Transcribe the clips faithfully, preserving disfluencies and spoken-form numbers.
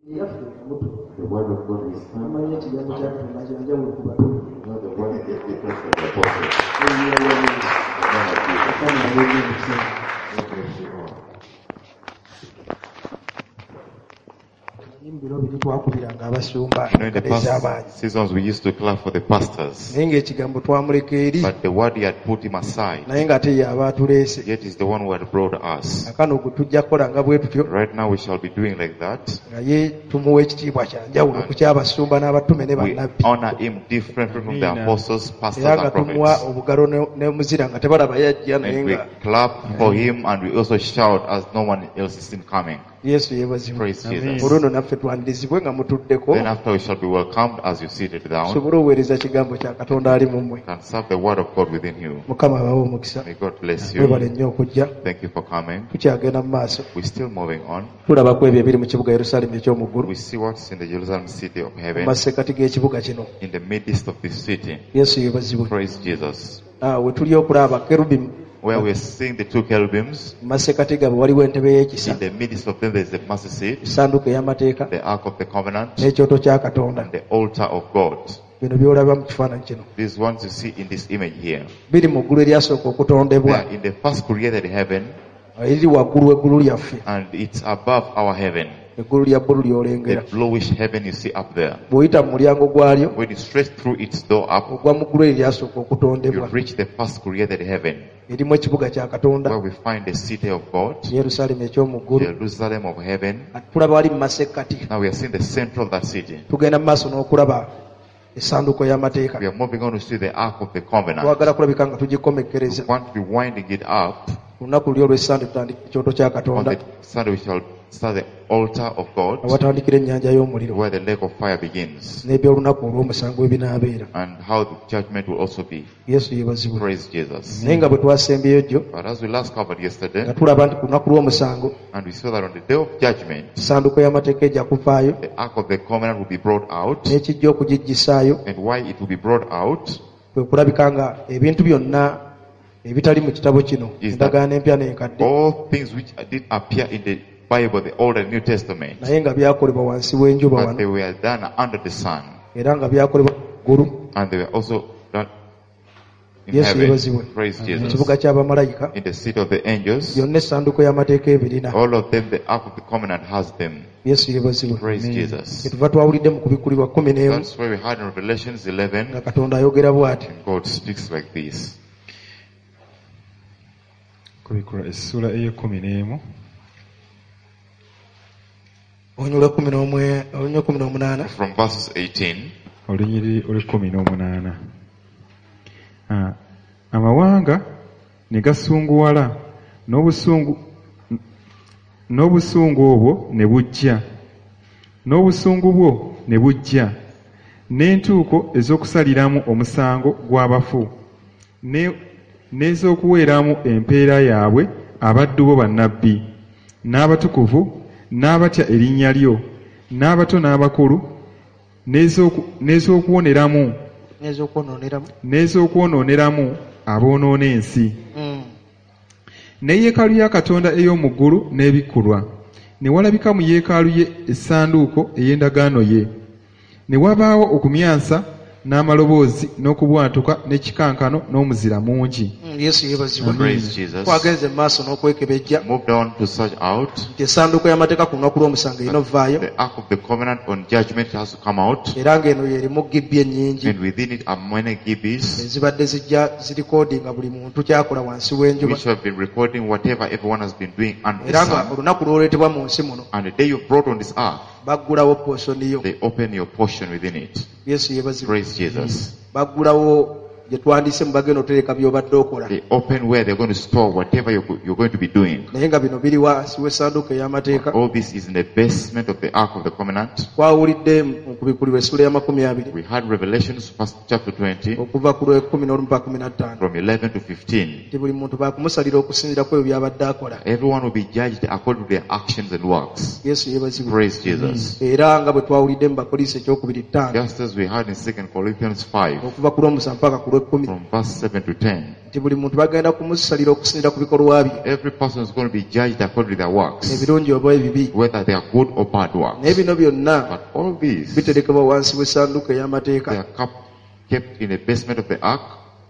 The word of God is come. Amanya ekigambo kya Katonda kyanjawulo ku batume. Not the word that is different from the apostles. Katonda alonye omukisa. God bless you all. Bino bino twakubiranga abasumba You know, in the ez'abangi. past seasons we used to clap for the pastors, Naye ng'ekigambo twamuleka eri but the word he had put him aside. naye ng'ate ye aba atuleese. Yet is the one who had brought us. Akano gwe tujja kukola nga bwe tutyo Right now we shall be doing like that. nga ye tumuwa ekitiibwa kyanjawulo ku ky'abasumba n'abatume ne We bannabbi. honor him differently from the apostles, pastors, Era nga and tumuwa prophets. obugalo ne- n'omuzira nga tebalaba yajja naye And we nga clap for him and we also shout as no one else is seen coming. Yesu yeebazibwe. Praise Jesus. Olwono naffe twandirizibwe nga mutuddeko Then after we shall be welcomed as you seated down tusobole oweereza kigambo kya Katonda ali mu mmwe. and serve the word of God within you. Mukama abawe omukisa. May God bless Mwebale you. nnyo okujja. Thank you for coming. Tukyagenda mu maaso. We're still moving on. Tulabako ebyo ebiri mu kibuga Yerusaalemu eky'omuggulu. We see what's in the Jerusalem city of Mu heaven, masekkati g'ekibuga kino. in the midst of this city. Yesu yeebazibwe. Praise Jesus. Ah, we tuli okulaba kerubimu. Where we're seeing the two cherubims, Mu masekkati gaabwe waliwo entebe y'ekisa. in the midst of them there's the mercy seat, Essanduuko ey'amateeka the ark of the covenant, n'ekyoto kya Katonda. and the altar of God. Bino by'olaba mu kifaananyi kino. These ones you see in this image here. Biri mu ggulu eryasooka They okutondebwa. are in the first created heaven, Eriri waggulu w'eggulu lyaffe. and it's above our heaven. Eggulu lya bbulu The ly'olengera. bluish heaven you see up there. Bw'oyita mu mulyango gwalyo, When you stretch through its door up, ogwa mu ggulu eryasooka you okutondebwa. reach the first created heaven, Erimu ekibuga kya Katonda. where we find the city of God, Yerusaalemu eky'omu ggulu. Jerusalem of heaven. Tulaba wali mu masekkati. Now we are seeing the center of that city. Tugenda mu maaso n'okulaba essanduuko y'amateeka. We are moving on to see the ark of the covenant. Twagala kulabika nga We tugikomekkereza. want to be winding it up. Ku lunaku luli olw'essande tutandika ekyoto kya On Katonda. the Sunday we shall start the altar of God, Awatandikira ennyanja y'omuliro. where the lake of fire begins, N'ebyolunaku olw'omusango ebinaabeera. and how the judgment will also be. Yesu yeebazibwe. Praise Jesus. Naye nga bwe twasembyeyo jjo, But as we last covered nga yesterday, tulaba nti ku lunaku lw'omusango, and we saw that on the day of judgment, essanduuko y'amateeka ejja kuvaayo, the ark of the covenant will be brought out. n'ekijja okugiggisaayo, And why it will be brought out kwe kulabika nga ebintu byonna ebitali mu kitabo kino, Is that- endagaano empya n'enkadde, all things which did appear in the Bible, the Old and New Testament, naye nga byakolebwa wansi w'enjuba but wano, they were done under the sun, era nga byakolebwa ggulu. and they were also done in Yesu heaven. yeebazibwe. Praise Mu Jesus. kibuga ky'abamalayika, In the seat of the angels, byonna essanduuko y'amateeka ebirina. all of them, the ark of the covenant has them. Yesu yeebazibwe. Praise Jesus. Kyetuva twawulidde mu kubikkulirwa kkumi n'emu That's why we had in Revelations eleven, nga Katonda ayogera bw'ati. and God speaks like this. Kubikula essula ey'ekkumi n'emu Olunyiri olw'ekkumi n'omwe- olunyiri olw'ekkumi n'omunaana. From verses eighteen, olunyiri olw'ekkumi n'omunaana. Ah, amawanga ne gasunguwala n'obusungu n'obusungu obwo ne bujja n'obusungu bwo ne bujja n'entuuko ez'okusaliramu omusango gw'abafu ne- n'ez'okuweeramu empeera yaabwe abaddu bo bannabbi n'abatukuvu n'abatya erinnya lyo n'abato n'abakulu n'ez'oku- n'ez'okuwoneramu N'ez'okwonooneramu. n'ez'okwonooneramu aboonoona ensi. Mm. Ne yeekaalu ya Katonda ey'omu ggulu n'ebikkulwa. Ne walabika mu yeekaalu ye essanduuko ey'endagaano ye. Ne wabaawo okumyansa n'amaloboozi n'okubwatuka n'ekikankano n'omuzira mungi. Mm, Yesu yeebazibwe. praise Jesus. Twagenze mu maaso n'okwekebejja Moved on to search out. nti essanduuko y'amateeka ku lunaku lw'omusango erina ovaayo, The ark of the covenant on judgment has to come out, era ng'eno y'erimu gibbi ennyingi and within it are many gibbis ezibadde zijja zirikoodinga buli muntu kyakola wansi w'enjuba, which have been recording whatever everyone has been doing under the era nga sun. olunaku lw'oleetebwa mu nsi muno And the day you brought on this earth, baggulawo poosoni yo. they open your portion within it. Yesu yeebazibwe. Praise Jesus. Baggulawo gye twandise mu bagenda otereka by'obadde okola, They open where they're going to store whatever you're, go- you're going to be doing. naye nga bino biri wansi w'essanduuko ey'amateeka. All this is in the basement of the ark of the covenant. Twawulidde mu kubikulirwa essula ya makumi abiri We had Revelations first chapter twenty okuva ku lwekumi n'olumu mpaka kumi na ttaano from eleven to fifteen. nti buli muntu baakumusalira okusinziira ku ebyo by'abadde akola. Everyone will be judged according to their actions and works. Yesu yeebazibwe. Praise Jesus. Era nga bwe twawulidde mu Bakolinso ekyokubiri ttaano Just as we had in Second Corinthians five okuva ku lw'omusanvu mpaka ku lw'ekkumi from verse seven to ten. nti buli muntu bagenda kumusalira okusinziira ku bikolwa bye Every person is going to be judged according to their works, ebirungi oba ebibi. whether they are good or bad naye works. bino byonna But all these, biterekebwa wansi w'essanduuko they ey'amateeka are kept kept in the basement of the ark,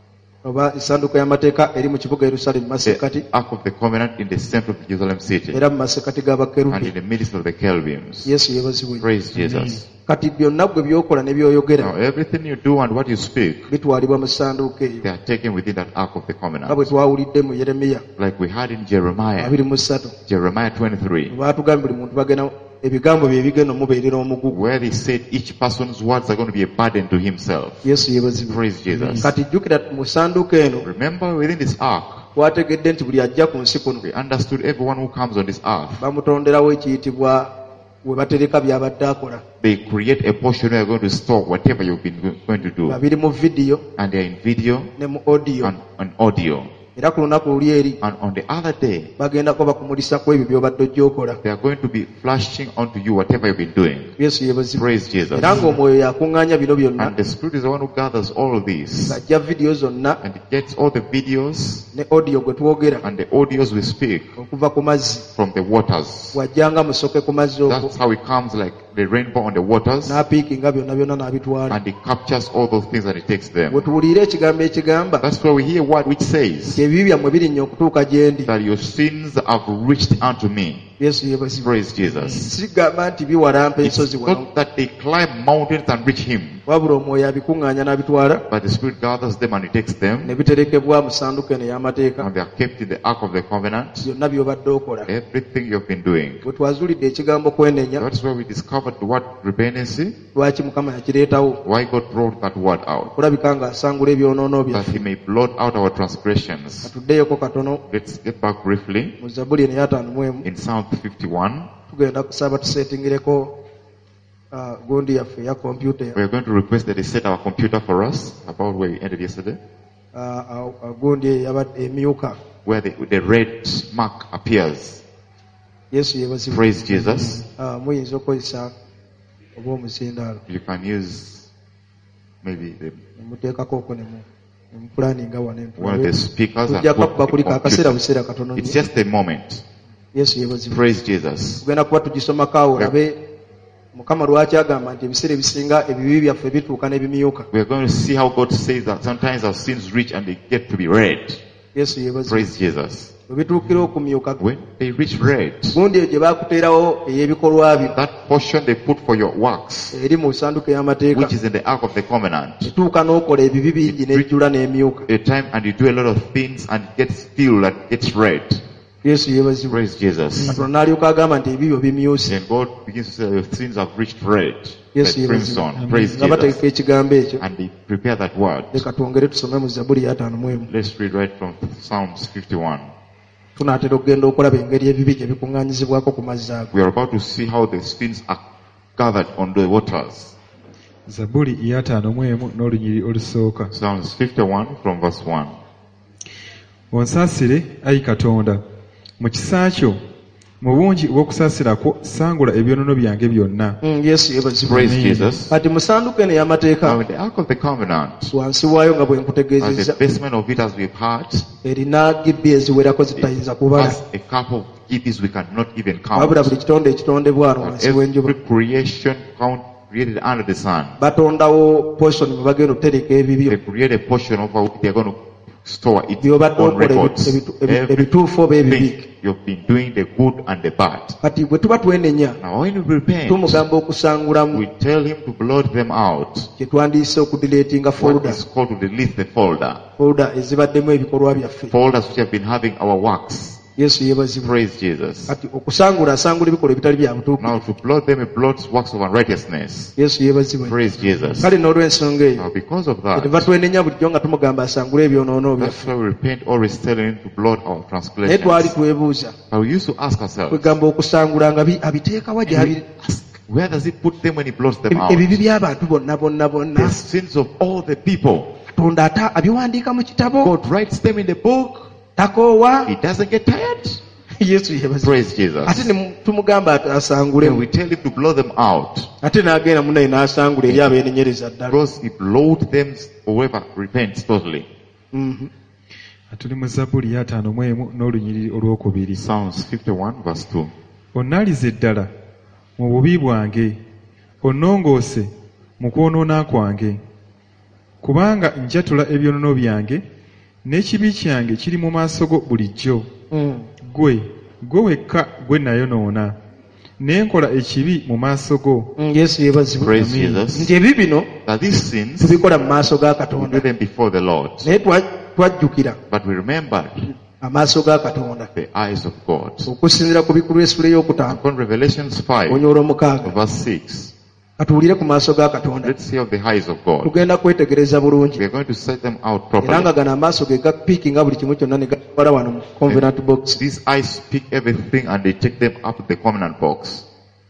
oba essanduuko y'amateeka eri mu kibuga Yerusaalemi mu masekkati the ark of the covenant in the center of Jerusalem city, era mu masekkati and g'abakerubi. in the midst of the cherubims. Yesu yeebazibwe. Praise Jesus. kati byonna gwe byokola ne byoyogera Now everything you do and what you speak, bitwalibwa mu ssanduuko eyo they are taken within that ark of the nga bwe covenant. twawulidde mu Yeremiya Like we had in Jeremiah, abiri mu ssatu Jeremiah twenty-three, baatugambye buli muntu bagenda ebigambo bye bigenda omubeerera omugugu. where he said each person's words are going to be a burden to himself. Yesu yeebazibwe. Praise Jesus. kati jjukira mu ssanduuko eno Remember, within this ark, twategedde nti buli ajja ku nsi kuno we understood everyone who comes on this earth, bamutonderawo ekiyitibwa we batereka by'abadde akola. they create a portion where you're going to store whatever you've been go- going to do. babiri mu vidiyo And they're in video ne mu audio. and, and audio. era ku lunaku luli eri And on the other day, bagendako bakumulisa ku ebyo by'obadde ojja okola. they are going to be flashing onto you whatever you've been doing. Yesu yeebazibwe. Praise Jesus. era ng'omwoyo yakuŋŋaanya bino byonna And the Spirit is the one who gathers all of these. ng'ajja vidiyo zonna And he gets all the videos ne audio gwe twogera and the audios we speak okuva ku mazzi. from the waters. wajjanga musoke ku mazzi okwo That's how it comes like the rainbow on the waters. n'apiikinga byonna byonna n'abitwala. And he captures all those things and he takes bwe them. tuwulira ekigambo ekigamba That's why we hear a word which says nti ebibi byammwe birinnya okutuuka gye ndi. that your sins have reached unto me. Yesu yeebazibwe. Praise Jesus. sigamba nti biwalampa It's ensozi wano not that they climb mountains and reach him, wabula omwoyo abikuŋŋaanya n'abitwala but the Spirit gathers them and he takes ne them, biterekebwa mu ssanduuko eno ey'amateeka. and they are kept in the ark of the covenant. byonna by'obadde okola. Everything you've been doing. bwe twazuulidde ekigambo kwenenya That's where we discovered the word repentance, lwaki mukama yakireetawo why God brought that word out, kulabika ng'asangula ebyonoono that byaffe. he may blot out our transgressions. katuddeyoko katono Let's get back briefly mu Zabbuli eno ey'ataano mu emu in Psalm fifty-one. tugenda kusaba tusetingireko uh, gundi yaffe eya kompyuta We are going to request that they set our computer for us about where we ended yesterday, uh, uh, gundi eyabadde emyuka. where the, the red mark appears. Yesu yeebazibwe. Praise Jesus. Uh, muyinza okukozesa oba omuzindaalo You can use maybe the, nemuteekako okwo nemu nemupulaninga wano one of the speakers and tujja put kuba the kuliko akaseera computer. buseera katono It's nnyo. just a moment. Yesu yeebazibwe. Praise Jesus. tugenda kuba tugisomako awo olabe mukama lwaki agamba nti ebiseera ebisinga ebibi byaffe bituuka n'ebimyuka. We are going to see how God says that sometimes our sins reach and they get to be red. Yesu yeebazibwe. Praise Jesus. bwe bituukira okumyuka When they reach red, gundi eyo gye baakuteerawo ey'ebikolwa byo that portion they put for your works, eri mu ssanduuko ey'amateeka which is in the ark of the covenant, etuuka n'okola ebibi bingi n'ejjula n'emyuka. a time and you do a lot of things and it gets filled and gets red. Yesu yeebazibwe. Praise Jesus. katonda n'alyoka agamba nti ebibyo bimyuse. Then God begins to say your sins have reached red, Yes, like he was- crimson. Praise nga bategeka Jesus. ekigambo ekyo And they prepare that word. leka twongere tusome mu Zabbuli ey'ataano mu emu. Let's read right from Psalms fifty-one. tunaatera okugenda okulaba engeri ebibi gye bikuŋŋaanyizibwako ku mazzi ago. We are about to see how the sins are gathered on the waters. Zabbuli ey'ataano mu emu n'olunyiri olusooka. Psalms fifty-one from verse one. Onsaasire, ayi Katonda, mu kisa kyo, mu bungi obw'okusaasira kwo, sangula ebyonoono byange byonna. Mm, Yesu yeebazibwe. Praise Amen. Jesus. kati mu ssanduuko eno ey'amateeka Now in the ark of the covenant, wansi waayo nga bwe as nkutegeezezza the basement of it as we've had, erina gibbi eziwerako zitayinza kubala, has a couple of gibbies we cannot even wabula count. buli kitonde ekitondebwa wano And wansi w'enjuba every creation count created under the sun, batondawo portion mwe bagenda okutereka ebibyo they create a portion of which they're going to store it by'obadde on okola records. ebitu- ebitu- ebituufu oba ebibi. Everything you've been doing, the good and the bad. kati bwe tuba twenenya Now when we repent, tumugamba okusangulamu we tell him to blot them out. kye twandiyise okudileetinga What folder is called to delete the folder. folder ezibaddemu ebikolwa byaffe. Folders which have been having our works. Yesu yeebazibwe. Praise Jesus. kati okusangula asangula ebikolwa ebitali bya butuufu. Now to blot them, it blots works of unrighteousness. Yesu yeebazibwe. Praise Jesus. kale n'olw'ensonga eyo Now because of kyetuva that, twenenya bulijjo nga tumugamba asangule ebyonoono that's byaffe. why we repent always telling him to blot our naye transgressions. twali twebuuza But we used to ask ourselves, kwegamba okusangula nga bi- abiteekawa gy'abi- Where does He put them when He blots them out? ebibi by'abantu bonna bonna bonna The sins of all the people. katonda ata abiwandiika mu kitabo God writes them in the book. takoowa. He doesn't get tired. Yesu yebaza. Praise ate Jesus. ne tumugamba And asangulemu we tell Him to blow them out. ate n'agenda munnaye n'asangula eri abeenenyereza ddala. Because He blowed them, whoever repents totally. Mhm. tuli mu Zabbuli ya ataano mu emu n'olunyiriri olwokubiri. Psalms fifty-one verse two. Onnalize ddala mu bubi bwange, onnongoose mu kwonoona kwange. Kubanga njatula ebyonoono byange, n'ekibi kyange kiri mu maaso go bulijjo. Mm. Gwe, gwe wekka gwe nayonoona, ne nkola ekibi mu maaso go. Mm, Yesu yeebazibwe. Praise Amen. Jesus. Nti ebi bino That these sins, tubikola mu maaso ga we do Katonda. them before the Lord. Naye twa- twajjukira But we remembered amaaso ga Katonda. the eyes of God. Okusinziira ku bikulu esula ey'okutaano Upon Revelations five onyoola omukaaga. verse six. Katuwulire ku maaso ga Katonda. Let's see of the eyes of God. Tugenda kwetegereza bulungi. We are going to set them out Era nga properly. gano amaaso ge gapiikinga buli kimu kyonna ne gatwala wano mu covenant box. These eyes pick everything and they take them up to the covenant box.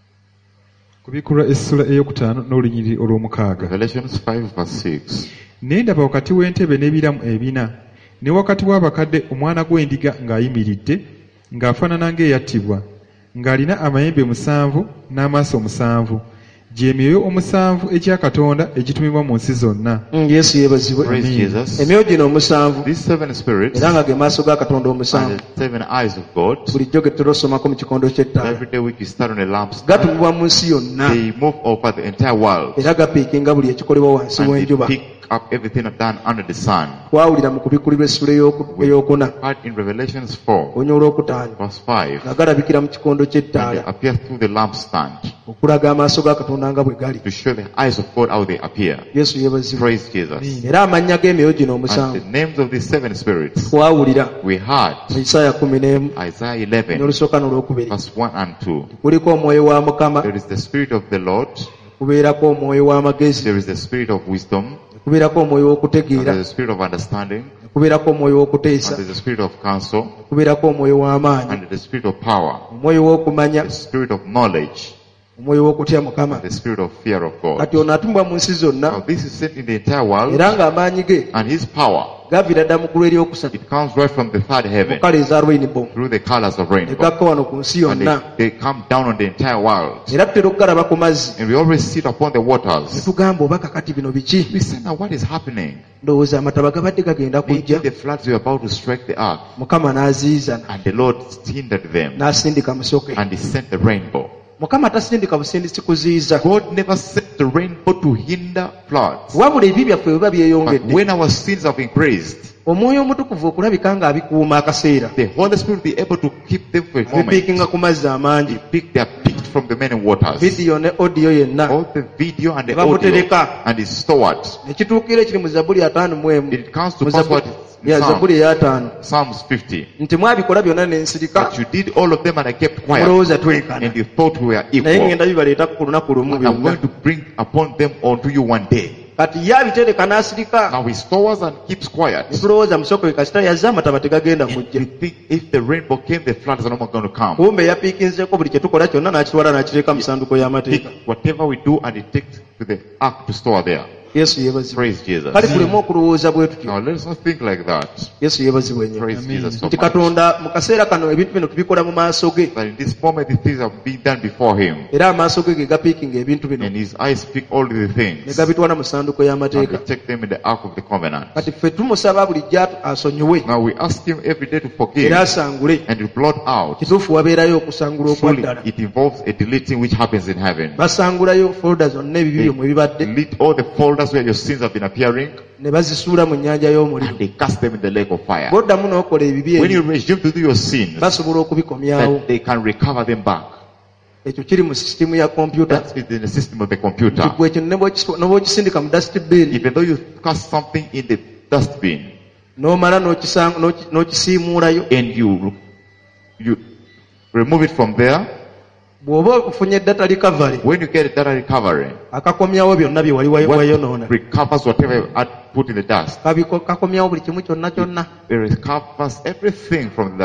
Kubikulwa essula ey'okutaano n'olunyiriri olw'omukaaga. Revelations five verse six. Ne ndaba wakati w'entebe n'ebiramu ebina, ne wakati w'abakadde omwana gw'endiga ng'ayimiridde, ng'afaanana ng'eyattibwa, ng'alina amayembe musanvu n'amaaso musanvu, gy'emyoyo omusanvu egya Katonda egitumibwa mu nsi zonna. Mm, Yesu yeebazibwe. Praise Amen. Jesus. Emyoyo gino omusanvu These seven spirits era nga ge maaso ga Katonda omusanvu. and the seven eyes of God. Bulijjo ge tutera osomako mu kikondo ky'ettaala. Every day we can start on a lampstand. Gatugibwa mu nsi yonna They move over the entire world era gapiikinga buli ekikolebwa wansi and they w'enjuba. pick up everything done under the sun. Twawulira mu kubikulirwa essula ey'oku- ey'okuna Part in Revelations four onya olwokutaano verse five. nga galabikira mu kikondo And they ky'ettaala appear through the lampstand okulaga amaaso ga Katonda nga bwe gali. to show the eyes of God how they appear. Yesu yeebazibwe. Praise Jesus. Era amannya g'emyoyo gino And omusanvu the names of these seven spirits twawulira we heard mu Isaaya kumi n'emu Isaiah eleven n'olusooka n'olwokubiri. verse one and two. Kuliko omwoyo wa Mukama, There is the spirit of the Lord, kubeerako omwoyo w'amagezi, there is the spirit of wisdom, kubeerako omwoyo and w'okutegeera, there is the spirit of understanding, kubeerako omwoyo and w'okuteesa, there is the spirit of counsel, kubeerako omwoyo w'amaanyi, and the spirit of power, omwoyo w'okumanya, the spirit of knowledge, omwoyo w'okutya Mukama. and the spirit of fear of God. Kati ono atumibwa mu nsi zonna Now this is sent in the entire world, era ng'amaanyi ge and his power, gaviira ddala mu ggulu eryokusatu it comes right from the third mu heaven kala eza rainbow through the colors of ne rainbow. gakka wano ku nsi And yonna they, they come down on the entire world. era tutera okugalaba ku mazzi And we always sit upon the ne waters. tugamba oba kakati bino biki. We say, now what is happening? Ndowooza amataba gabadde gagenda Maybe kujja the floods were about to strike the earth. Mukama n'aziizana And the Lord hindered them. n'asindika musoke. And He sent the rainbow. Mukama tasindika busindisi kuziyiza God never sent the rainbow to hinder floods. wabula ebi byaffe bwe biba But byeyongedde when our sins have increased, omwoyo omutukuvu okulabika ng'abikuuma akaseera the Holy Spirit will be able to keep them for a moment. bipiikinga ku mazzi amangi. They pick, they are picked from the many waters. vidiyo ne odiyo yenna All the video and the Ne audio, bamutereka. and is stored. nekituukira ekiri mu zabbuli ataano mu emu It comes to Mu pass Zabbu- what is in ya Psalm- zabbuli ey'ataano Psalms fifty. nti mwabikola byonna ne nsirika That you did all of them and I kept quiet. mulowooza twekana And you thought we were naye equal. ngenda bibaleetako ku lunaku lumu But I'm byonna. going to bring upon them onto you one day. kati ye abitereka n'asirika Now he stores and keeps quiet. ne tulowooza musoke kasita yazze amataba tegagenda You mujja think if the rainbow came, the floods are not going to come. kumbe yapiikinzeeko buli kye tukola kyonna n'akitwala n'akiteeka mu sanduuko y'amateeka. Take whatever we do and it takes to the ark to store there. yesu yeebazibwe. Praise Jesus. kale tuleme okulowooza bwe tutyo. Now let's not think like that. yesu yeebazibwe nnyo. Praise Amen. Jesus so nti much. katonda mu kaseera kano ebintu bino tubikola mu maaso ge That in this moment the things are being done before him. era amaaso ge ge gapiikinga ebintu bino And his eyes speak all the ne things. gabitwala mu sanduuko And y'amateeka. they take them in the ark of the covenant. kati ffe tumusaba bulijjo atu- asonyiwe Now we ask him every day to forgive era asangule. and to blot out. kituufu wabeerayo okusangula okwa Truly, ddala. it involves a deleting which happens in heaven. basangulayo folda zonna ebibi byo mwe bibadde Delete all the folders where your sins have been appearing ne bazisuula mu nnyanja y'omuliro. and they cast them in the lake of fire. bw'oddamu n'okola ebibi When you ebyo resume to do your sins, basobola okubikomyawo. that they can recover them back. ekyo kiri mu sisitimu ya kompyuta. That's within the system of the computer. Nti gwe ekyo ne bw'okis- ne bw'okisindika mu dustbin Even though you cast something in the dustbin n'omala n'okisang- n'oki- n'okisiimuulayo, and you you remove it from there, bw'oba ofunye data recovery when you get data recovery, akakomyawo byonna bye wali wa- wayonoona. what recovers whatever you had put in the dust. Kabiko- kakomyawo buli kimu kyonna kyonna. It recovers everything from the dust.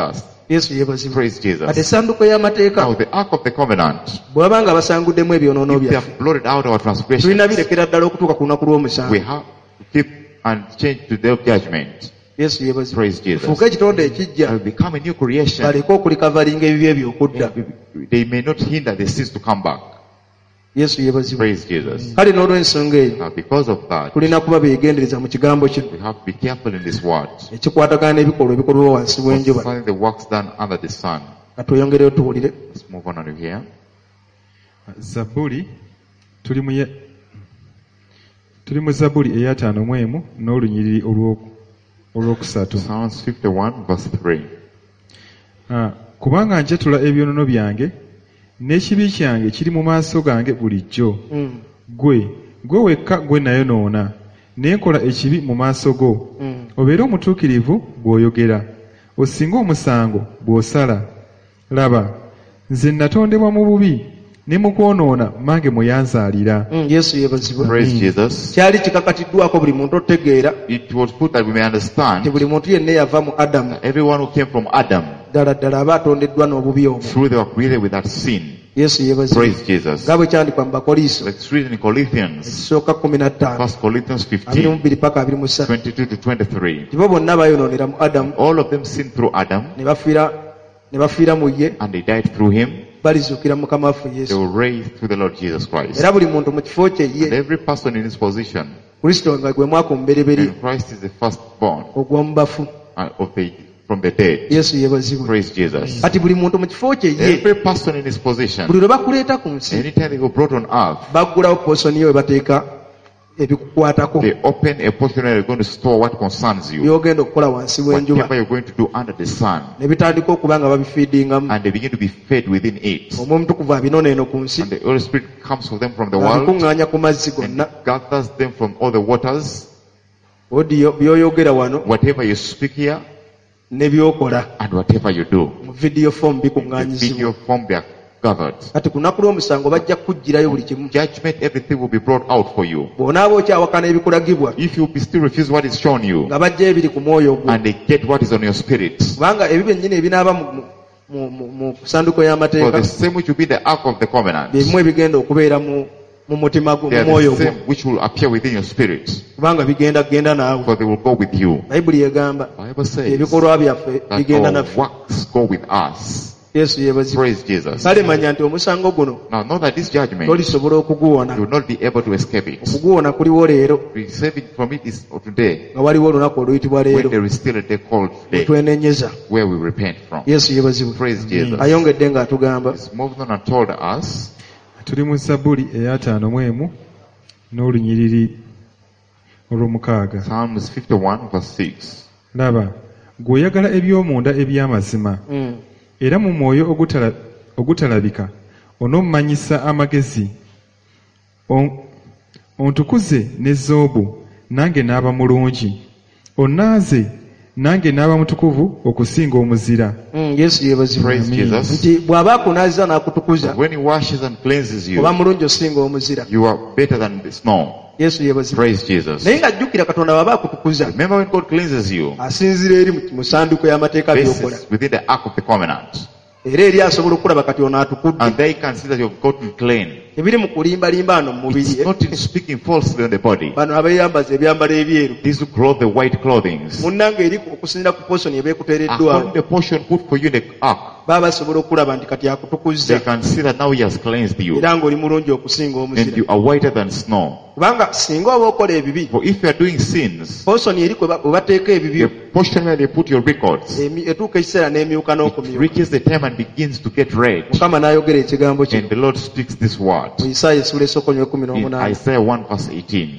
Yesu yeebazibwe. Praise Jesus. Ate essanduuko y'amateeka Now the Ark of the Covenant, bw'aba nga basanguddemu ebyonoono if they byaffe have blotted out our tulina transgressions, birekera ddala okutuuka ku lunaku we lw'omusanvu. have to keep and change to their judgment. Yesu yeebazibwe. Praise Jesus. Tufuuke ekitonde ekijja Will become a new creation. baleke okulikavalinga ebibi ebyokudda. They may not hinder the sins to come back. Yesu yeebazibwe. Praise Jesus. Kale n'olw'ensonga eyo Now because of that, tulina kuba beegendereza mu kigambo kino we have to be careful in this word. ekikwatagana n'ebikolwa ebikolwa wansi w'enjuba. Concerning the works done under the sun. Ka tweyongereyo tuwulire. Let's move on on here. Zabbuli tuli mu ye- tuli mu Zabbuli ey'ataano mu emu n'olunyiriri olw'oku- olwokusatu. Psalms fifty-one verse three. Ah, kubanga njetula ebyonoono byange n'ekibi kyange kiri mu maaso gange bulijjo. Mm, Gwe gwe wekka gwe nayonoona ne nkola ekibi mu maaso go. mm. Obeere omutuukirivu bw'oyogera, osinga omusango bw'osala. Laba, nze natondebwa mu bubi ne mu kwonoona mmange mwe yanzaalira. Mm, Yesu yeebazibwe. Praise Jesus. Kyali kikakatiddwako buli muntu otegeera It was put that we may nti understand buli muntu yenna yava mu Adamu. that everyone who came from Adam, ddala ddala aba atondeddwa n'obubi omwo. through they were created with that sin. Yesu yeebazibwe. Praise Jesus. nga bwe kyandikwa mu Bakoliiso It's written in Corinthians, ekisooka kumi na ttaano First Corinthians abiri mu fifteen, bbiri paka abiri mu ssatu twenty-two to twenty-three. nti bo bonna baayonoonera mu Adamu All of them sinned through Adam, ne bafiira ne bafiira mu ye, and they died through him. balizuukira Mukama waffe They Yesu. were raised through the Lord Jesus Christ. Era buli muntu mu kifo kye And ye, every person in his position, Kristo nga gwe mwaka omubereberye and Christ is the firstborn ogw'omu bafu. uh, of the from the dead. Yesu yeebazibwe. Praise Jesus. Kati buli muntu mu kifo kye ye, Every person in his position, buli lwe bakuleeta ku nsi anytime they were brought on earth, baggulawo posoni ye we bateeka ebikukwatako they open a portion where they're going to store what concerns you, by'ogenda okukola wansi w'enjuba, whatever you're going to do under the sun, ne bitandika okuba nga babifiidingamu. and they begin to be fed within it. Omwoyo Omutukuvu abinona eno ku nsi And the Holy Spirit comes for them from the world abikuŋŋaanya ku mazzi and gonna. gathers them from all the waters, Odiyo by'oyogera wano whatever you speak here ne by'okola and whatever you do. mu vidiyo fomu In bikuŋŋaanyizibwa. video form they are gathered. Kati ku lunaku lw'omusango bajja kukuggyirayo buli kimu. Judgment, everything will be brought out for you. Bw'onaaba okyawakana ebikulagibwa If you be still refuse what is shown you, nga bajja ebiri ku mwoyo gwo, and they get what is on your spirit, kubanga ebi byennyini ebinaaba mu- mu- mu- mu kusanduko for y'amateeka the same which will be the ark of the covenant, byebimu ebigenda okubeera mu mu mutima gwo, they mu are mwoyo the gwo, same which will appear within your spirit, kubanga bigenda kugenda naawe. for they will go with you. Bayibuli egamba Bible says ebikolwa byaffe that bigenda our naffe. works go with us. Yesu yeebazibwe. Praise Jesus. Kale manya nti omusango guno Now know that this judgment, tolisobola you okuguwona. will not be able to escape it. Okuguwona kuliwo leero Saving from it is today, nga waliwo olunaku oluyitibwa when leero there is still a day called day, wetwenenyeza. where we repent from. Yesu yeebazibwe. Praise Jesus. Ayongedde ng'atugamba He's moved on and told us, Tuli mu Zabbuli ey'ataano mu emu n'olunyiriri olw'omukaaga. Psalms fifty-one verse six. Laba, ggwe oyagala eby'omunda eby'amazima, Mm. era mu mwoyo ogutala- ogutalabika onommanyisa amagezi. On- Ontukuze ne zoobu, nange n'aba mulungi. Onnaaze, nange n'aba mutukuvu okusinga omuzira. Mm, Yesu yeebazibwe. Praise Jesus. Nti bw'aba akunaaziza n'akutukuza When he washes and cleanses you, oba mulungi osinga omuzira. you are better than the snow. Yesu yeebazibwe. Praise Jesus. Naye ng'ajjukira Katonda bw'aba akutukuza Remember when God cleanses you, asinzira eri mu- mu ssanduuko y'amateeka this by'okola, is within the ark of the covenant. era eri asobola okulaba kati ono atukudde. And they can see that you've gotten clean. Ebiri mu kulimbalimba ano mu It's mubiri, not in speaking falsely on the body. bano abeeyambaza ebyambalo ebyeru, These who clothe the white clothings, munnange eri okusinziira ku posoni according ebeekuteereddwawo, to the portion put for you in the ark, baba basobola okulaba nti kati they akutukuzza can see that now he has cleansed you, era ng'oli mulungi okusinga and omuzira. you are whiter than snow. Kubanga singa oba okola ebibi, For if you are doing sins, posoni eri kwe ba- we bateeka the ebibyo portion where they put your records, emi- etuuka ekiseera n'emyuka it n'okumyuka. reaches the time and begins to get red. Mukama n'ayogera ekigambo kino And the Lord speaks this word mu Isaaya essula esooka nnyo ekumi in n'omunaana. Isaiah one verse eighteen.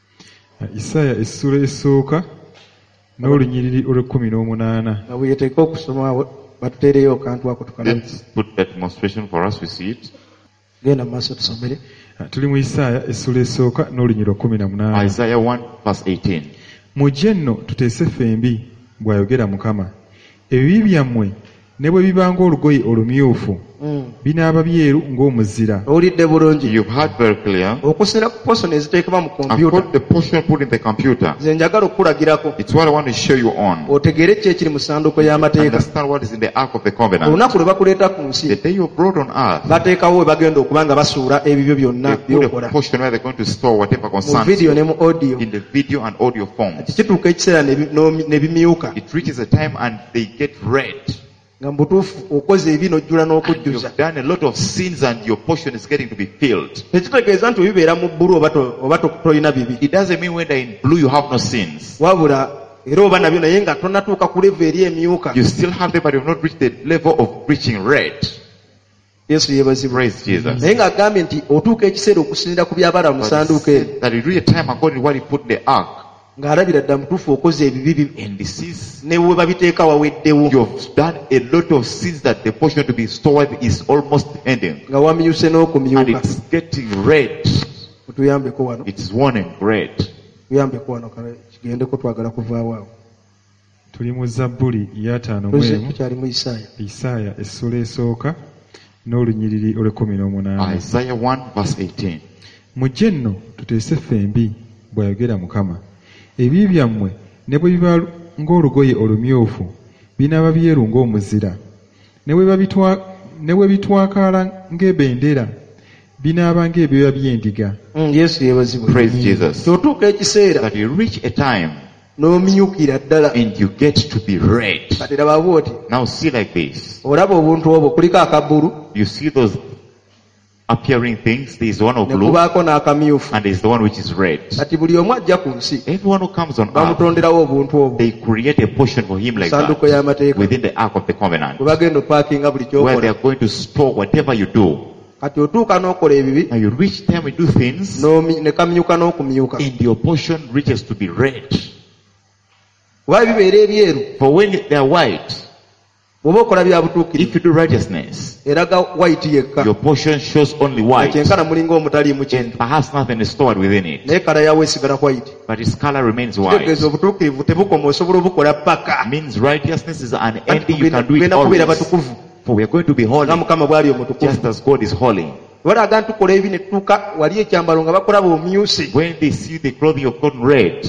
Isaaya essula esooka n'olunyiriri olw'ekkumi n'omunaana. nga bweyeteeka okusoma awo batuteereyo akantu ako tukalabye. Let's put that demonstration for us, we see it. Genda mu maaso tusomere. Tuli mu Isaaya essula esooka n'olunyiriri olw'ekkumi na munaana. Isaiah one verse eighteen. Mujje nno tuteese ffembi, bw'ayogera Mukama. Ebibi byammwe ne bwe biba ng'olugoye olumyufu Mm. binaaba byeru ng'omuzira. owulidde bulungi You've heard very clear. okusinira ku poson eziteekebwa mu I've kompyuta got the portion put in the computer. nze njagala okukulagirako It's what I want to show you on. otegeere ki ekiri mu ssanduuko y'amateeka. Understand what is in the Ark of the Covenant. olunaku lwe bakuleeta ku nsi The day you're brought on earth, bateekawo we bagenda okuba nga basuula ebibyo byonna they put a byokola portion where they're going to store whatever mu concerns vidiyo ne you mu audio. in the video and audio forms. kituuka ekiseera ne bi- n'omi- ne bimyuka It reaches a time and they get red. nga mu butuufu okoze ebi n'ojjula And n'okujjuza. you've done a lot of sins and your portion is getting to be filled. tekitegeeza nti bibeera mu bbulu oba to- oba to- tolina bibi, It doesn't mean when they're in blue you have no sins. wabula era oba nabyo naye nga tonatuuka ku levo eri emyuka. You still have them but you've not reached the level of reaching red. yesu yeebazibwa. Praise Jesus. naye ng'agambye nti otuuka ekiseera okusinira ku byabala mu But ssanduuko he eno said that you reach a time according to what he put in the ark. ng'alabira ddala mutuufu okoze ebibi bi- And this is, ne we babiteeka waweddewo you've done a lot of sins that the portion to be stored is almost ending. nga wamyuse And n'okumyuka. it's getting red. mutuyambeko wano It's warning red. tuyambeko wano kale kigendeko twagala kuvaawo awo. Tuli mu Zabbuli y'ataano mu Tuze- emu, tukyali mu isaaya. Isaaya essula esooka n'olunyiriri olw'ekkumi n'omunaana. Isaiah one verse eighteen. Mujje nno tuteese ffembi, bw'ayogera Mukama. Ebibi byammwe ne bwe biba ng'olugoye olumyufu binaaba byeru ng'omuzira, ne bwe babitwa- ne bwe bitwakaala ng'ebendera binaaba ng'ebyoya by'endiga. Mm, yesu yeebazibwe. Praise Jesus. kyotuuka ekiseera That you reach a time n'omyukira ddala and you get to be red. kati laba bw'oti Now see like this. olaba obuntu obwo kuliko akabbulu You see those appearing things. There is one of ne blue kubaako n'akamyufu. and there is the one which is red. kati buli omu ajja ku nsi Everyone who comes on earth, bamutonderawo obuntu obwo they create a portion for him like Sanduuko that y'amateeka. within the Ark of the Covenant, bwe bagenda opaakinga buli where they kyokola. are going to store whatever you do. kati otuuka n'okola ebibi Now you reach time and do things n'omi- ne kamyuka n'okumyuka. and your portion reaches to be red. oba bibeera ebyeru For when they are white, bw'oba okola bya if butuukirivu you do righteousness, eraga white yekka your portion shows only white. ekyenkana mulinga omutaliimu kintu And perhaps nothing is stored within it. naye kala yawe esigala white. But its color remains white. kitegeeza obutuukirivu tebukoma osobola obukola paka. Means righteousness is an Kati ending. You can do it tugenda kubeera always. batukuvu For we are going to be nga holy mukama bw'ali omutukuvu. just as God is holy. balaga ntukola ebi ne tutuuka wali ekyambalo nga bakola bomyuse. When they see the clothing of God red,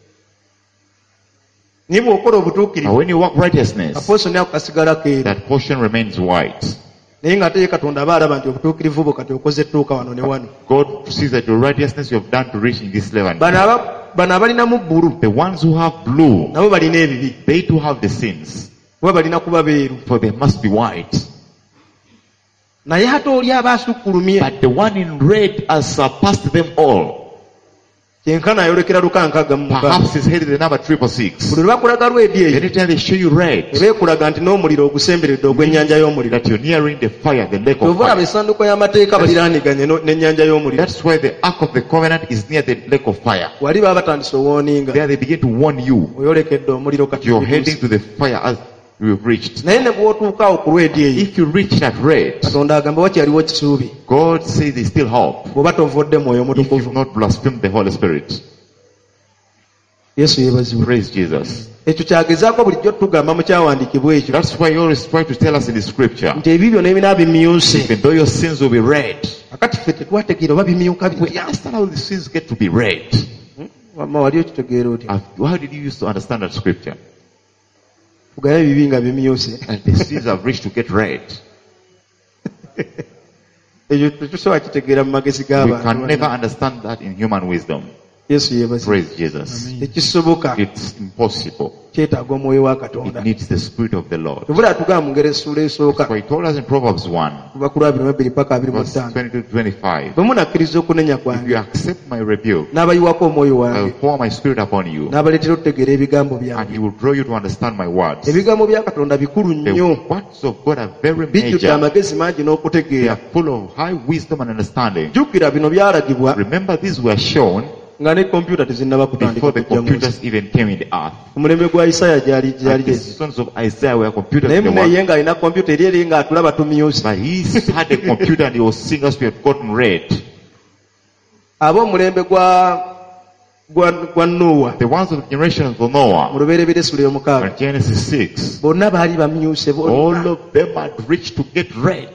naye bw'okola but obutuukirivu when you walk righteousness, kapoosoni ako kasigala keeru. that portion remains white. naye ng'ate ye katonda aba alaba nti obutuukirivu bwo kati okoze ettuuka wano ne wano. God sees that your righteousness you have done to reach in this level. bano aba- bano abalinamu bbulu The ones who have blue, nabo balina ebibi they too have the sins, oba balina kuba beeru. for they must be white. naye ate oli aba asukkulumye But the one in red has surpassed them all. kyenkana ayolekera lukankaga mu mukaaga. Perhaps he's headed the number triple six. buli lwe bakulaga lwedi eyo Anytime they show you red, ebeekulaga nti n'omuliro ogusemberedde ogw'ennyanja y'omuliro. that you're nearing the fire, the lake of kyova olaba fire. essanduuko y'amateeka baliraaniganye no- n'ennyanja y'omuliro. That's why the Ark of the Covenant is near the lake of fire. wali baba batandise owooninga There they begin to warn you. oyolekedde omuliro kati You're bituuse. heading to the fire as you've reached. naye ne bw'otuukaawo ku lwedi eyo If you reach that red, katonda agamba wakyaliwo ekisuubi God says there's still hope. bw'oba tovodde mwoyo If you've mutukuvu. not blasphemed the Holy Spirit. yesu yeebazibwe. Praise Jesus. ekyo kyagezaako bulijjo tugamba mu kyawandiikibwa ekyo That's why he always try to tell us in the scripture. nti ebibyo n'ebina bimyuse. Even though your sins will be red, akati ffe tetwategeera oba bimyuka we bitya. understand how the sins get to be red. wamma wali okitegeera oti How how did you used to understand that scripture? tugaye ebibi nga bimyuse. And the sins have reached to get red. ekyo tetusobola kitegeera mu magezi We can g'abantu. never understand that in human wisdom. yesu yeebazibwe. Praise Jesus. tekisoboka It's impossible. kyetaaga omwoyo wa It katonda. needs the Spirit of the Lord. tubula atugamba mu ngero essuula esooka For he told us in Proverbs one, kuva ku lwabiri mu ebbiri paka abiri mu verse ttaano twenty to twenty-five, bwe munakkiriza okunenya if you kwange accept my rebuke, n'abayiwako omwoyo I wange will pour my Spirit upon you, n'abaleetera okutegeera ebigambo and byange. he will draw you to understand my words. ebigambo bya katonda bikulu The nnyo words of God are very bijjudde major. amagezi mangi They n'okutegeera. are full of high wisdom and understanding. jjukira bino byalagibwa Remember, these were shown nga ne kompyuta tezinnaba kutandika before the kujja mu nsi. computers even came in the earth. ku mulembe gwa isaya gyali gyali And the gyezi. sons of Isaiah were computers naye in the munaye world. ye ng'alina kompyuta eri eri ng'atulaba tumyusi. But he had a computer and he was seeing us we had gotten red. ab'omulembe gwa gwa gwa Noah The ones of the generations of mu Noah, lubereberye essula ey'omukaaga in Genesis six, bonna baali bamyuse all bonna of them had reached to get red.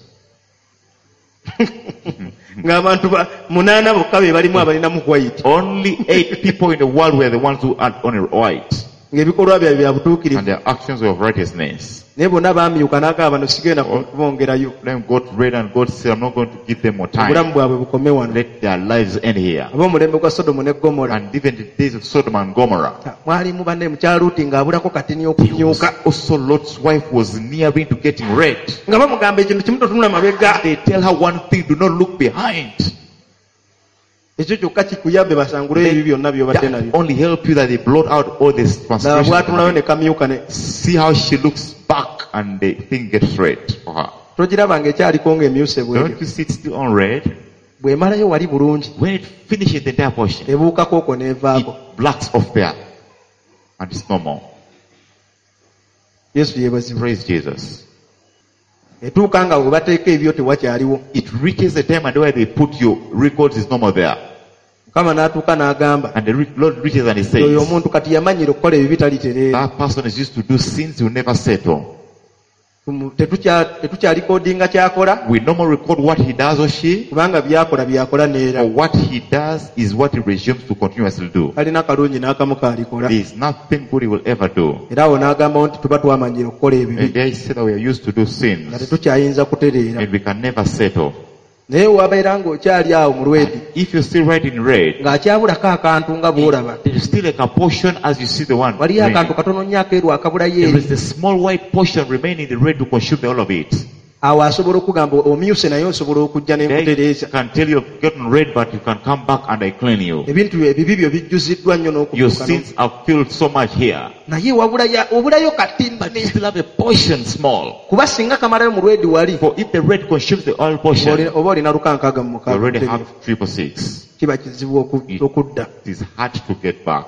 ng'abantu ba- munaana bokka be balimu abalinamu white Only eight people in the world were the ones who had only white, ng'ebikolwa byabwe bya and butuukirivu their actions were of righteousness. naye bonna baamyuka n'agamba bano sigenda kubongerayo Then God read and God said, I'm not going to give them more time. obulamu bwabwe bukome wano Let their lives end here. ab'omulembe gwa sodomu ne gomora And even the days of Sodom and Gomorrah, mwalimu banne mukyala luuti ng'abulako katini he was okumyuka also Lot's wife was nearing to getting red. nga bamugamba ekintu kimu totunula mabega They tell her one thing, do not look behind. ekyo kyokka kikuyambe basangule ebyo byonna byobadde That nabyo only help you that they blot out all this nga transgression. bwatunulayo ne kamyuka ne See how she looks back and the thing gets red for her. togiraba ng'ekyaliko ng'emyuse bwebyo Don't you see it still on red? bw'emalayo wali bulungi When it finishes the entire portion, ebuukako okwo n'evaako it blacks off there. And it's no more. yesu yeebazibwa Praise Jesus. etuuka nga bwe bateeka ebyo tewakyaliwo It reaches the time and where they put your records is no more there. mukama n'atuuka n'agamba And the re- Lord reaches and he oyo says, omuntu kati yamanyire okukola ebibi talitereera that person is used to do sins he will never settle. Tumu- tetukya- tetukyalikodinga kyakola We no more record what he does or she, kubanga byakola byakola neera or what he does is what he resumes to continuously do. talina kalungi n'akamu kaalikola There is nothing good he will ever do. era awo n'agambawo nti tuba twamanyire okukola And ebibi there he said that we are used to do nga sins tetukyayinza kutereera and we can never settle. naye wabeera ng'okyali awo mu lwedi If you're still writing red, ng'akyabulako akantu nga bw'olaba there is still like a portion as you see the one. waliyo red. akantu katono nnyo akeeru akabulayo There eri is the small white portion remaining in the red to consume all of it. awo asobola okugamba omyuse naye osobola okujja They n'enkutereeza can tell you you've gotten red, but you can come back and I clean you. ebintu ebibi byo bijjuziddwa nnyo Your n'okutuuka sins are filled so much here. naye wabulaya obulayo But you katini still have a portion small. kuba singa kamalayo mu lwedi wali For if the red consumes the oil oba portion, oli- oba olina lukankaaga mu you mukaaga already have triple six. kiba kizibu oku- It- okudda It is hard to get back.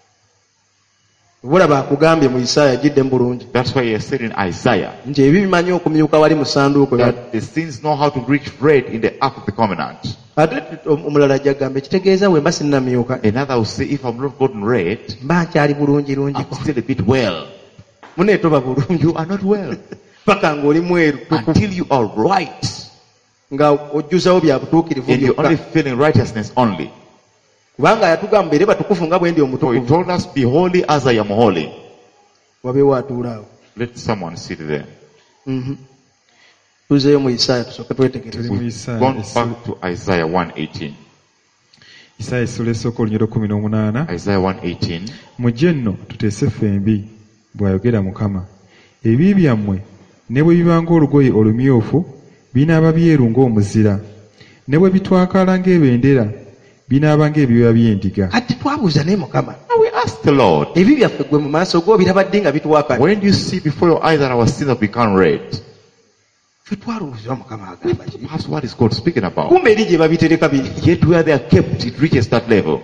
bulaba akugambye mu isaaya giddemu bulungi That's why he has said in Isaiah nti ebi bimanyi okumyuka wali mu ssanduuko that the sins know how to reach red in the ark of the covenant. ate omulala jjagamba ekitegeeza bwe mba sinnamyuka Another will say, if I'm not gotten red, mba nkyali bulungi lungi I'm still a bit well. muneetoba bulungi You are not well paka ng'oli mweru tukufu until you are right. nga ojjuzawo bya butuukirivu And you're only byokka feeling righteousness only. kubanga yatugamba ere batukufu nga bwe ndi For he omutukuvu told us, be holy as I am holy. wabeewo atuula awo Let someone sit there. Mhm. tuzeeyo mu isaaya tusooke twetegereze Tuli mu We've Isaaya gone essu- back to Isaiah one eighteen. Isaaya essula esooka olunyiro kumi n'omunaana Isaiah one eighteen. mujje nno tuteese ffembi bw'ayogera mukama ebibi byammwe ne bwe biba ng'olugoye olumyufu binaaba byeru ng'omuzira ne bwe bitwakala ng'ebendera binaaba ng'ebyoya by'endiga kati twabuuza naye mukama Now we ask the Lord, ebi byaffe gwe mu maaso go biraba ddi nga bituwakala when do you see before your eyes that our sins have become red? ffe twalowooza mukama agamba ki That's what is God speaking about. kumbe eri gye babitereka biri Yet where they are kept, it reaches that level.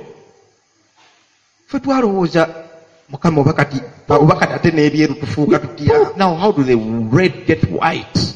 ffe twalowooza mukama oba kati oba kati ate n'ebyeru tufuuka tutya Now how do the red get white?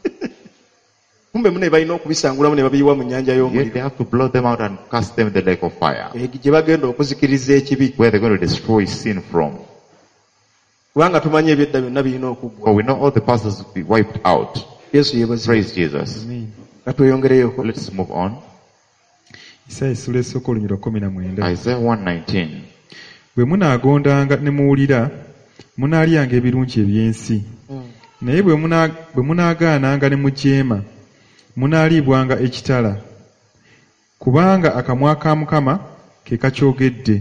kumbe mune balina okubisangulamu ne babiyiwa mu nnyanja Yet y'omuliro they have to blow them out and cast them in the lake of fire, Eh, gye bagenda okuzikiriza ekibi where they're going to destroy sin from. kubanga tumanyi ebyedda byonna birina okuggwa For we know all the pastors will be wiped out. yesu yebazi Praise Jesus. Amen. katweyongereyoko Let's move on. Isaaya essula esooka olunyiro kumi na mwenda Isaiah one nineteen. bwe munaagondanga ne muwulira munaalyanga ebirungi eby'ensi naye bwe muna- bwe munaagaananga ne mujeema munaaliibwanga ekitala kubanga akamwa ka mukama ke kakyogedde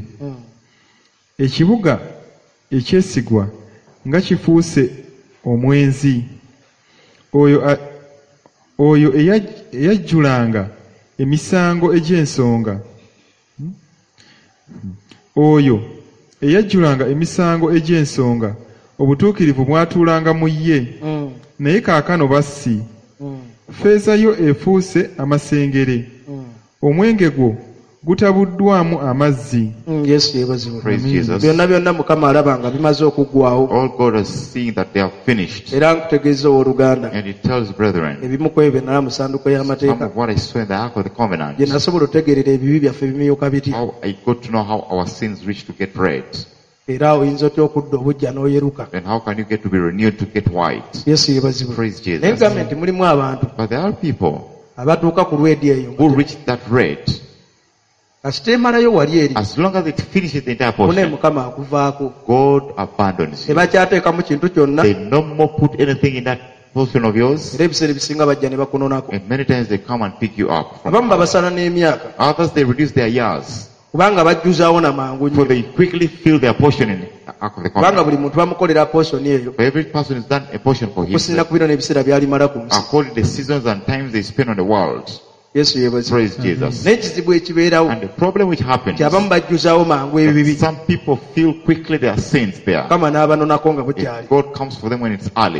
ekibuga ekyesigwa nga kifuuse omwenzi oyo a- oyo eya- eyajjulanga emisango egy'ensonga Hmm? Hmm. oyo eyajjulanga emisango egy'ensonga obutuukirivu bwatuulanga mu ye naye kaakano bassi ffeeza yo efuuse amasengere omwenge gwo gutabuddwamu amazzi. Mm, yesu yeebazibwe. Praise Jesus. byonna byonna mukama alaba nga bimaze okuggwawo All God is seeing that they are finished. era nkutegeeza owooluganda And He tells brethren, ebimu ku ebyo bye nalaba mu ssanduuko some y'amateeka of what I saw in the Ark of the Covenant, gye nasobola otegeerera ebibi byaffe bimyuka biti how I got to know how our sins reach to get red. era oyinza otya okudda obujja n'oyeruka. And how can you get to be renewed to get white? yesu yeebazibwe. Praise naye Jesus. gavumenti mulimu abantu But there are people abatuuka ku lwedi eyo who reach that red. kati teemalayo wali eri As long as it finishes the entire mune portion, mukama akuvaako God abandons you. tebakyateekamu kintu kyonna They no more put anything in that portion of yours. era ebiseera ebisinga bajja ne bakunonako. And many times they come and pick you up. from abamu afar. babasala n'emyaka Others they reduce their years. kubanga bajjuzaawo na mangu For nnyo they quickly fill their portion in the Ark of the kubanga Covenant. buli muntu bamukolera posoni eyo For every person is done a portion for him. okusinira ku biro n'ebiseera byalimala ku nsi. According to the seasons and times they spend on the world. yesu yeebazibwe. Praise Jesus. naye ekizibu ekibeerawo And the problem which happens nti abamu bajjuzaawo mangu ebibi that some people feel quickly their sins there. mukama n'abanonako nga bukyali. If God comes for them when it's early.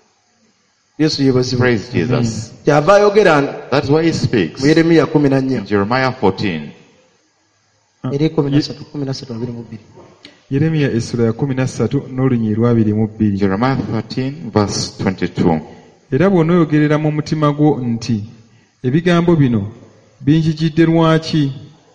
yesu yeebazibwe. Praise Jesus. kyava ayogera That's why he speaks mu yeremiya kumi na nnya in Jeremiah fourteen. era kumi na ssatu kumi na ssatu abiri mu bbiri Yeremiya essula ya kumi na ssatu n'olunyiri lwabiri mu bbiri. Jeremiah thirteen verse twenty-two. Era bw'onooyogerera mu mutima gwo nti ebigambo bino binjigidde lwaki?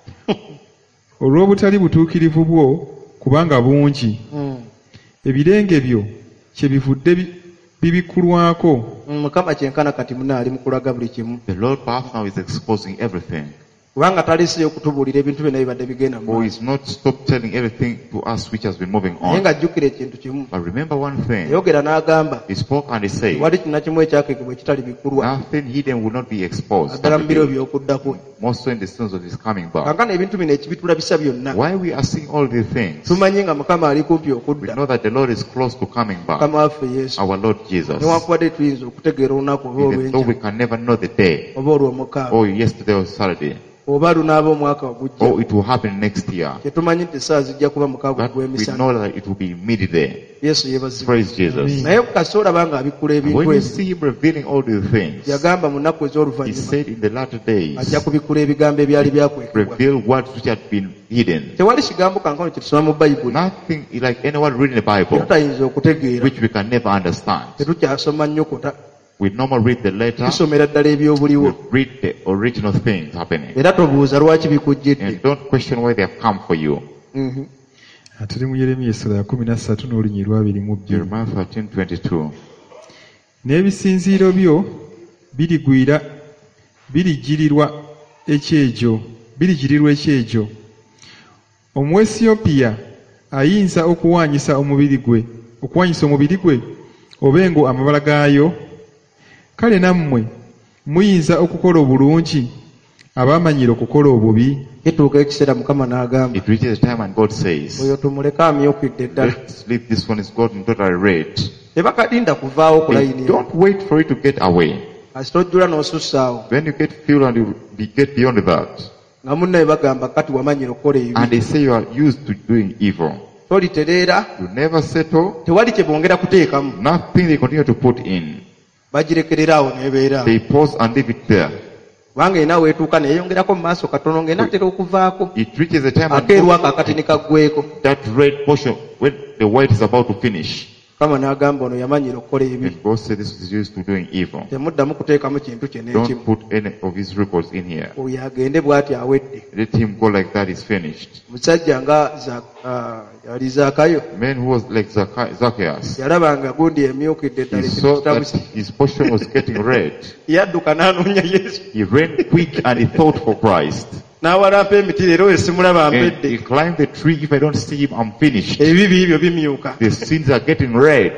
Olw'obutali butuukirivu bwo kubanga bungi. Mm. Ebirenge byo kyebivudde bi- bibikulwako. Mm, mukama kyenkana kati muna ali mu kulaga buli kimu The Lord perhaps now is exposing everything. kubanga taleseyo kutubuulira ebintu byonna bibadde bigenda mu Or maaso. is not stopped telling everything to us which has been moving naye on. ng'ajjukira ekintu kimu But remember one thing. yayogera n'agamba He spoke and he said, wali kina kimu ekyakekebwa ekitali bikulwa nothing hidden will not be exposed. naddala mu biro by'okuddako. More so in the sins of his coming back. kankana ebintu bino ekibitulabisa byonna Why we are seeing all these things? tumanyi nga mukama ali kumpi We okudda. know that the Lord is close to coming back. mukama waffe yesu Our Lord Jesus. newankubadde tuyinza okutegeera olunaku oba Even though we olw'enkya can never know the day. oba olw'omukaaga Or yesterday or Saturday. oba lunaaba omwaka ogujja. Or it will happen next year. kyetumanyi nti essaawa zijja kuba mukaaga But we ogw'emisana. know that it will be immediately. yesu yeebazibwe. Praise Jesus. naye kasita olaba nga abikula ebintu When you ebyo see him revealing all these things, yagamba mu nnaku he ez'oluvannyuma said in the latter days, ajja kubikula ebigambo ebyali byakwekebwa. reveal words which had been hidden. tewali kigambo kankano kye tusoma mu bayibuli Nothing like anyone reading the Bible, tetutayinza okutegeera which we can never understand. tetukyasoma nnyokota We normally read the letter, tusomera ddala ebyobuliwo we read the original things happening. era tobuuza lwaki bikujjidde. And don't question why they have come for you. Mhm. Tuli mu Yeremiya essula ya kumi na ssatu n'olunyiri lwabiri mu bbiri. Jeremiah thirteen twenty-two. N'ebisinziiro byo birigwira biriggirirwa ekyejo biriggirirwa ekyejo. Omuwesiyopya ayinza okuwanyisa omubiri gwe okuwanyisa omubiri gwe obengo amabala gaayo. Kale nammwe muyinza okukola obulungi abamanyira okukola obubi. kituuka ekiseera mukama n'agamba It reaches a time and God says, oyo tumuleke amyukidde ddala let's leave this one, is gotten totally red. tebakadinda kuvaawo They kulayinira don't wait for it to get away. kasita ojjula n'osussaawo When you get filled and you be- get beyond that, nga munnaye bagamba kati wamanyira okukola and ebibi they say you are used to doing evil, tolitereera you never settle, tewali kye bongera kuteekamu nothing they continue to put in. bagirekerera awo n'ebeera They pause and leave it there. kubanga erina weetuuka neeyongerako mu maaso katono ng'enaatera okuvaako It reaches a time and akeeru ako akati ne kaggweko. that red portion, when the white is about to finish, mukama n'agamba ono yamanyira okukola ebibi and God said this is used to doing evil. temuddamu kuteekamu kintu kye n'ekimu. Don't put any of his records in here. oyo agende bw'ati awedde. Let him go like that, is finished. musajja nga Za- ah, yali zaakayo Man who was like Zaccha- Zacchaeus, yalaba nga gundi emyukidde he ddala saw that ekitabu his portion was getting red. yadduka n'anoonya yesu He ran quick and he thought for Christ. n'awalampa emiti leero we simulaba And mpedde. he climbed the tree. If I don't see him, I'm finished. ebibi ebyo bimyuka. The sins are getting red.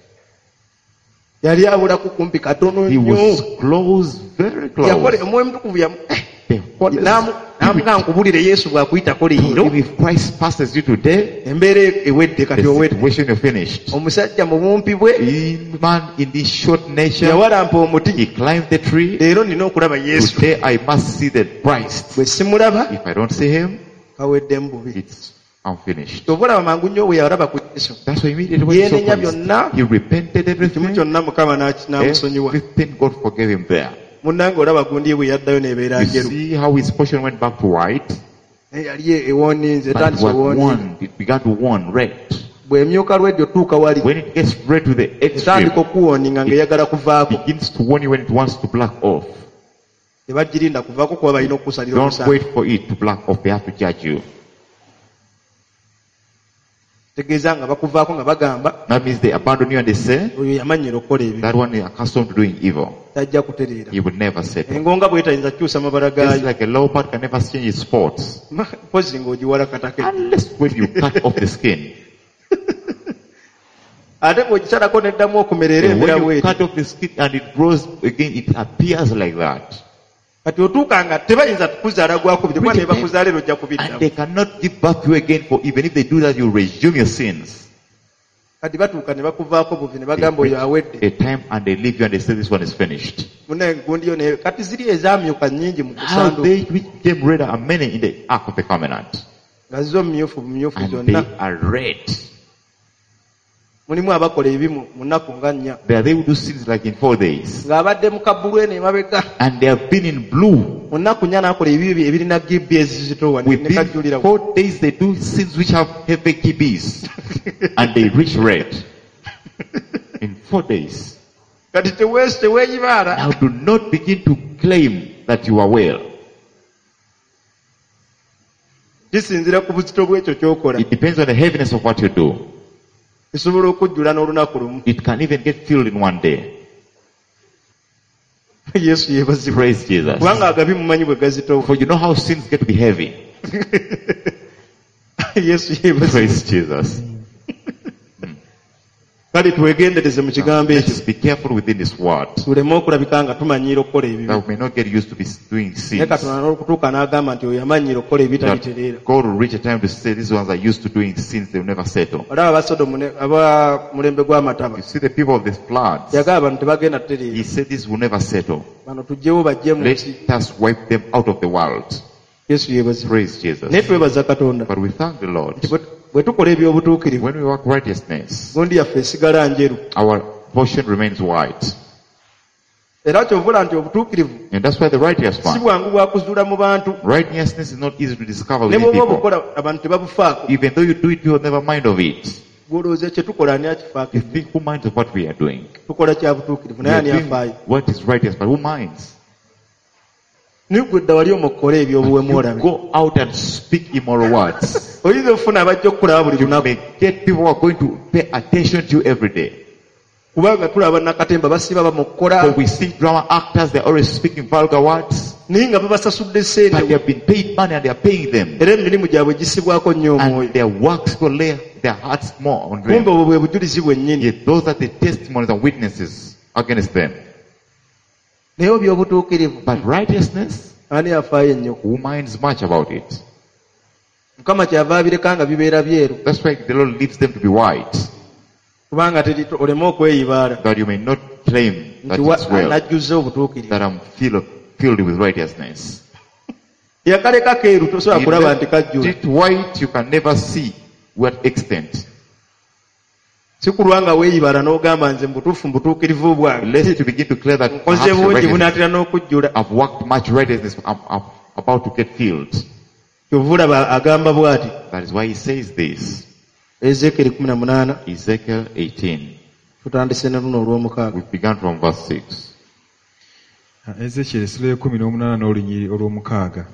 yali abulaku kumpi katono He nnyo. was close, very yakola close. omwoyo mutukuvu yamu The Holy namugaa nkubulire yesu bw'akuyitako leero Spirit, if Christ passes you today, embeera ewedde kati the owedde. situation you're finished. omusajja mu bumpi bwe In man, in this short nature, yawalampa he omuti. climbed the tree. leero nina okulaba yesu. Today I must see the Christ. bwe simulaba If I don't see him, kawedde mu bubi. it's I'm finished. tova olaba mangu nnyo bwe yalaba ku yesu. That's why immediately when he saw Yeenenya Christ, byonna. he repented kimu everything. kyonna mukama n'aki- n'amusonyiwa. Everything God forgave him there. munnange olaba gundi ye bwe yaddayo n'ebeera You njeru. see how his portion went back to white. eyali ewoninze But it etandise was ewoninze warned, it began to warn red. bw'emyuka lw'edyo tuuka wali When it gets red to the extreme, etandika okuwoninga ng'eyagala kuvaako begins to warn you when it wants to black off. tebagirinda kuvaako kuba balina okusalira Don't omusango wait for it to black off. They have to judge you. tegeeza nga bakuvaako nga bagamba That means they abandon you and they say, oyo yamanyira okukola ebyo that one is accustomed to doing evil. tajja kutereera He would never settle. engonga bwe tayinza kukyusa mabala Just gaayo like a leopard can never change its spots mpozi ng'ogiwala katake unless when you cut off the skin. ate bw'ogisalako neddamu okumerera And emera when you bweti cut off the skin and it grows again, it appears like that. kati otuuka nga tebayinza kukuzaala gwakubiri kuba ne bakuzaala ero ojja And kubiddamu they cannot give back to you again, for even if they do that, you resume your sins. kati batuuka ne bakuvaako buvi ne They bagamba oyo reach awedde a time and they leave you and they say this one is finished. muna engundi yo ne kati ziri ezamyuka nnyingi mu How kusanduku they which became red are many in the Ark of the Covenant. nga zo mumyufu mumyufu And zonna they are red. mulimu abakola ebimu mu nnaku nga nnya They are they who do sins like in four days. ng'abadde mu kabbulu eno emabega And they have been in blue. mu nnaku nnya n'akola ebibi ebirina gibbi ezizitowa ne Within kajjulira four days they do sins which have heavy kibis. And they reach red. In four days. kati teweesi teweeyibaala Now do not begin to claim that you are well. kisinzira ku buzito bw'ekyo ky'okola It depends on the heaviness of what you do. esobola okujjula n'olunaku lumu It can even get filled in one day. yesu yeebazibwa Praise Jesus. kubanga agabi mumanyi bwe gazitowa For you know how sins get to be heavy. yesu yeebazibwa Praise Jesus. kale twegendereze mu kigambo Let ekyo us be careful within this word. tuleme okulabika nga tumanyiira okukola ebibi That we may not get used to be doing naye sins. katonda n'okutuuka n'agamba nti oyo yamanyiira okukola ebitalitereera That God will reach a time to say these ones are used to doing sins, they will never settle. olaba abasodomu ne- aba mulembe gw'amataba You see the people of the floods. yagaba bano tebagenda He kutereera said this will never settle. bano tujjewo bajje mu nsi Let us wipe them out of the world. yesu yeebazibwa Praise Jesus. naye twebaza katonda But we thank the Lord. nti bwe- bwe tukola ebyobutuukirivu When we work righteousness, gundi yaffe esigala njeru our portion remains white. era kyovula nti obutuukirivu And that's why the righteous si one. bwangu bwakuzuula mu bantu Righteousness is not easy to discover ne within bw'oba people. obukola abantu tebabufaako Even though you do it, people never mind of it. gwolowooza kye tukola ani akifaako You think who minds of what we are doing? tukola kya butuukirivu We naye are ani doing afaayo what is righteous, but who minds? naye gwe dda wali omukola ebyobuwemu You olabe go out and speak immoral words. oyinza okufuna abajja okukulaba buli You lunaku may get people who are going to pay attention to you every day. kubanga tulaba nakatemba basiba For bamukukola we see drama actors, they're always speaking vulgar words. naye nga babasasudde But they sente have been paid money and they are paying them. era emirimu gyabwe gisibwako nnyo omwoyo And their works will lay their hearts more on kumbe them. obwo bwe bujulizi bwennyini Yet those are the testimonies and witnesses against them. naye obyobutuukirivu But righteousness, ani afaayo ennyo who minds much about it? mukama kyava abireka nga bibeera byeru That's why the Lord leaves them to be white, kubanga teri- oleme okweyibaala that you may not claim that nti wa- it's well, najjuza obutuukirivu that I'm filled, filled with righteousness. yakaleka keeru tosobola You kulaba left nti kajjula it white, you can never see what extent. si kulwa nga weeyibaala n'ogamba nze mubutuufu mubutuukirivu bwange Lest you begin to declare that nkoze perhaps your bungi righteousness, bunaatera n'okujjula I've worked much righteousness, I'm, I'm about to get filled. kyovulaba agamba bw'ati That is why he says this. ezeekeri kumi na munaana Ezekiel eighteen. tutandise ne luno olw'omukaaga We began from verse six. Ezekyeri essula ekumi n'omunaana n'olunyiri olw'omukaaga.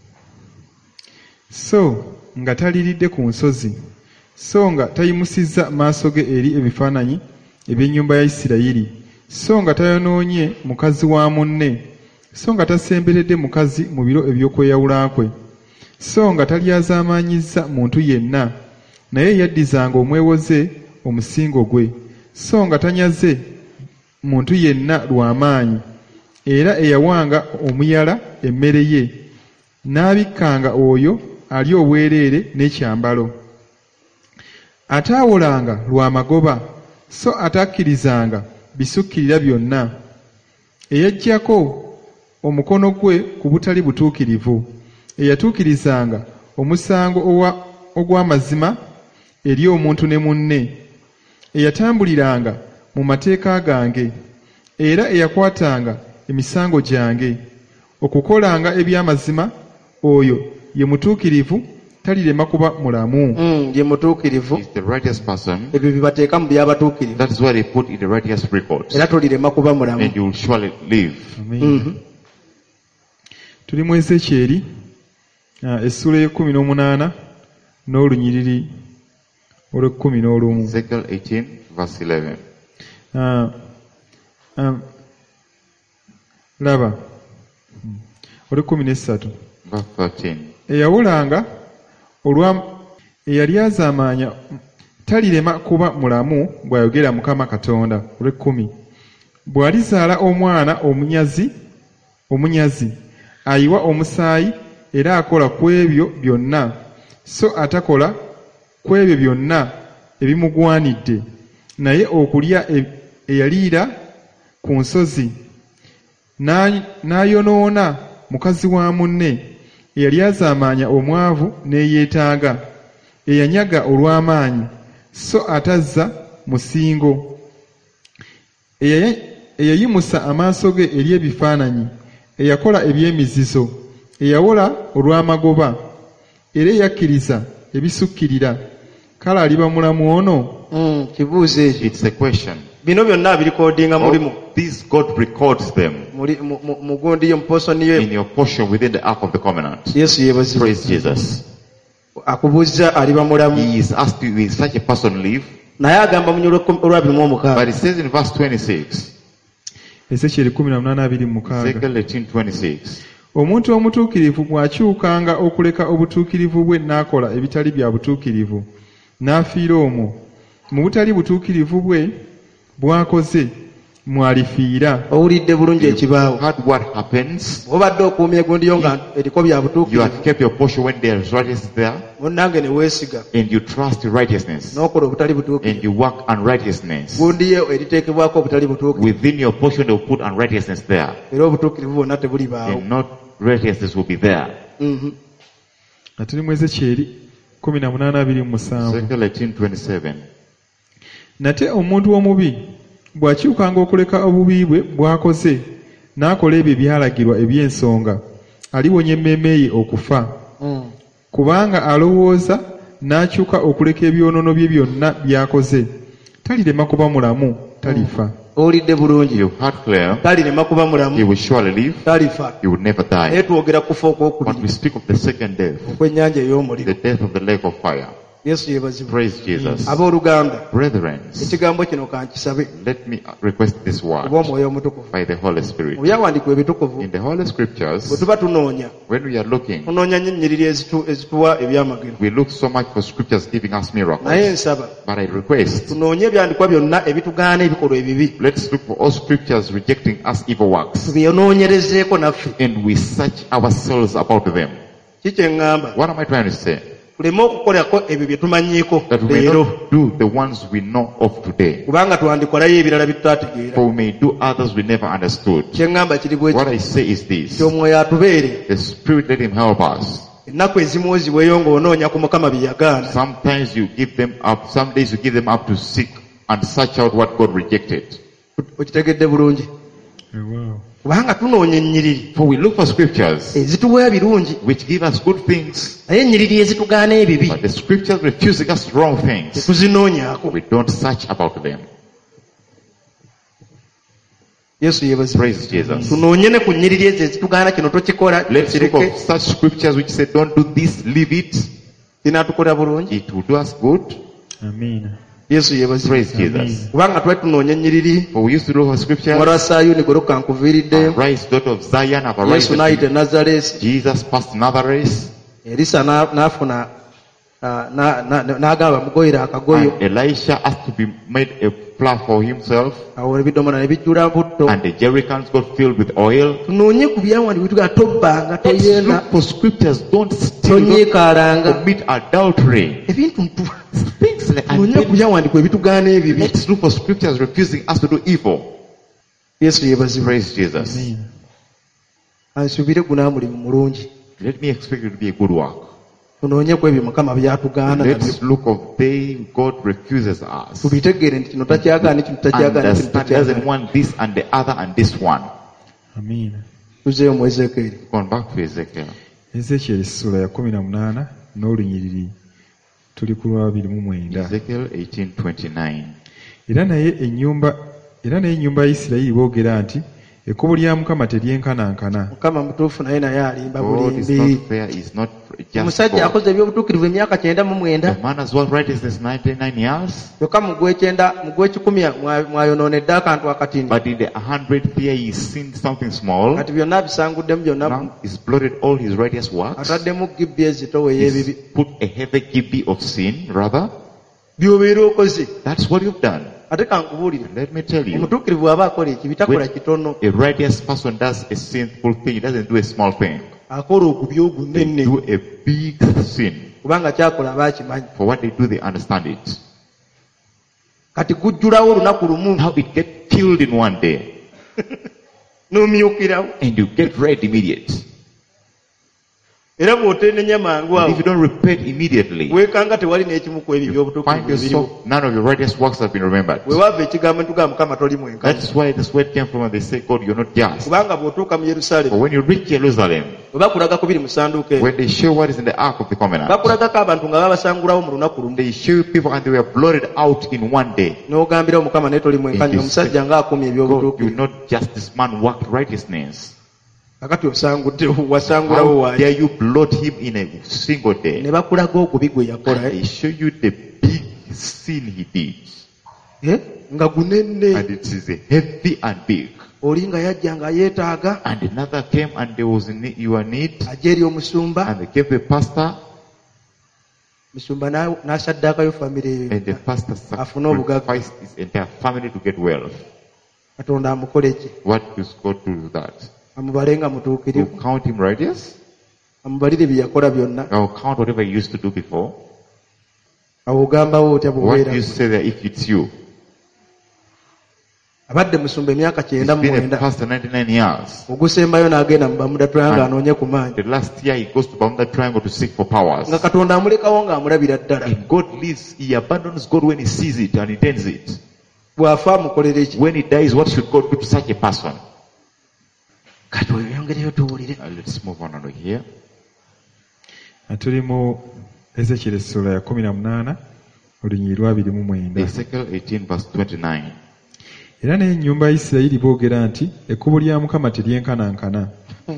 So nga taliiridde ku nsozi, so nga tayimusizza maaso ge eri ebifaananyi eby'ennyumba ya Isirayiri, so nga tayonoonye mukazi wa munne, so nga tasemberedde mukazi mu biro eby'okweyawula kwe, so nga talyazaamaanyizza muntu yenna, naye yaddizanga omwewoze omusingo gwe, so nga tanyaze muntu yenna lw'amaanyi, era eyawanga omuyala emmere ye, n'abikkanga oyo ali obwereere n'ekyambalo. Ataawolanga lwa magoba, so atakkirizanga bisukkirira byonna, eyaggyako omukono gwe ku butali butuukirivu, eyatuukirizanga omusango owa- ogw'amazima eri omuntu ne munne, eyatambuliranga mu mateeka gange, era eyakwatanga emisango gyange, okukolanga eby'amazima, oyo ye mutuukirivu talirema kuba mulamu. Mm, ye mutuukirivu He's the righteous person. ebyo bibateeka mu by'abatuukirivu That is why they put in the righteous records. era tolirema kuba mulamu. And you will surely live. Amen. Mhm. Tuli mu Ezekyeri uh, essula y'ekkumi n'omunaana n'olunyiriri olw'ekkumi n'olumu. Ezekiel eighteen, verse eleven. Uh, um, laba olw'ekkumi n'essatu. Verse thirteen. Eyawulanga olwa eyali azaamaanya talirema kuba mulamu bw'ayogera Mukama Katonda. Olw'ekkumi. Bw'alizaala omwana omunyazi omunyazi ayiwa omusaayi era akola ku ebyo byonna so atakola ku ebyo byonna ebimugwanidde naye okulya e- eyaliira ku nsozi Na- n'ayonoona mukazi wa munne eyali azaamaanya omwavu n'eyeetaaga eyanyaga olw'amaanyi so atazza musingo Eya- eyayimusa amaaso ge eri ebifaananyi eyakola eby'emizizo eyawola olw'amagoba era eyakkiriza ebisukkirira kale aliba mulamu ono. Mm, kibuuzo ekyo. It's a question. Bino byonna abirikodinga mulimu All these God records them Muli- mu- mu- mu gundi yo mu posoni in ye. your portion within the ark of the covenant. Yesu yeebazibwe. Praise Jesus. Akubuuza aliba mulamu He is asked you, will such a person live? naye agamba mu nnyolo olwabiri mu omukaaga But it says in verse twenty-six, Ezekyeri kumi na munaana abiri mu mukaaga. Ezekiel eighteen twenty-six. Omuntu omutuukirivu bw'akyukanga okuleka obutuukirivu bwe n'akola ebitali bya butuukirivu n'afiira omwo mu butali butuukirivu bwe bw'akoze mwalifiira. owulidde bulungi ekibaawo. Heard what happens? obadde okuumya egundi yo nga eriko bya You butuukirivu have kept your portion when there is righteousness there, munnange ne weesiga and you trust righteousness, n'okola obutali and butuukirivu you work unrighteousness. gundi ye eriteekebwako obutali butuukirivu Within your portion, they will put unrighteousness there, era obutuukirivu bwonna tebulibaawo. and not righteousness will be there. Mhm. Nga tuli mu Ezekyeri kumi na munaana abiri mu musanvu. Ezekiel eighteen twenty-seven. Nate omuntu omubi bw'akyukanga okuleka obubi bwe bw'akoze n'akola ebyo ebyalagirwa eby'ensonga aliwonya emmeeme ye okufa Mm. kubanga alowooza n'akyuka okuleka ebyonoono bye byonna by'akoze talirema kuba mulamu talifa. owulidde bulungi You heard clear. talirema kuba He mulamu will surely live. talifa He will never naye die. twogera kufa But we okwokubiri speak of the second death, okwennyanja ey'omuliro. the death of the lake of fire. yesu yeebazibwe. Praise Jesus. abooluganda Brethren, ekigambo kino kankisabe let me request this oba word omwoyo omutukuvu by the Holy Spirit. mu byawandiikibwa ebitukuvu In the Holy bwe Scriptures, tuba tunoonya when we are looking, tunoonya nnyo ennyiriri ezitu- ezituwa ebyamagero we look so much for Scriptures giving us naye miracles. nsaba But I request, tunoonye ebyandikwa byonna ebitugaana ebikolwa ebibi let's look for all Scriptures rejecting us evil works, tubyonoonyerezeeko naffe. and we search ourselves about them. ki kye ŋŋamba What am I trying to say? tuleme okukolako ebyo bye tumanyiiko That we may leero not do the ones we know of today, kubanga twandikolayo ebirala bye tutaategeera. for we may do others we never understood. kye ŋŋamba kiri bwe What I say is this: kiti omwoyo atubeere the Spirit, let Him help us. ennaku ezimu oziweeyo ng'onoonya ku mukama bye yagaana. Sometimes you give them up, some days you give them up to seek and search out what God rejected. okitegedde bulungi kubanga tunoonya ennyiriri For we look for Scriptures ezituwa ebirungi which give us good things, naye ennyiriri ezitugaana ebibi but the Scriptures refusing us wrong things. tetuzinoonyaako. We don't search about them. yesu yeebazibwe. Praise Jesus. tunoonye ne ku nnyiriri ezo ezitugaana kino tokikola Let's look kireke. of such Scriptures which say, don't do this, leave it. kinaatukola bulungi. It will do us good. Amiina. yesu yeebazibwe. Praise Jesus. kubanga twali tunoonya ennyiriri For we used to look for Scriptures. mwala wa sayuni goloka nkuviiriddeyo. Arise, daughter of Zion, have yesu arisen. n'ayita e nazareesi. Jesus passed another race, erisa na- n'afuna ah, na- na- na- n'agamba bamugoyere akagoyo. and Elisha asked to be made a plough for himself, awo ebidomola ne bijjula butto. and the jerrycans got filled with oil. tunoonye ku byawandiikibwa tugaa tobbanga Let's toyenda look for Scriptures. Don't steal, don't tonyiikaalanga commit adultery. ebintu ntu Things like tunoonye ku byawandiikibwa ebitugaana ebibi. Let's look for Scriptures refusing us to do evil. yesu yeebazibwe. Praise Jesus. Amiina. ansuubire guna mulimu mulungi. Let me expect it to be a good work. tunoonye ku ebyo mukama byatugaana nabyo Let's look of they God refuses us. tubitegeere nti kino takyagaana kino takyagaana kino Understand, doesn't takyagaana. want this and the other and this one. Amiina. tuzeeyo mu ezekeeri Going back to Ezekiel. Ezekiel essula ya kumi na munaana n'olunyiriri tuli ku lwa abiri mu mwenda. Ezekiel eighteen twenty-nine. Era naye ennyumba era naye ennyumba ya Isirayiri boogera nti ekkubo lya Mukama teryenkanankana. Mukama mutuufu naye naye alimba God is bulimbi. not fair, is not just Omusajja God. akoze ebyobutuukirivu emyaka kyenda mu mwenda. The man has worked righteousness ninety-nine years, Kyokka mu gw'ekyenda mu gw'ekikumi mwa- mwayonoonedde akantu akatini. but in the hundredth year he sinned something small. Kati byonna bisanguddemu byonna Now he's blotted all his righteous works. ataddemu gibbi ezitowo ey'ebibi. He's put a heavy gibby of sin, rather. By'obeera okoze. That's what you've done. Ate kankubuulire. Let me tell you, Omutuukirivu aba akola ekibi takola kitono. a righteous person does a sinful thing. He doesn't do a small thing. Akola ogubi They ogunene. do a big sin. Kubanga kyakola baakimanyi. For what they do, they understand it. Kati gujjulawo olunaku lumu. How it get killed in one day, N'omyukirawo. and you get red immediate. Era bw'oteenenya mangu And awo. if you don't repent immediately, Weekanga tewali n'ekimu ku ebyo find by'obutuukirivu ebiriwo. yourself, none of your righteous works have been remembered. We wava ekigambo ntuga Mukama toli mwenkanya. That's why this word came from when they say, God, you're not just. Kubanga bw'otuuka mu But Yerusaalemi, when you reach Jerusalem, bwe bakulagako biri mu ssanduuko eyo, when they show what is in the Ark of the Covenant, bakulagako abantu nga babasangulawo mu lunaku lumu. they show people and they were blotted out in one day. N'ogambirawo Mukama naye toli mwenkanya, It is- omusajja ng'akumye God, you eby'obutuukirivu. not just this man worked righteousness. Kakati osanguddewo, wasangulawo How waayi. dare you blot him in a single day? Ne bakulaga ogubi gwe yakola. And they show you the big sin he did. Eh? Nga gunenne. And it is a heavy and big. Oli nga yajja nga yeetaaga, And another came and there was in need, you are need. ajja eri omusumba, And they gave the pastor, musumba na- n'asaddaakayo famire eyo. and the pastor Afune obugagga. sacrificed his entire family to get wealth. Katonda amukole ki? What does God do with that? Amubale nga To mutuukirivu. count him righteous? Amubalire bye yakola byonna. Or count whatever he used to do before? Awo ogambawo otya What do bubeera. you say there if it's you? Abadde musumba emyaka He's kyenda mu been a mwenda. pastor ninety-nine years. Ogusembayo n'agenda mu Bamuda Triangle And- anoonye ku maanyi. The last year he goes to Bermuda Triangle to seek for powers. Nga Katonda amulekawo ng'amulabira ddala. And God leaves, he abandons God when he sees it and intends it. Bw'afa amukolera eki? When he dies, what should God do to such a person? Kati oyo yongereyo tuwulire. Uh, let's move on over here. Tuli mu Ezekiel essula ya kumi na munaana olunyiriri lwa abiri mu mwenda. Ezekiel eighteen verse twenty-nine. Era naye ennyumba ya Isirayiri boogera nti ekkubo lya Mukama teryenkanankana.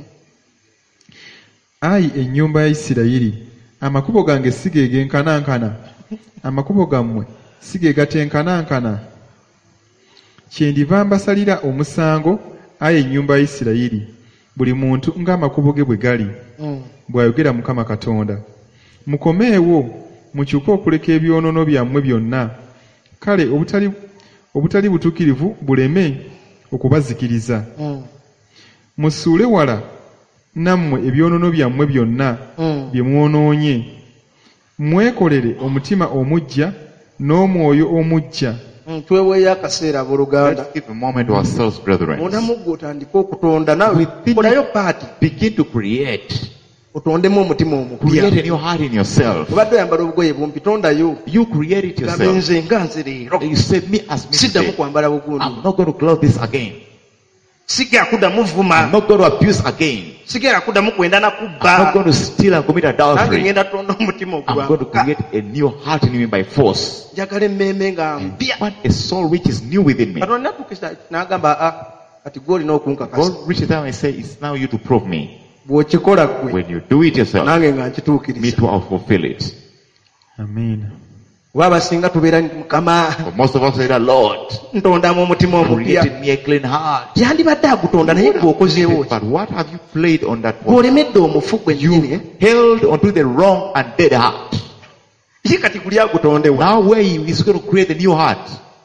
Ayi ennyumba ya Isirayiri, amakubo gange si ge genkanankana, amakubo gammwe si ge gatenkanankana. Kyendiva mbasalira omusango, ayi ennyumba ya Isirayiri, buli muntu ng'amakubo ge bwe gali, Mm. bw'ayogera Mukama Katonda. Mukomeewo, mukyuke okuleka ebyonoono byammwe byonna, kale obutali obutali butuukirivu buleme okubazikiriza. Mm. Musuule wala nammwe ebyonoono byammwe byonna Mm. bye mwonoonye. Mwekolere omutima omuggya n'omwoyo omuggya. Mm. Tweweeyo akaseera abooluganda. Let's give a moment to ourselves, brethren. Munda muggwe otandike okutonda nawe Within- kolayo paati Begin to create. otondemu omutima omupya. Create a new heart in yourself. Obadde oyambala obugoye bumpi tondayo. You create it Gambe yourself. nze nga nze leero You say, me as me siddamu today. kwambala bugundi. I'm not going to clothe this again. Sigenda kuddamu I'm vuma. not going to abuse again. Sigenda kuddamu kwenda na I'm not kubba. going to steal and commit Nange adultery. ngenda tonda omutima I'm going to ogwamuka. create a new heart in me by force. Njagala emmeeme nga mpya. Want a soul which is new within me. Katonda natuukisa n'agamba a kati gwe olina okunkakasa. God reaches down and says, it's now you to prove me. Bw'okikola ggwe When you do it yourself, nange nga me nkituukiriza. too, I'll fulfill it. Amiina. Oba abasinga tubeera nti Mukama But most of us say that, Lord, ntondamu omutima omupya. create in me a clean heart. Yandibadde agutonda naye gw'okozeewo ki? But what have you played on that one? Gw'olemedde omufu gwe nnyini. eh? Held onto the wrong and dead heart. Ye kati guli agutondewa. Now where he is going to create a new heart.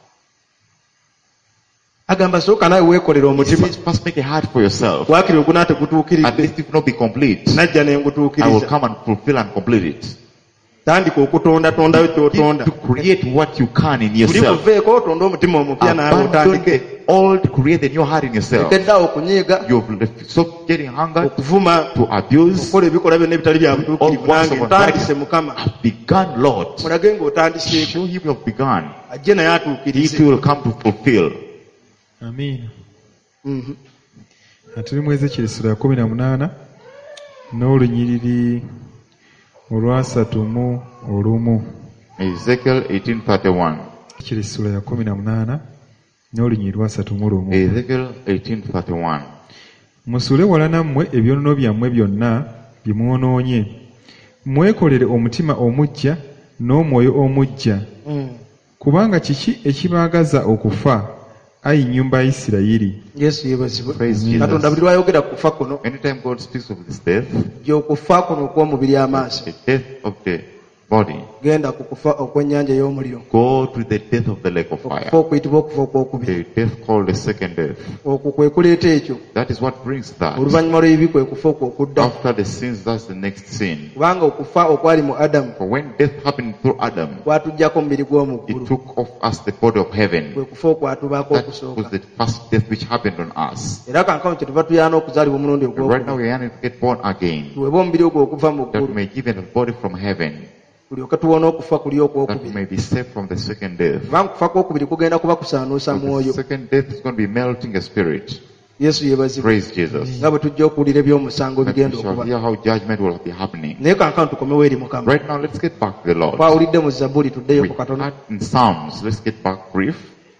Agamba sooka nawe weekolera He omutima. says, first make a heart for yourself. Waakiri oguna At tegutuukiridde. least if not be complete, Najja ne I will ngutuukiriza. come and fulfill and complete it. Tandika okutondatondayo Begin ky'otonda. to create what you can in Buli yourself. buveeko otonda omutima omupya nawe Abandon otandike. the old, create a new heart in yourself. Ekeddeawo okunyiiga, You've left- stopped getting hunger, okuvuma, to abuse. okukola ebikolwa byonna ebitali bya All butuukirivu. works Nange of ntandise unrighteousness. Mukama. I've begun, Lord. Mulage ng'otandiseeko. Show him you have begun. Ajje naye He atuukirize. too will come to fulfill. Amiina. Mhm. Tuli mu Ezekiel essula ya kumi na munaana n'olunyiriri olwasatu mu olumu. Ezekiel eighteen thirty-one. Kiri ssula ya kumi na munaana n'olunyiriri lwasatu mu lumu. Ezekiel eighteen thirty-one. Musule wala nammwe ebyonoono byammwe byonna bye mwonoonye. Mwekolere omutima omuggya n'omwoyo omuggya. Mm. Kubanga kiki ekibaagaza okufa, ayi nnyumba ya Isirayiri? Yesu yebazibwe. Praise Jesus. Katonda buli lwayogera ku kufa kuno, Anytime God speaks of this death, gy'okufa kuno okw'omubiri amaaso, the death of the body, genda ku kufa okw'ennyanja y'omuliro, go to the death of the lake of fire. okufa okuyitibwa okufa okwokubiri. The death called the second death. Okwo kwe kuleeta ekyo. That is what brings that. Oluvannyuma lw'ebibi kwe kufa okwo okudda. After the sins, that's the next sin. Kubanga okufa okwali mu Adamu For when death happened through Adam, kwatuggyako omubiri gw'omuggulu, it took off us the body of heaven. kwe kufa okwatubaako That was okusooka. the first death which happened on us. Era kankano kyetuva tuyana okuzaalibwa omulundi And right now ogwokubiri, we are yearning to get born again, tuweebwe omubiri ogwo okuva mu that we ggulu, may give it a body from heaven, tulyoke tuwona okufa kuli that we okwokubiri. may be saved from the second death. Kubanga kufa kwokubiri kugenda kuba kusaanuusa So the mwoyo. second death is going to be melting a spirit. Yesu yebazibwe. Praise Jesus. Nga bwe tujja okuwulira eby'omusango That we bigenda shall okuba. hear how judgment will be happening. Naye kankano tukomewo eri Mukama. Right now, let's get back to the Lord. Twawulidde mu Zabbuli, tuddeyo We ku katono. had in Psalms. Let's get back brief.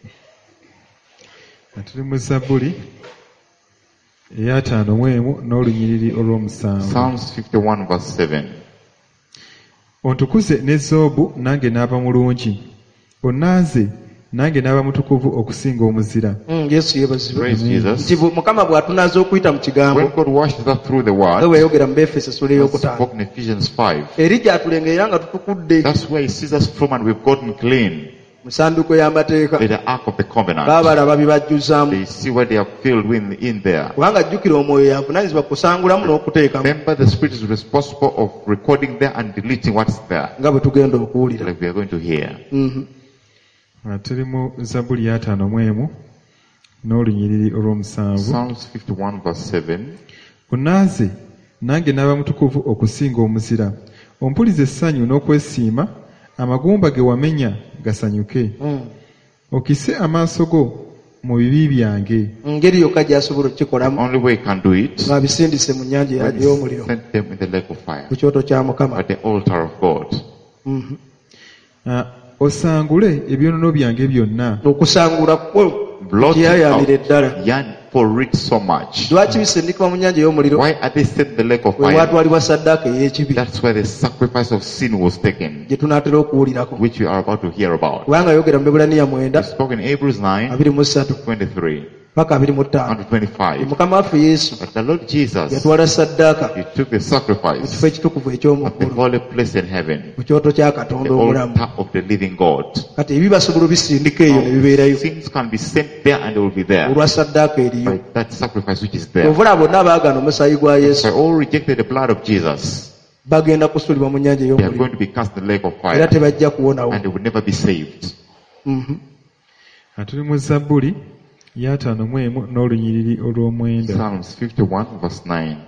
Nga tuli mu Zabbuli ey'ataano mu emu n'olunyiriri olw'omusanvu. Psalms fifty-one verse seven. Ontukuze ne Zoobu nange n'aba mulungi. Onnaaze nange n'aba mutukuvu okusinga omuzira. Mm, Yesu yebazibwe. Praise Jesus. Nti bu- Mukama bw'atunaaza okuyita mu kigambo, When God washed us through the nga word, bwe yayogera mu Befeso essula He ey'okutaano, spoke in Ephesians five. eri gy'atulengerera nga tutukudde That's where He sees us from, and we've gotten clean. mu ssanduuko y'amateeka, With the ark of the covenant. baabalaba bibajjuzaamu. They see what they are filled with in there. Kubanga jjukira omwoyo yavunaanyizibwa kusangulamu n'okuteekamu, Remember, the Spirit is responsible of recording there and deleting what's there. nga bwe tugenda okuwulira. Like we are going to hear. Mhm. Nga tuli mu Zabbuli y'ataano mu emu n'olunyiriri olw'omusanvu. Psalms fifty-one verse seven. Onnaaze nange n'aba mutukuvu okusinga omuzira. Ompulize essanyu n'okwesiima, amagumba ge wamenya gasanyuke. Mm. Okise amaaso go mu bibi byange. Ngeri yokka gy'asobola okukikolamu, Only way He can do it, ng'abisindise mu nnyanja when He y'omuliro, sent them in the lake of fire, ku kyoto kya Mukama. at the altar of God. Mhm. Ah, osangule ebyonoono byange byonna. Okusangula kwo Blot it kyeyayaanira eddala. out. Yearn for it so much. Lwaki bisindikibwa mu nnyanja y'omuliro? Why are they sent in the lake of We fire? waatwalibwa saddaaka ey'ekibi, That's where the sacrifice of sin was taken, gye tunaatera okuwulirako. which we are about to hear about. Kubanga yogera mu Bebulaniya mwenda, He spoke in Hebrews nine, abiri mu ssatu twenty-three, paka abiri mu ttaano. and twenty-five. Mukama waffe Yesu But the Lord Jesus, yatwala saddaaka He took the mu sacrifice kifo ekitukuvu of the eky'omuggulu, holy place in heaven, ku kyoto kya the Katonda omulamu. altar of the living God. Kati ebi basobola obisindika eyo ne bibeerayo Sins can be sent there and they will be there olwa saddaaka eriyo. by that sacrifice which is there. Ovula bonna abaagaana omusaayi gwa So Yesu all rejected the blood of Jesus. bagenda kusulibwa mu nnyanja They are ey'omuliro, going to be cast in the lake of era fire, tebajja kuwonawo. and they will never be saved. Mhm. Nga tuli mu Zabbuli y'ataano mu emu n'olunyiriri olw'omwenda. Psalms fifty-one verse nine.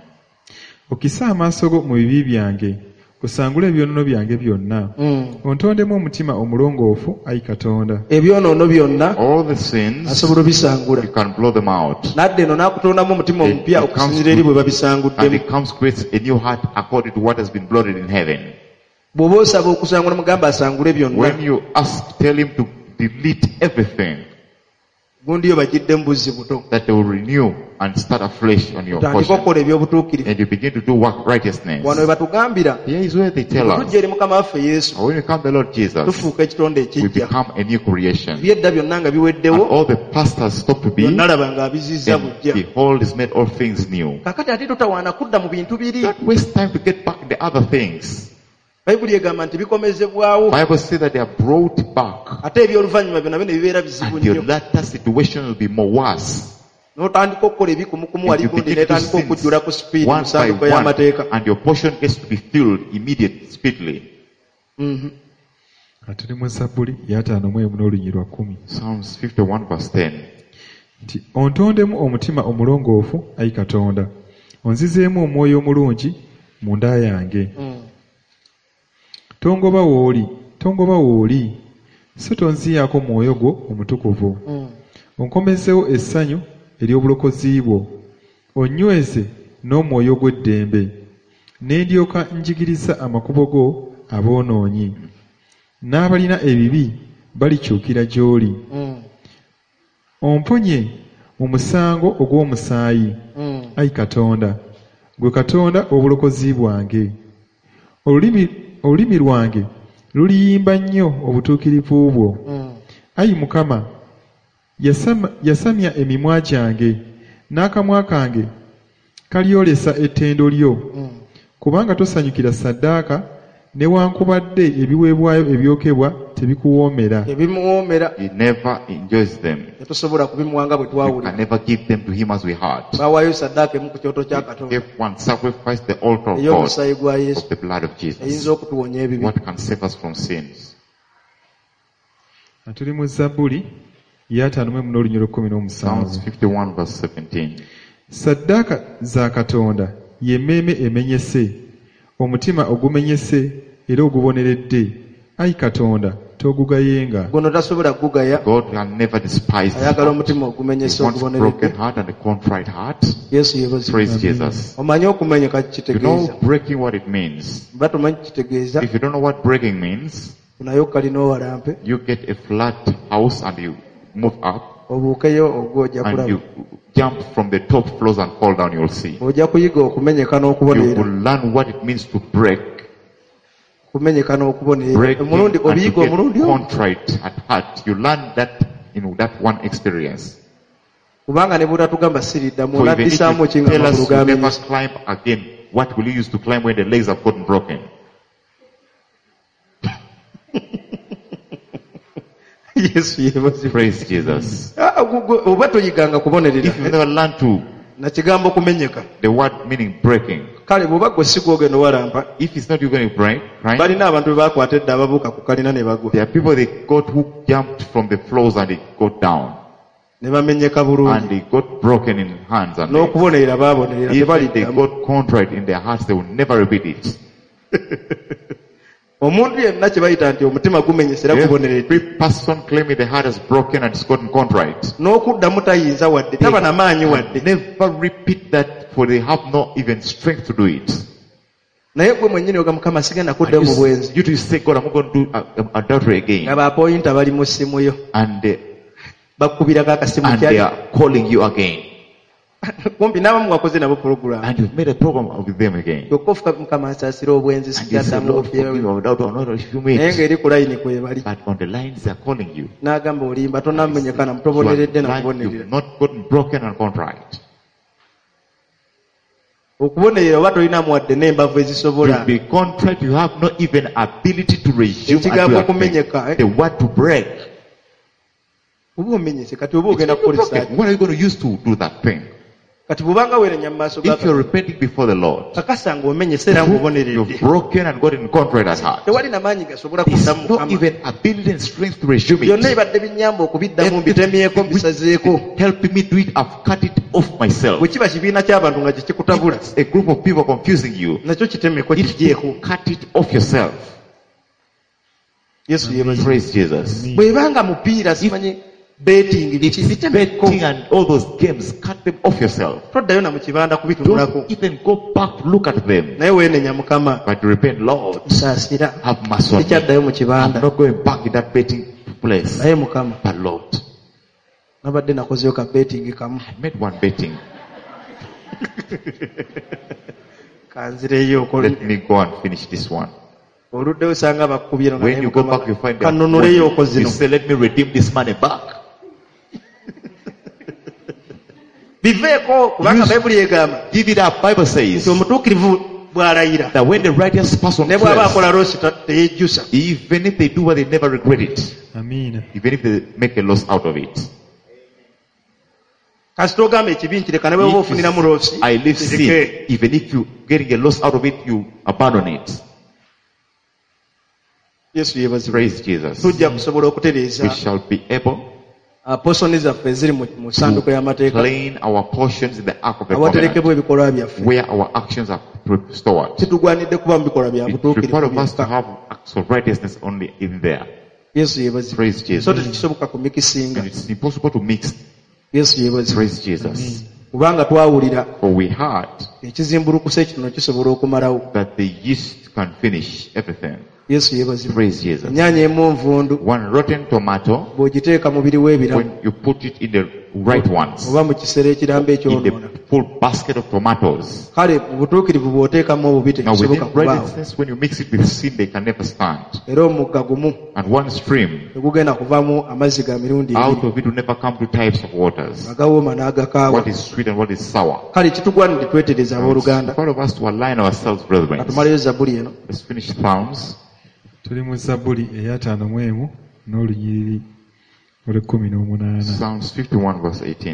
Okise amaaso go mu bibi byange, osangule ebyonoono byange byonna. Mm. Ontondemu omutima omulongoofu, ayi Katonda. ebyonoono byonna All the sins, asobola obisangula, you can blow them out. nadde eno n'akutondamu omutima omupya It comes okusinziira eri bwe And babisanguddemu. it comes creates a new heart according to what has been blotted in heaven. Bw'oba osaba okusangula mugamba asangule byonna, When you ask, tell Him to delete everything, gundi yo bagidde mu buzzi buto, that they will renew and start afresh on your tandika portion. okukola ebyobutuukirivu. And you begin to do work righteousness. Wano we batugambira, Here is where they tell bwe us, tujja eri Mukama waffe Yesu, when we come to the Lord Jesus, tufuuka ekitonde we ekiggya. become a new creation. Ebyedda byonna nga And biweddewo, all the past has stopped to be, byonna laba ng'abizizza and bujja. behold, is made all things new. Kakati ate totawaana kudda mu bintu biri. Don't waste time to get back the other things. Bayibuli egamba nti bikomezebwawo, Bible says that they are brought back. ate eby'oluvannyuma byonna byo ne bibeera bizibu And your nnyo. latter situation will be more worse. N'otandika okukola ebikumukumu wali And you gundi begin to n'etandika sin okujjula ku sipiidi mu one by ssanduuko one, y'amateeka. and your portion gets to be filled immediately, speedily. Mhm. Nga tuli mu Zabbuli y'ataano mu emu n'olunyiriri lwa kumi. Psalms fifty-one verse ten. Nti ontondemu omutima omulongoofu, ayi Katonda. Onzizeemu omwoyo omulungi mu nda yange. Mm. Tongoba wooli, tongoba wooli, so tonziyaako mwoyo gwo omutukuvu. Mm. Onkomezeewo essanyu ery'obulokozi bwo, onnyweze n'omwoyo gw'eddembe. ne ndyoka njigiriza amakubo go aboonoonyi, n'abalina ebibi balikyukira gy'oli. Mm. Omponye mu musango ogw'omusaayi, Mm. Ayi Katonda, gwe Katonda obulokozi bwange. Olulimi olulimi lwange luliyimba nnyo obutuukirivu bwo. Mm. Ayi Mukama, yasama, yasamya emimwa gyange, n'akamwa kange kalyolesa ettendo lyo. Mm. Kubanga tosanyukira ssaddaaka, newankubadde ebiweebwayo ebyokebwa tebikuwoomera. Ebimuwoomera He never enjoys them. tetusobola kubimuwa nga bwe You twawulira. can never give them to him as we heard. Baawaayo saddaaka emu ku kyoto kya If Katonda one sacrificed the altar of God, ey'omusaayi gwa Yesu of the blood of eyinza Jesus, okutuwonya ebibi. what can save us from sins? Tuli mu Zabbuli y'ataano mu emu n'olunyolo kkumi Psalms n'omusanvu. fifty-one verse seventeen. Ssaddaaka za Katonda y'emmeeme emenyese, omutima ogumenyese era oguboneredde. Ayi Katonda, togugayenga. Guno tasobola kugaya, God can never despise the ayagala heart. omutima ogumenyese He wants a broken oguboneredde. heart and a contrite heart. Yesu yebazi. Praise Jesus. Omanyi okumenyeka You know kitegeeza. breaking what it means. Ba tomanyi kitegeeza, If you don't know what breaking means, naye kalina owalampe, you get a flat house and you move up obuukeyo ogwo ojja and kulaba. you jump from the top floors and fall down, you'll see. Ojja kuyiga okumenyeka You n'okubonerera. will learn what it means to break. Kumenyeka n'okubonerera. Breaking Omulundi and to obiyiga get omulundi omu. contrite at heart. You learn that in that one experience. Kubanga ne butatugamba siriddamu So even if onaddisaamu you kinga tell us amagulu to never gamenyese. climb again, what will you use to climb when the legs have gotten broken? Yesu yebazi. Praise Jesus. Ah, gugwe oba toyiganga kubonerera. If you never learn to, Na kigambo kumenyeka. the word meaning breaking, Kale bw'oba gwe si gwogenda owalampa, if it's not you going to break, right? balina abantu be baakwata edda ababuuka ku kalina ne bagwa. There are people they got who jumped from the floors and they got down Ne bamenyeka and bulungi. they got broken in hands and legs. N'okubonerera baabonerera Even they tebaliddamu. got contrite in their hearts, they will never repeat it. Omuntu yenna kye bayita nti omutima gumenyese era guboneredde. Every person claiming the heart is broken and it's gotten contrite, N'okuddamu tayinza wadde, taba na maanyi and wadde. never repeat that, for they have no even strength to do it. Naye gwe mwennyini oga Mukama sigenda And kuddamu mu you, bwenzi. you to say, God, I'm not going to do uh, um, adultery Nga again. baapoyinta bali mu ssimu yo. And, uh, Bakubirako akasimu and they kyali. are calling you again. Kumpi n'abamu wakoze nabo pulogulaamu. And you've made a program with them again. Kyokka ofuka Mukama asaasira obwenzi And you say, sikyaddamu Lord, forgive me, okyewe. I don't know if you Naye meet. ng'eri ku layini kwe bali. But on the lines they are calling you. N'agamba olimba tonamenyeka na You are mutoboneredde na like kubonerera. you've not gotten broken and contrite. Okubonerera oba tolinamu wadde n'embavu To ezisobola. be contrite, you have no even ability to resume as you Ekigambo have been. okumenyeka. The word to break. Oba omenyese kati oba ogenda kukolesa ki? What are you going to use to do that thing? Kati bw'obanga weerenya mu maaso ga If you're repenting before the Lord, kakasa ng'omenyese era ng'oboneredde. you've broken and gotten contrite at heart. Tewali na maanyi gasobola There's kuddamu no Mukama. even ability and strength to resume Byonna it. ebadde binnyamba okubiddamu Everything mbitemyeko which mbisazeeko. helping me do it, I've cut it off myself. Bwe kiba kibiina ky'abantu nga kikikutabula, A group of people confusing you. nakyo kitemeko If kigyeko. you cut it off yourself. Yesu yebaza. Praise Jesus. Bw'ebanga mupiira simanyi betting biki Betting bitemeko. and all those games, cut them off yourself. Toddayo na mu kibanda kubitunulako. Don't even go back to look at them. Naye weenenya Mukama. But repent, Lord, Nsaasira. have mercy on me. Sikyaddayo mu I'm kibanda. not going back in that betting place. Naye Mukama. But Lord, Nabadde nakozeyo ka betting kamu. I made one betting. Kanzireyo Let me go and finish this one. oluddeyo osanga bakubye no When you go back, you find them. kanonoleyo You okozino. say, let me redeem this money back. Biveeko kubanga Use- Bayibuli egamba Give it up. Bible says nti omutuukirivu bw'alayira that when the righteous person ne bw'aba swears, akola loosi ta- teyejjusa. even if they do what, they never regret it. Amiina. Even if they make a loss out of it. Kasita ogamba ekibi nti leka ne bw'oba If you ofuniramu loosi I leave sin, kireke. even if you getting a loss out of it, you abandon it. Yesu yeebazibwe. Praise Jesus. Tujja kusobola okutereeza We shall be able posoni zaffe eziri mu mu ssanduku to y'amateeka clean our portions in the ark of the awaterekebwa covenant, ebikolwa byaffe. where our actions are stored. Kitugwanidde kuba mu bikolwa bya It's required butuukirivu of us to byokka. have acts of righteousness only in there. Yesu yeebazibwe. Praise Jesus. So tekisoboka kumikisinga. And it's impossible to mix. Yesu yeebazibwe. Praise Jesus. kubanga twawulira For we heard ekizimbulukuse kino kisobola okumalawo. that the yeast can finish everything. Yesu yeebazibwe. Praise Jesus. Ennyaanya emu nvundu One rotten tomato, bw'ogiteeka mu biri w'ebiramu when you put it in the right ones, oba mu kisero ekiramba in ekyonoona, the full basket of tomatoes. kale mu butuukirivu bw'oteekamu obubi Now tekisoboka within kubaawo. righteousness, when you mix it with sin, they can never stand. Era omugga gumu And one stream, tegugenda kuvaamu amazzi ga mirundi out ebiri of it will never come two types of waters. agawooma n'agakaawa. What is sweet and what is sour. Kale kitugwanidde twetereza abooluganda. For of us to align ourselves, brethren. Katumaleyo zabbuli eno. Let's finish Psalms. tuli mu zabbuli eyataano mu emu n'olunyiriri olw'ekkumi n'omunaana. Psalms fifty-one verse eighteen.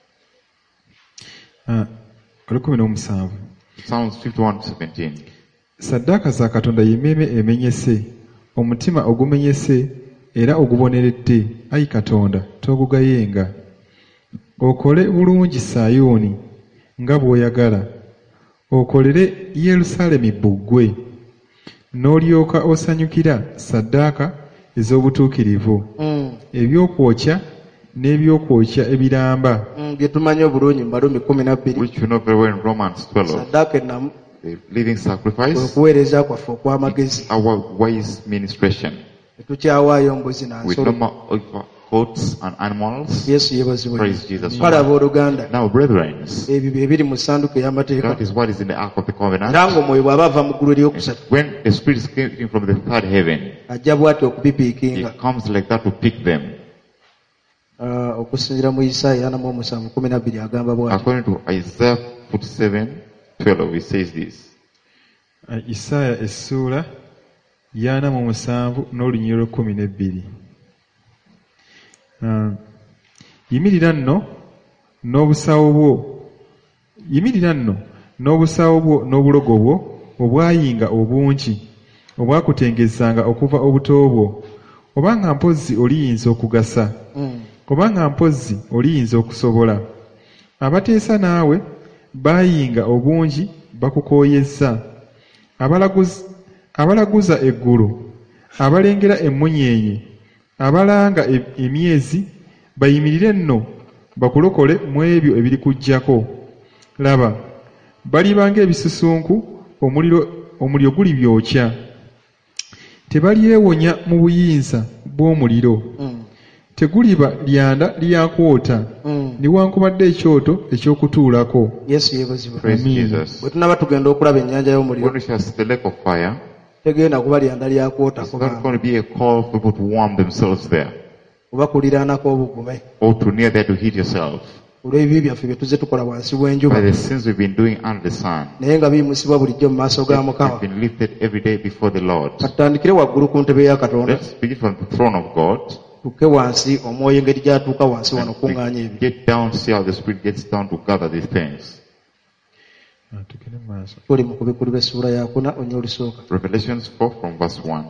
Ah, olw'ekkumi n'omusanvu. Psalms fifty-one seventeen. Saddaaka za Katonda y'emmeeme emenyese, omutima ogumenyese era oguboneredde, ayi Katonda togugayenga. Okole bulungi Sayuuni nga bw'oyagala, okolere Yerusaalemi bbugwe, n'olyoka osanyukira saddaaka ez'obutuukirivu, Mm. ebyokwokya n'ebyokwokya ebiramba. Mm, bye tumanyi obulungi mu Barumi kumi na bbiri. Which you know very well in Romans twelve. Saddaaka ennamu The living kwe sacrifice. kuweereza kwaffe okw'amagezi. Our wise ministration. Tetukyawaayo mbuzi na With nsolo. no more goats and animals. Yesu yeebazibwe. Praise Jesus. Kale abooluganda, Now, brethren, ebyo bye biri mu ssanduuko ey'amateeka. that is what is in the Ark of the Covenant. Era ng'omwoyo bw'aba ava mu ggulu eryokusatu When the spirits came in from the third heaven, ajja bw'ati okubipiikinga. it comes like that to pick them. Ah, okusinziira mu Isaaya ana mu omusanvu kumi na bbiri agamba bw'ati. According to Isaiah forty-seven twelve, it says this. Ah, Isaaya essuula y'ana mu musanvu n'olunyiriri lw'ekkumi n'ebbiri. Ah, yimirira nno n'obusawo bwo yimirira nno n'obusawo bwo n'obulogo bwo obwayinga obungi obwakutengezanga okuva obuto bwo, obanga mpozzi oliyinza okugasa, Mm. obanga mpozzi oliyinza okusobola. Abateesa naawe baayinga obungi bakukooyezza, abalaguza abalaguza eggulu, abalengera emmunyeenye, abalanga e- emyezi, bayimirire nno bakulokole mu ebyo ebirikujjako. Laba, baliba ng'ebisusunku omuliro omuliro guli byokya, tebalyewonya mu buyinza bw'omuliro, Mm. teguliba lyanda lyakwota Mm. newankubadde ekyoto eky'okutuulako. Yesu yeebazibwe. Praise Amen. Jesus. Bwe tunaba tugenda okulaba ennyanja y'omuliro, When we shall see the lake of fire, tegenda kuba lyanda it's lyakwotako not going to be a call for people to warm themselves there, oba kuliraanako obugume or to near there to heat yourself, olw'ebibi byaffe bye tuzze tukola wansi by w'enjuba, the sins we've been doing under the sun. naye nga biyimusibwa bulijjo mu maaso ga They've Mukama. been lifted every day before the Lord. Katutandikire waggulu ku ntebe ya Katonda, Let's begin from the throne of God. tukke wansi omwoyo engeri gy'atuuka wansi wano And okuŋŋaanya we ebyo. get down, see how the Spirit gets down to gather these things. Ah, tugende mu maaso. Tuli mu kubikulirwa essuula ya kuna onnya olusooka. Revelations four from verse one.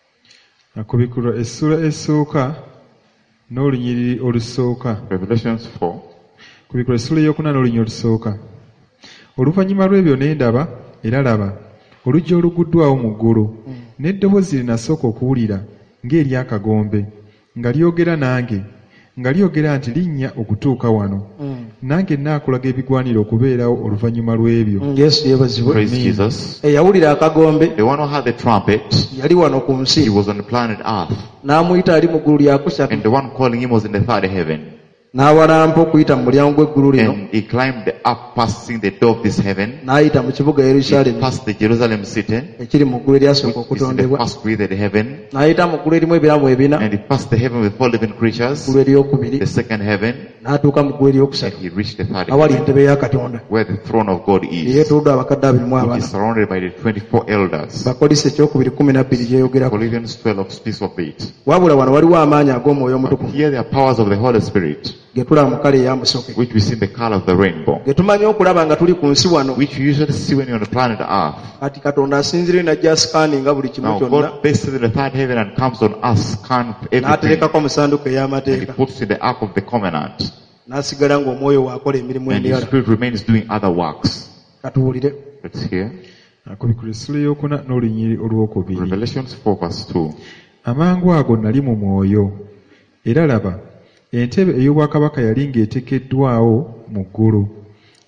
Ah, kubikulwa essula esooka n'olunyiriri olusooka. Revelations four. Kubikulwa essula ey'okuna n'olunyiriri olusooka. Oluvannyuma lw'ebyo ne ndaba, era laba, oluggi oluguddwawo mu ggulu, n'eddoboozi lye nasooka okuwulira ng'ery'akagombe, nga lyogera nange, nga lyogera nti linnya okutuuka wano. Mm. Nange nnaakulaga ebigwanira okubeerawo oluvannyuma lw'ebyo. Mm, Yesu yeebazibwe. Praise Jesus. Eyawulira akagombe The one who had the trumpet, yali wano ku he nsi, was on the planet Earth. n'amuyita ali mu ggulu lya kusatu, And the one calling him was in the third heaven. n'awalampa okuyita mu mulyango gw'eggulu lino, And he climbed up, passing the door of this heaven. n'ayita mu kibuga He Yerusaalemi passed the Jerusalem city, ekiri mu ggulu eryasooka which is in the okutondebwa, first created heaven. n'ayita mu ggulu erimu ebiramu ebina, And he passed the heaven with four living creatures, ggulu eryokubiri, the second heaven. n'atuuka mu ggulu And eryokusatu, he reached the third awali heaven, entebe ya Katonda, where the throne of God is, eyeetooloddwa abakadde abiri mu which abana. is surrounded by the twenty-four elders. Bakolisi ekyokubiri kumi na bbiri gyeyogerako. Philippians twelve speaks of it. Wabula wano waliwo amaanyi ag'omwoyo But omutukuvu here there are powers of the Holy Spirit, ge tulaba mu kala ey'amusoke, which we see in the color of the rainbow, ge tumanyi okulaba nga tuli ku nsi wano. which you usually see when you're on the planet Earth. Kati Katonda asinzire najja scanninga buli kimu Now kyonna, God pastes in the third heaven and comes on us, scan everything, n'aterekako mu ssanduuko and He ey'amateeka, puts in the Ark of the Covenant, n'asigala ng'omwoyo waakola emirimu and His emirala. Spirit remains doing other works. Katuwulire. Let's hear. Ah, kubikulwa essula ey'okuna n'olunyiriri olwokubiri. Revelations four verse two. Amangu ago nali mu mwoyo, era laba, entebe ey'obwakabaka yali ng'eteekeddwawo mu ggulu,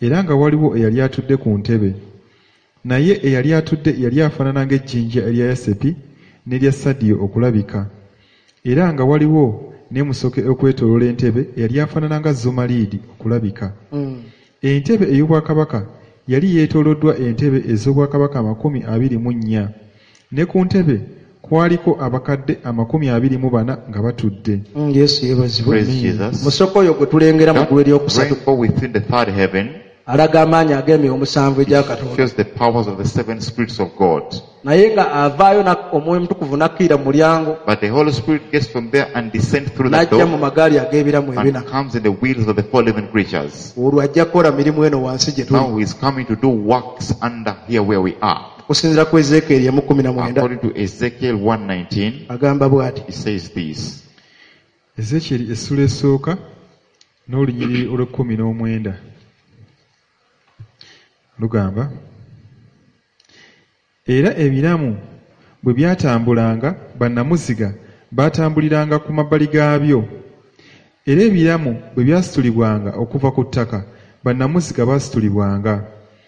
era nga waliwo eyali atudde ku ntebe. Naye eyali atudde yali afaanana ng'ejjinja erya yasepi n'erya sadiyo okulabika. Era nga waliwo n'emusoke okwetooloola entebe yali afaanana nga zomaliidi okulabika. Mm. Entebe ey'obwakabaka yali yeetooloddwa entebe ez'obwakabaka amakumi abiri mu nnya. Ne ku ntebe kwaliko abakadde amakumi abiri mu bana nga batudde. Mm, Yesu yeebazibwe. Praise Jesus. Musoko oyo gwe tulengera mu ggulu That eryokusatu rainbow within the third heaven alaga amaanyi ag'emyoyo omusanvu egya Katonda. shows the powers of the seven spirits of God. Naye nga avaayo na- omwoyo mutukuvu n'akkira mu mulyango But the Holy Spirit gets from there and descends through that n'ajja mu door magaali ag'ebiramu ebina. and comes in the wheels of the four living creatures. Olwo ajja kukola mirimu eno wansi gye tuli. Now he is coming to do works under here where we are. Okusinziira ku Ezeekeri emu kumi na mwenda According to Ezekiel one nineteen, agamba bw'ati. he says this. Ezekyeri essula esooka n'olunyiriri olw'ekkumi n'omwenda lugamba, era ebiramu bwe byatambulanga bannamuziga baatambuliranga ku mabbali gaabyo, era ebiramu bwe byasitulibwanga okuva ku ttaka bannamuziga baasitulibwanga.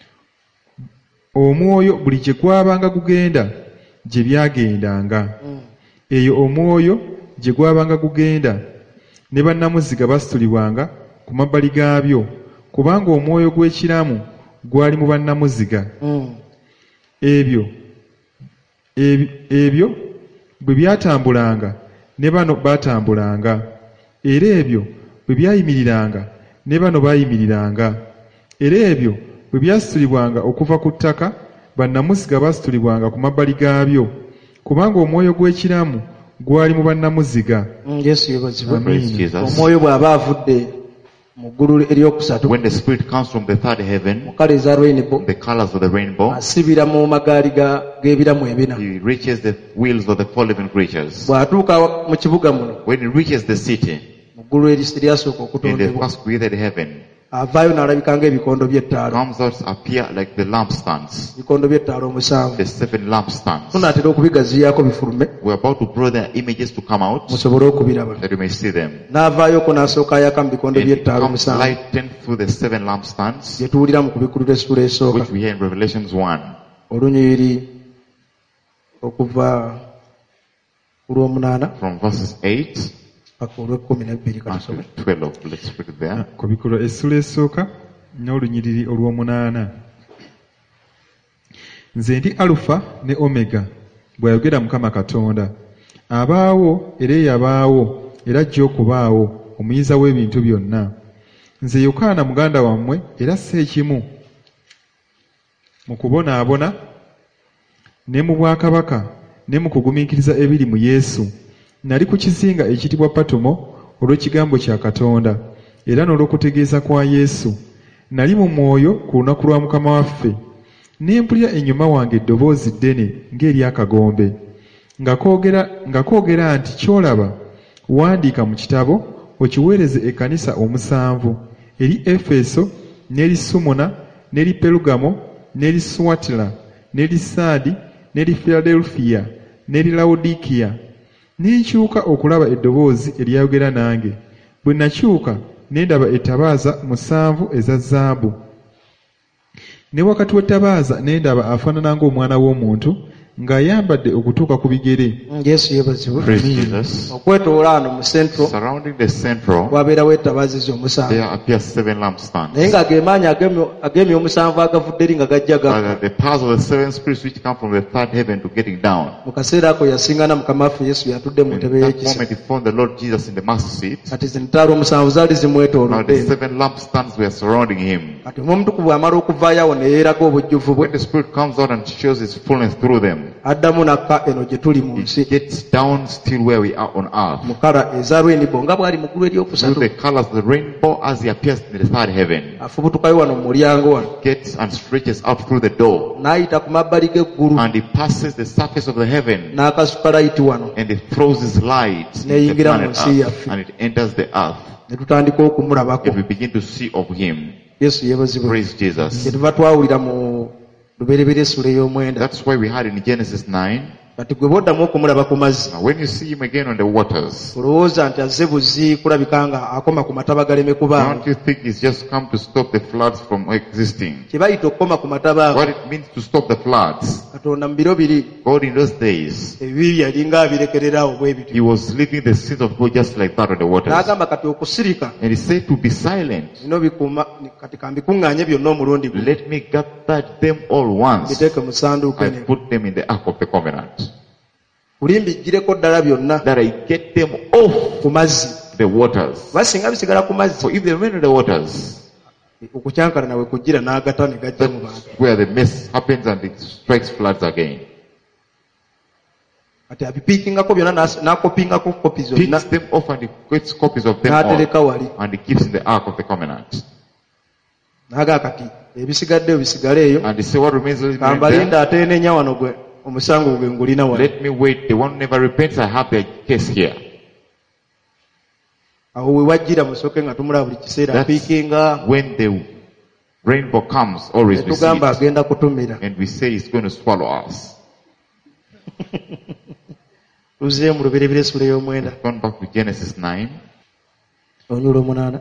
Omwoyo buli gye gwabanga gugenda gye byagendanga. Eyo omwoyo gye gwabanga gugenda ne bannamuziga basitulibwanga ku mabbali gaabyo, kubanga omwoyo gw'ekiramu gwali mu bannamuziga. Mm. Ebyo ebi- ebyo bwe byatambulanga ne bano baatambulanga, era ebyo bwe byayimiriranga ne bano baayimiriranga, era ebyo bwe byasitulibwanga okuva ku ttaka bannamuziga basitulibwanga ku mabbali gaabyo, kubanga omwoyo gw'ekiramu gwali mu bannamuziga. Mm, Yesu yeebazibwe. Praise Jesus. Omwoyo bw'aba avudde mu ggulu eryokusatu When the Spirit comes from the third heaven, mu kala eza rainbow the colors of the rainbow, asibira mu magaali ga- g'ebiramu ebina. he reaches the wheels of the four living creatures. Bw'atuuka mu kibuga muno When he reaches the city, mu ggulu erisi eryasooka in the okutondebwa first created heaven, avaayo n'alabika ng'ebikondo by'ettaalo. comes out appear like the lampstands, Ebikondo by'ettaalo omusanvu. the seven lampstands. Tunaatera okubigaziyaako bifulume We're about to draw their images to come out musobole okubiraba. that you may see them. N'avaayoko n'asooka ayaka mu bikondo And it by'ettaalo comes omusanvu lightened through the seven lampstands, bye tuwulira mu kubikkulira essula esooka. which we hear in Revelations one, Olunyiriri okuva ku lw'omunaana from verses eight paka olw'ekkumi n'ebbiri unto katusome. twelve. Let's read it there. Ku bikolwa essula esooka n'olunyiriri olw'omunaana. Nze ndi Alufa ne Omega, bw'ayogera Mukama Katonda, abaawo era eyabaawo era ajja okubaawo, omuyiza w'ebintu byonna. Nze Yokaana muganda wammwe era Ssekimu mu kubonaabona ne mu bwakabaka ne mu kugumiikiriza ebiri mu Yesu. Nali ku kizinga ekitibwa Patomo olw'ekigambo kya Katonda era n'olw'okutegeeza kwa Yesu. Nali mu mwoyo ku lunaku lwa Mukama waffe, ne mpulira ennyuma wange eddoboozi ddene ng'ery'akagombe nga koogera nga koogera nti, ky'olaba wandiika mu kitabo okiweereze ekkanisa omusanvu, eri Efeso, n'eri Sumuna, n'eri Perugamo, n'eri Suwatira, n'eri Saadi, n'eri Filadelfiya, n'eri Lawodikiya. Ne nkyuka okulaba eddoboozi eryayogera nange. Bwe nakyuka ne ndaba ettabaaza musanvu eza zaabu. Ne wakati w'ettabaaza ne ndaba afaanana ng'omwana w'omuntu ng'ayambadde okutuuka ku bigere. Yesu yeebazibwe. Praise Jesus. Okwetoola wano mu central Surrounding the central, wabeerawo ettabaazizi omusanvu. there appear seven lampstands. Naye ng'agemaanyi ag'emyo- ag'emyoyo omusanvu agavudde eri nga gajja But gakka. the powers of the seven spirits which come from the third heaven to getting down. Mu kaseera ako yasingana Mukama waffe Yesu yatudde mu In ntebe that y'ekisa. moment, he found the Lord Jesus in the master seat. Kati zentaalo omusanvu zaali Now zimwetoolodde. the seven lampstands were surrounding him. Kati omwomutukuvu amala okuvaayo awo ne yeeraga obujjuvu bwe, When the Spirit comes out and shows His fullness through them, addamu nakka eno gye tuli mu He nsi. gets down still where we are on earth. Mu kala eza rainbow nga bw'ali mu ggulu Through eryokusatu. the colors of the rainbow as He appears in the third heaven. Afubutukayo wano mu mulyango wano. Gets and stretches up through the door. N'ayita ku mabbali g'eggulu. And He passes the surface of the heaven. N'akasuka layiti wano. And He throws His light in the N'eyingira mu planet nsi earth. yaffe. And it enters the earth. Ne tutandika okumulabako. And we begin to see of Him. Yesu yeebazibwe. Praise Jesus. Kye tuva twawulira mu lubereberye essula ey'omwenda. That's why we had in Genesis nine, kati gwe boddamu okumulaba ku mazzi Now when you see him again on the waters, olowooza nti azze buzi kulabika nga akoma ku mataba galeme kubaawo. don't you think he's just come to stop the floods from existing? kye bayita okukoma ku mataba ago What it means to stop the floods. katonda mu biro biri God in those days, ebibi yalinga abirekererawo bwe he bityo was leaving the sins of God just like that on the waters. n'agamba kati okusirika And he said to be silent. bino bikuuma kati kambikuŋŋaanye byonna omulundi gumu Let me gather them all once. biteeke mu ssanduuko I ene put them in the ark of the covenant. buli mbigireko ddala byonna That I get them off ku mazzi the waters. kuba singa bisigala ku mazzi For if they remain in the waters, okukyankala nawe kujjira n'agata ne gajja mu bantu that's where the mess happens and it strikes floods again. kati abipiikingako byonna n'as- n'akopingako kopi zonna Picks them off and he gets copies of them n'atereka all. wali And he keeps in the ark of the covenant. n'agaa kati ebisigaddeyo bisigale eyo And he said, what remains is kambalinda ate n'enya wano gwe omusango gwe ngulina wano let me wait. The one who never repents, I have the case here. awo we wajjira musooke nga tumulaba buli kiseera That's apiikinga when the rainbow comes, always we see netugamba it, agenda kutumira and we say it's going to swallow us. tuzeeyo mu lubereberye essula ey'omwenda We've gone back to Genesis nine. onyula omunaana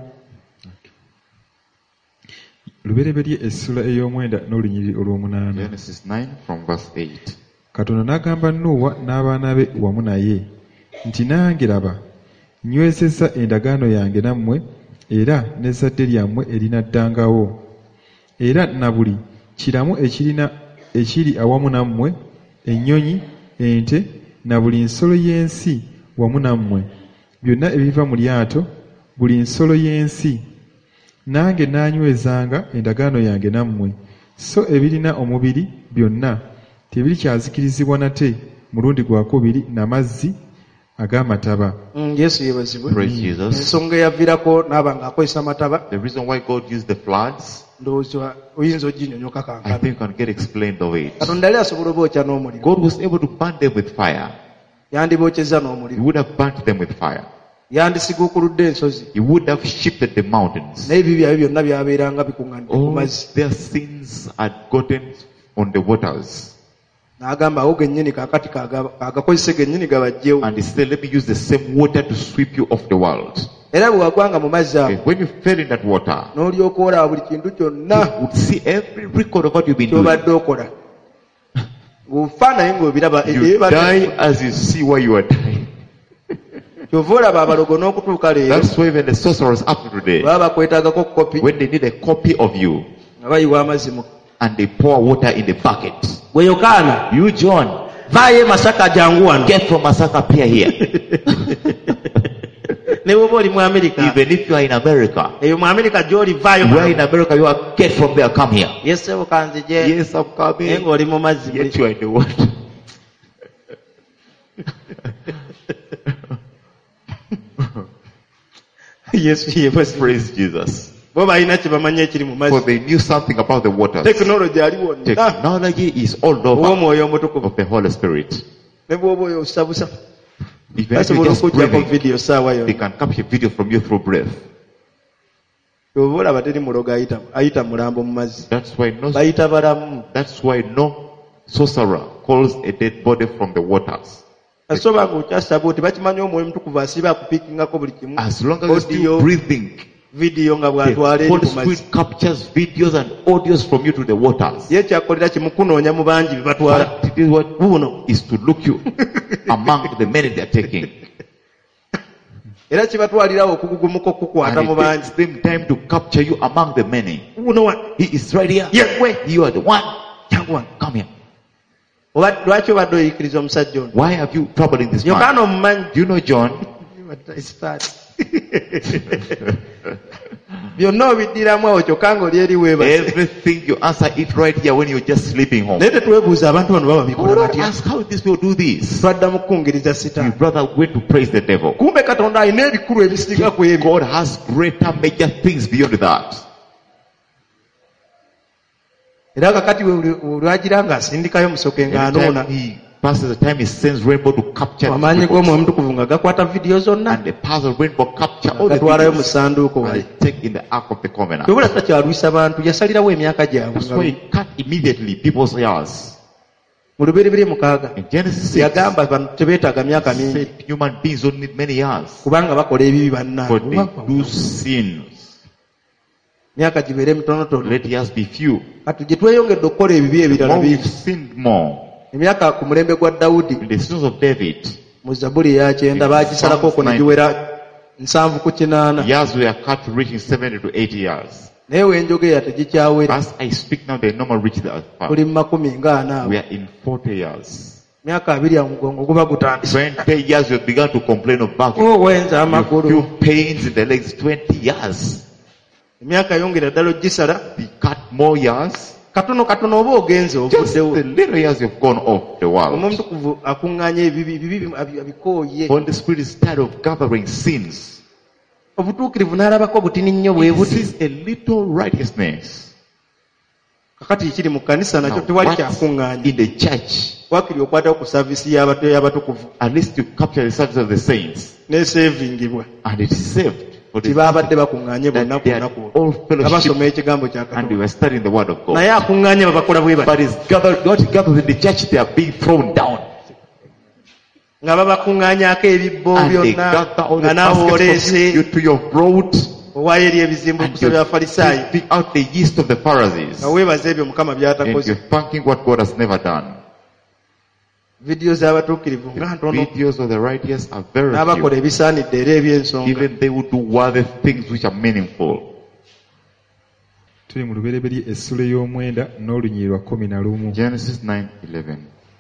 lubereberye essula ey'omwenda n'olunyiriri olw'omunaana. Genesis nine from verse eight. Katonda n'agamba Nuuwa n'abaana be wamu naye nti nange laba nywezezza endagaano yange nammwe era n'ezzadde lyammwe erinaddangawo era na buli kiramu ekirina ekiri awamu nammwe ennyonyi ente na buli nsolo y'ensi wamu nammwe byonna ebiva mu lyato buli nsolo y'ensi nange naanywezanga endagaano yange nammwe so ebirina omubiri byonna tebirikyazikirizibwa nate mulundi gwakubiri n'amazzi ag'amataba. Mm, yesu yeebazibwe Praise Jesus. ensonga eyaviirako n'aba ng'akozesa amataba The reason why God used the floods, ndowooza oyinza oginyonyoka I kankana think can get explained the way. katonda yali asobola obookya n'omuliro God was able to burn them with fire. yandibookyeza He n'omuliro would have burnt them with fire. yandisiguukuludde ensozi He would have shifted the mountains. naye ebibi byabyo byonna byabeeranga bikuŋŋanidde ku All mazzi their sins had gotten on the waters. n'agamba awo gennyini kaakati kaga- kagakozese gennyini gabajjewo And he said, let me use the same water to sweep you off the world. era bwe wagwanga mu mazzi Okay, ago when you fell in that water, n'olyoka olaba buli kintu kyonna you would see every record of what you've been doing. kyobadde okola ng'ofa naye ng'obiraba You die as you see why you are dying. kyova olaba abalogo n'okutuuka leero That's why even the sorcerers up to today, baba bakwetagako kopi when they need a copy of you, nga bayiwa amazzi mu and they pour water in the bucket. gwe yokaana You, John, vaayo e masaka jangu wano get from Masaka Pier here. ne bwoba oli mu amerika Even if you are in America, eyo mu amerika gy'oli vaayo where in America you are, get from there, come here. yesebo kanzije Yes, I'm naye coming. ng'oli mu mazzi Yet you are in the water. yesu yebazi Praise Jesus. bo balina kye bamanyi ekiri mu For mazzi they knew something about the waters. tekinologi ali wonna Technology is all over ow'omwoyo omutukuvu of the Holy Spirit. ne bwoba oyo osabusa Even if you basobola just okugjako breathing, vidiyo saawa they yonna can capture video from you through breath. oba olaba teri mulogo ayita ayita mulambo mu mazzi That's why no, bayita balamu that's why no sorcerer calls a dead body from the waters. asoba nga okyasaba oti bakimanyi omwoyo mutukuvu asiba akupiikingako buli kimu As long as you're still audio breathing, vidiyo nga the bw'atwala eri Holy ku mazzi Spirit captures videos and audios from you to the waters. ye kyakolera kimu kunoonya mu bangi be batwala But it is what buno is to look you among the many they are taking. era kibatwalirawo okugugumuka okukwata And mu it bangi takes them time to capture you among the many. buno wa He is right here. yegwe You are the one. jangu wano Come here. Oba- lwaki obadde oyikiriza omusajja ono Why have you troubling this yokaana man? omumanyi Do you know John? byonna obiddiramu awo kyokka nga oli eri weebase Everything you answer it right here when you're just sleeping home. naye tetwebuuza abantu bano baba Oh, bikola don't batya ask how these people do this. twadda mu kukungiriza You sitaani brother went to praise the devil. kumbe katonda alina ebikulu ebisinga ku ebyo God has greater major things beyond that. era kakati olwagira ng'asindikayo musoke ng'anoona Anytime he passes the time he sends rainbow to capture amaanyi the g'omwoyo reports. mutukuvu nga gakwata vidiyo zonna And the powers of rainbow capture all the gatwalayo mu videos ssanduuko and wali they take in the ark of the covenant. kyobula takyalwisa bantu yasalirawo emyaka gyabwe That's why he cut immediately people's ears. mu lubereberye mukaaga In Genesis six, yagamba abantu tebeetaaga myaka he mingi said human beings don't need many years, kubanga bakola ebibi for bannaabwe. they do sins. myaka gibeere mitonotono. Let years be few. kati gye tweyongedde okukola ebibi The ebirala more we've bingi. sinned more. emyaka ku mulembe gwa dawudi In the sins of David, mu zabbuli eya kyenda baagisalako okwo ne giwera nsanvu ku kinaana. years were cut to reaching seventy to eighty years. naye wenjogeera tegikyawera. As I speak now, they no more reach that far. kuli mu makumi ng'ana awo. We are in forty years. myaka abiri amugongo guba gutandise. twenty years we have begun to complain of back. owenza You amagulu. feel pains in the legs. twenty years. emyaka yongera ddala ogisala. We cut more years. katono katono oba ogenze Just the ovuddewo. little years you've gone off the world. omutukuvu akuŋŋaanya ebibi bibi abi- abikooye. Holy Spirit is tired of gathering sins. obutuukirivu n'alabako butini nnyo bwe He buti. sees a little righteousness. kakati ekiri mu kkanisa nakyo Now, tewali what's kyakuŋŋaanya. in the church? wakiri okwatawo ku saavisi y'abato- y'abatukuvu At least you capture the service of the saints. n'esevingibwa. And it is saved. For the tibaabadde bakuŋŋaanye bonna that ku they are lunaku all nga fellowship basoma ekigambo kya and we katonda. were studying the word of God. naye akuŋŋaanye babakola bwe But bati it's gathered, God gathered in the church, they are being thrown down. nga babakuŋŋaanyaako ebibbo And they byonna gather all nga the naawe baskets from you, you oleese to your throat. owaayo eri ebizimbu And okusaba you're abafalisaayo taking out the yeast of the Pharisees. nga weebaza ebyo mukama And by'atakoze. you're thanking what God has never done. vidiyo z'abatuukirivu The nga ntono videos of the righteous are very n'abakola few. ebisaanidde era eby'ensonga. Even they would do worthy things which are meaningful. tuli mu lubereberye essula ey'omwenda n'olunyiri lwa kumi na lumu. Genesis nine eleven.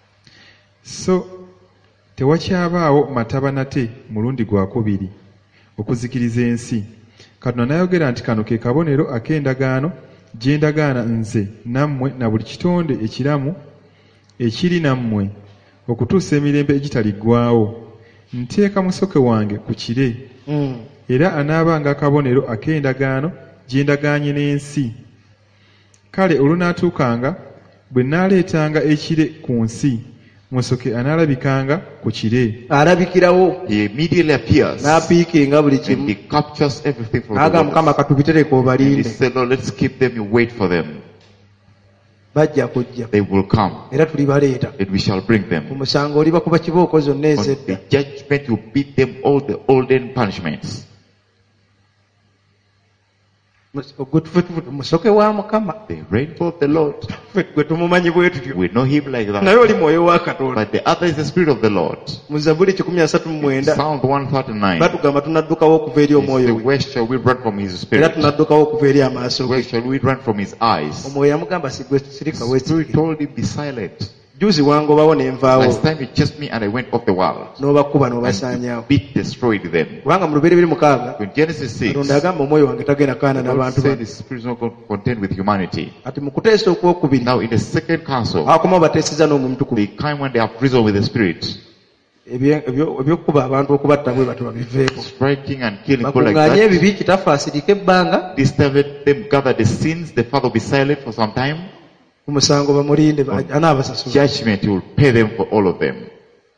So tewakyabaawo mataba nate mulundi gwakubiri okuzikiriza ensi. Katonda n'ayogera nti kano ke kabonero ak'endagaano gye ndagaana nze nammwe na buli kitonde ekiramu ekiri nammwe okutuusa emirembe egitaliggwaawo. Nteeka musoke wange ku kire Mm. era anaabanga akabonero ak'endagaano gye ndagaanye n'ensi. Kale olunaatuukanga bwe nnaaleetanga ekire ku nsi, musoke anaalabikanga ku kire. alabikirawo He immediately appears n'apiikinga buli and kimu he captures everything from the n'agamba waters. mukama katubitereke And he obalinde. said, Lord, let's keep them, you wait for them. bajja kujja They will come era tulibaleeta. and we shall bring ku them. musango oliba kuba kibooko zonna On ez'edda. the judgment you beat them all the olden punishments. Gwe tufe tufe musoke wa mukama The rainbow of the Lord. Ffe gwe tumumanyi bwe tutyo. We know him like naye that. oli mwoyo wa katonda. But the other is the Spirit of the Lord. mu zabbuli kikumi asatu mu mwenda Psalm one thirty-nine. batugamba tunaddukawo okuva eri He omwoyo said, we where shall we run from his era spirit? tunaddukawo okuva eri amaaso Where ge. shall we run from his eyes? omwoyo yamugamba sigwe sirika The Spirit weesirike. told him, be silent. juzi wangobawo ne nvaawo Last time he chased me and I went off the world. n'obakuba And n'obasaanyaawo. beat, destroyed them. kubanga mu lubereberye mukaaga In Genesis six, katonda yagamba omwoyo wange tagenda kaana the Lord n'abantu said bano. his spirit is not going to contend with humanity. ati mu kuteesa okwokubiri Now in the second council, akomawo bateeseza n'omumutukuvu. they came when they have risen with the spirit, Ebye- ebyo- ebyokukuba abantu okubatta bwe batyo babiveeko. striking and killing people like bakuŋŋaanye that. ebibi kitaffe asirike ebbanga This time let them gather the sins, the father will be silent for some time. ku musango bamulinde ba- anaabasasula. Judgment, he will pay them for all of them.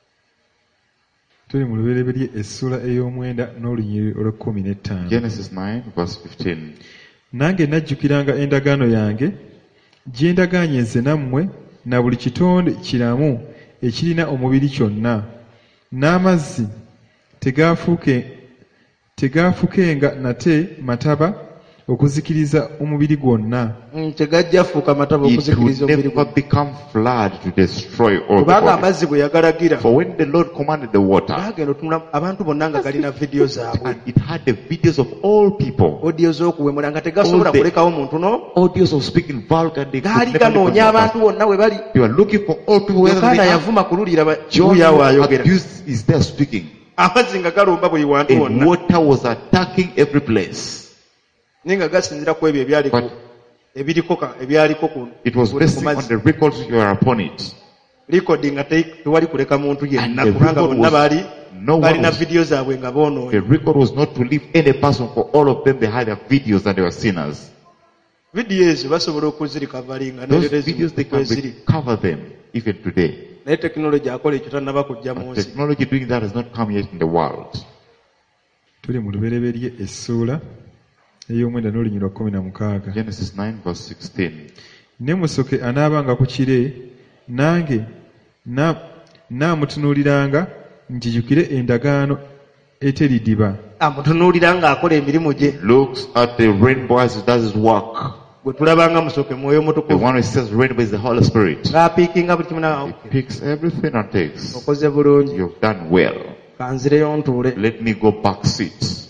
Tuli mu lubereberye essula ey'omwenda n'olunyiri olw'ekkumi n'ettaano. Genesis nine verse fifteen. Nange najjukiranga endagaano yange gye ndagaanye nze nammwe na buli kitonde kiramu ekirina omubiri kyonna, n'amazzi tegaafuuke tegaafukenga nate mataba okuzikiriza omubiri gwonna. Mm, tegajja fuuka mataba It okuzikiriza will omubiri never gwe. become flood to destroy all the kubanga bodies. amazzi bwe yagalagira For when the Lord commanded the water, bagenda otunula abantu bonna nga galina vidiyo zaabwe, and it had the videos of all people, odiyo z'okuwemula nga tegasobola All the- kulekawo muntu no. audios of speaking vulgar, they could gaali never live on ganoonya the abantu earth. bonna we bali. They were looking for all people whether yokaana they are. yavuma kululira John kibuyawo ayogera abused is there speaking, amazzi nga galumba buli wantu and wonna water was attacking every place. naye nga gasinzira ku ebyo ebyaliko But- ebiriko ka- ebyaliko ku It was ku resting on mazzi. the records which were upon it. likodi nga te- tewali kuleka muntu yenna And the kubanga record bonna was- baali no one balina was- vidiyo zaabwe nga The boonoonya. record was not to leave any person, for all of them they had their videos and they were sinners. vidiyo ezo basobola okuzirikavalinga Those nerero videos they can eziri recover them even today. naye tekinologi akola ekyo tannaba kujja mu But nsi. technology doing that has not come yet in the world. Tuli mu lubereberye essuula ey'omwenda n'olunyiri lwa kkumi na mukaaga. Genesis nine verse sixteen. Ne musoke anaabanga ku kire, nange Na- naamutunuuliranga njijukire endagaano eteridiba. amutunuulira ng'akola emirimu gye Looks at the rainbow as he does his work. gwe tulabanga musooke mwoyo The mutukuvu one who says rainbow is the Holy Spirit. ng'apiikinga buli kimu He na picks everything and takes. okoze bulungi You've done well. kanzireyo ntuule Let me go back seat.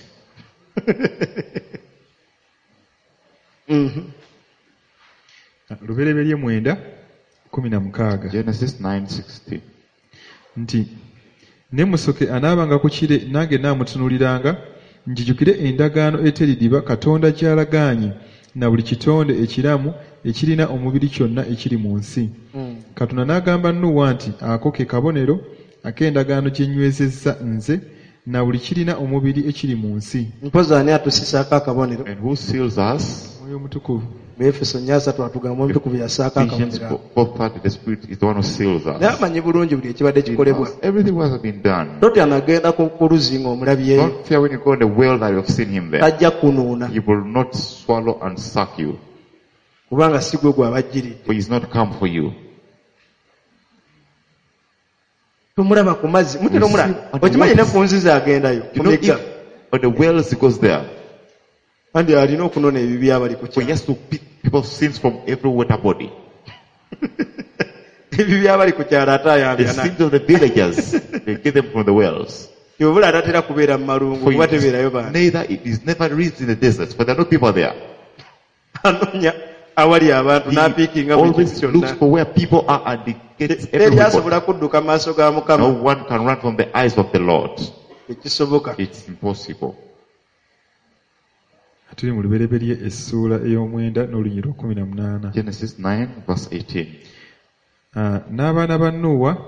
Mhm. Lubereberye mwenda kumi na mukaaga Genesis nine sixteen. nti ne musoke anaabanga ku kire nange naamutunuuliranga njijukire endagaano eteridiba Katonda gy'alagaanye na buli kitonde ekiramu ekirina omubiri kyonna ekiri mu nsi. Mm. Katonda n'agamba Nuuwa nti ako ke kabonero ak'endagaano gye nywezezza nze na buli kirina omubiri ekiri mu nsi. mpozi ani atusisaako akabonero And who seals us? Mwoyo Mutukuvu. beefeso nnya asatu atugamba omutukuvu yasaako Ephesians akabonero four thirty. The Spirit is the one who seals naye us. amanyi bulungi buli ekibadde He kikolebwa knows everything what has been done. totya nagenda ku ku luzzi ng'omulabyeyo Don't fear when you go in the well that you have seen him there. tajja kunuuna He will not swallow and suck you, kubanga si gwe gw'abajjiridde for he is not come for you. tumulaba ku mazzi mutera omulaba okimanyi ne ku nzizi agendayo You ku know, migga if on the wells he goes there, kandi alina okunona ebibi abali ku for he kyalo has to pick people's sins from every water body. ebibi abali ku kyalo ate The ayambya sins of the villagers, they get them from the wells. yobula atatera kubeera mu malungu For kuba he- tebeerayo bantu neither it is never reached in the deserts, for there are no people there. anonya awali abantu He n'apiikinga buli kintu always looks kyonna for where people are and he gets teri everybody. asobola kudduka mu maaso ga No mukama one can run from the eyes of the Lord. tekisoboka It's impossible. Tuli mu lubereberye essuula ey'omwenda n'olunyiri lwakumi na munaana. Genesis nine verse eighteen. Ah, n'abaana ba Nuuwa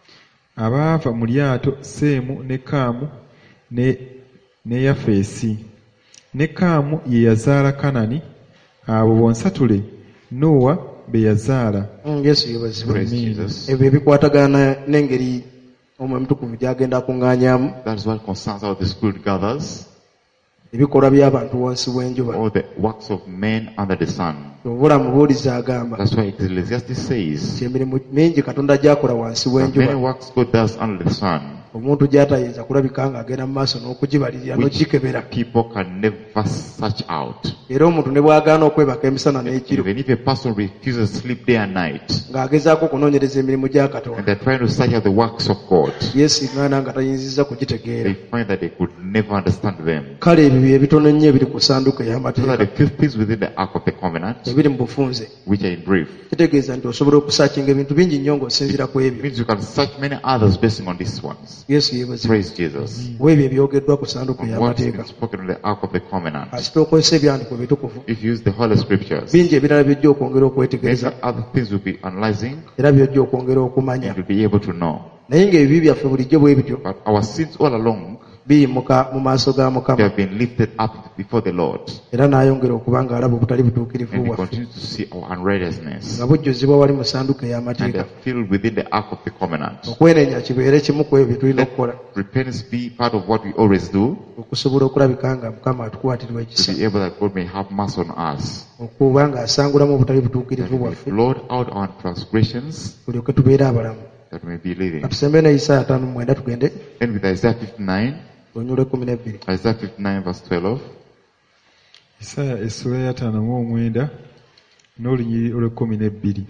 abaava mu lyato Seemu ne Kaamu ne, ne Yafeesi. Ne Kaamu ye yazaala Kanani. Abo bonsatule Nuuwa be yazaala. Mm, yesu yebazibwe Praise Amen. Jesus. ebyo ebikwatagana n'engeri omwe mutukuvu gy'agenda akuŋŋaanyaamu That is what concerns how the Spirit gathers ebikolwa by'abantu wansi w'enjuba all the works of men under the sun. obula mubuulizi agamba That's why Ecclesiastes says, nti emirimu mingi katonda gy'akola wansi there are many w'enjuba works God does under the sun, omuntu gy'atayinza kulabika ng'agenda mu maaso n'okugibalirira which n'ogikebera people can never search out. era omuntu ne bw'agaana okwebaka emisana n'ekiro Even if a person refuses to sleep day and night, ng'agezaako okunoonyereza emirimu gya and katonda they're trying to search out the works of God, yeesiŋŋaana nga tayinziza kugitegeera they find that they could never understand them. kale ebyo bye bitono nnyo ebiri ku ssanduuko Those are ey'amateeka the fifth things within the Ark of the Covenant, ebiri mu bufunze which are in brief. kitegeeza nti osobola okusakinga ebintu bingi nnyo ng'osinziira ku It ebyo means you can search many others based on these ones. yesu yeebazibwe Praise Jesus. ku ebyo ebyogeddwa ku ssanduuko On what's ey'amateeka been spoken on the Ark of the Covenant. kasita okozesa ebyandiko bitukuvu If you use the Holy Scriptures, bingi ebirala byojja okwongera maybe okwetegereza other things will be analyzing era byojja okwongera okumanya and you'll be able to know. naye ng'ebibi byaffe bulijjo bwe bityo But our sins all along, biyimuka mu maaso ga they mukama have been lifted up before the Lord. era n'ayongera okuba ng'alaba obutali butuukirivu And He bwaffe continues to see our unrighteousness. nga bujjuzibwa wali mu ssanduuko And they ey'amateeka are filled within the Ark of the Covenant. okwenenya kibeere kimu ku ebyo bye tulina okukola Repentance be part of what we always do, okusobola okulabika nga mukama atukwatirwa to ekisa be able that God may have mercy on us. okuba ng'asangulamu obutali That butuukirivu He may bwaffe blot out our transgressions, tulyoke tubeere abalamu that we may be living. katusembe ne isaaya tano mu mwenda tugende And with Isaiah fifty-nine, onyula ekumi n'ebbiri Isaiah fifty-nine verse twelve, Isaaya essula ya ttaano mu omwenda n'olunyiri olw'ekkumi n'ebbiri.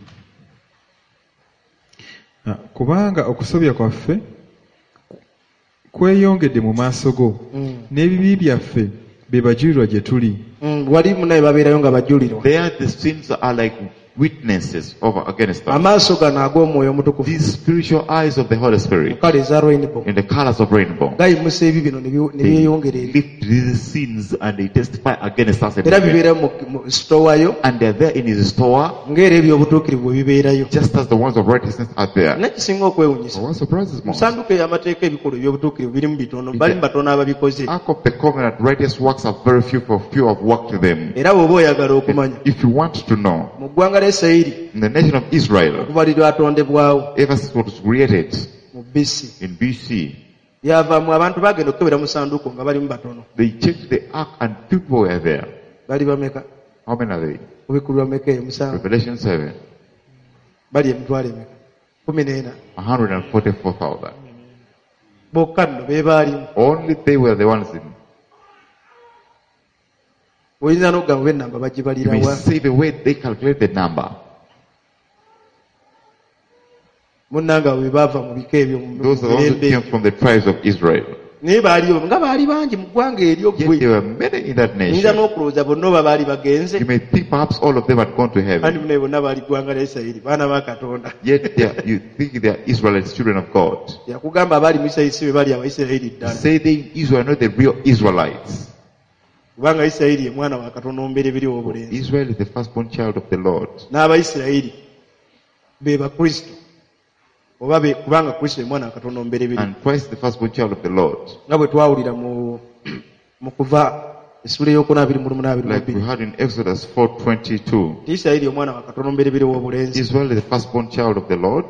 Ah, kubanga okusobya kwaffe kweyongedde mu maaso go, n'ebibi byaffe be bajulirwa gye tuli. Mm, wali munaye babeerayo nga bajulirwa there the sins are like witnesses over against us. amaaso gano ag'omwoyo omutukuvu These spiritual eyes of the Holy Spirit, mu kala eza rainbow in the colors of rainbow, gayimusa ebi bino ne byo- ne they byeyongera eri lift these sins and they testify against us. era bibeera mu mu sitowayo And they're there in His store, ng'era eby'obutuukirivu bwe bibeerayo just as the ones of righteousness are there. nakisinga okwewunyisa So what surprises mu most? ssanduuko ey'amateeka ebikolwa eby'obutuukirivu birimu bitono bali mu batono ababikoze Ark of the Covenant, righteous works are very few, for few have worked to them. era bw'oba oyagala okumanya If you want to know, mu ggwanga ly'esirayiri in the nation of Israel, kuva liri atondebwawo ever since it was created mu bisi in B C, byavaamu abantu bagenda okukebera mu ssanduuko nga balimu batono they checked the ark and people were there. bali bameka How many are they? mubikulwa meka eyo musanvu Revelation seven. bali emitwalo emeka kumi n'ena one hundred forty-four thousand. bokka nno be baalimu. Only they were the ones in. Oyinza n'okugamba enamba You may bagibalirawa. say the way they calculate the number. Munnanga bwe baava mu bika ebyo mu Those are the ones who mirembe came ebyo. from the tribes of Israel. Naye baaliyo nga baali bangi mu ggwanga eryo Yet ggwe. there were many in that Oyinza nation. n'okulowooza bonna oba baali bagenze. You may think perhaps all of them had gone to Kandi heaven. munaye bonna baali ggwanga lya Isirayiri, baana ba Katonda. Yet they are, you think they are Israelites, children of God. Yakugamba abaali mu Isirayiri si be bali Abayisirayiri ddala. Say they in Israel are not the real Israelites. Kubanga Isirayiri ye mwana wa Katonda omubereberye ow'obulenzi. Israel is the firstborn child of the Lord. N'Abayisirayiri be bakristo. Oba be kubanga Kristo ye mwana wa Katonda omubereberye. And Christ the firstborn child of the Lord. Nga bwe twawulira mu mu kuva essula ey'okuna abiri mu lumu n'abiri mu Like we bbiri. heard in Exodus four twenty-two. Isirayiri ye mwana wa Katonda omubereberye ow'obulenzi. Israel is the firstborn child of the Lord.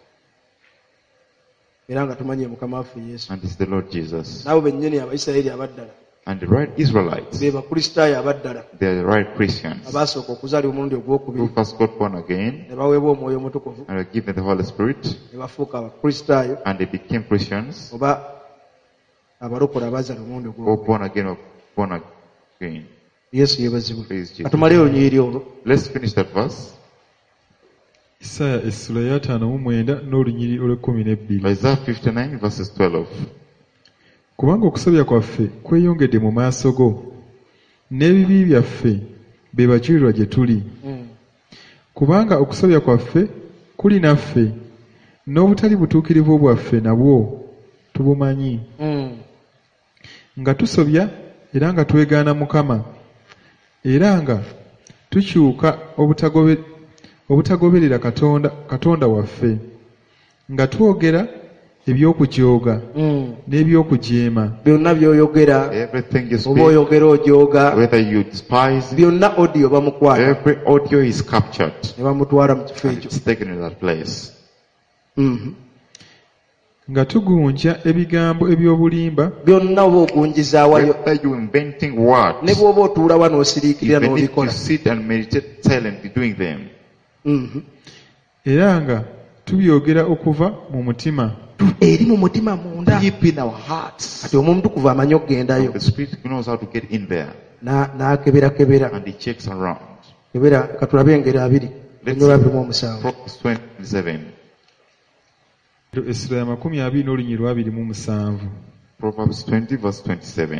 Era nga tumanye Mukama waffe Yesu. And it's the Lord Jesus. Nabo bennyini Abayisirayiri abaddala. And the right Israelites, Be bakristaayo abaddala. they are the right Christians. Abaasooka okuzaalibwa omulundi Who ogwokubiri. first got born again Ne baweebwa omwoyo omutukuvu. and were given the Holy Spirit. Ne bafuuka abakristaayo. And they became Christians. Oba abalokole abazaala omulundi Or ogwokubiri. born again or born again. Yesu yeebazibwe. Praise Jesus. Katumaleyo olunyiriri olwo. Let's finish that verse. Isaya essula ya ttaano mu mwenda n'olunyiri olw'ekkumi n'ebbiri. Isaiah fifty-nine verses twelve. Kubanga okusobya kwaffe kweyongedde mu maaso go, n'ebibi byaffe be bajulirwa gye tuli. Mm. Kubanga okusobya kwaffe kuli naffe, n'obutali butuukirivu bwaffe nabwo tubumanyi. Mm. Nga tusobya era nga twegaana Mukama, era nga tukyuka obutagobe, obutagoberera Katonda, Katonda waffe, nga twogera eby'okujooga Mm. n'eby'okujeema. Byonna by'oyogera, Everything you oba speak, oyogera ojooga, whether you despise, byonna audio bamukwata every audio is captured. ne bamutwala mu kifo And ekyo. it's taken in that place. Mhm. Nga tugunja ebigambo eby'obulimba Byonna oba ogunjizaawayo, Whether you inventing words, ne bw'oba otuulawa n'osiriikirira even if you n'obikola. sit and meditate silently doing them, Mhm. era nga tubyogera okuva mu mutima. Eri mu mutima munda. deep in our hearts, Kati omutukuvu amanyi okugendayo the Spirit knows how to get in there. Na- n'akeberakebera. And He checks around. Kebera katulabe engero abiri. Let's Ennyolwa abiri mu see omusanvu. Proverbs twenty-seven. Essula ya makumi abiri n'olunyiri lw'abiri mu musanvu. Proverbs twenty verse twenty-seven.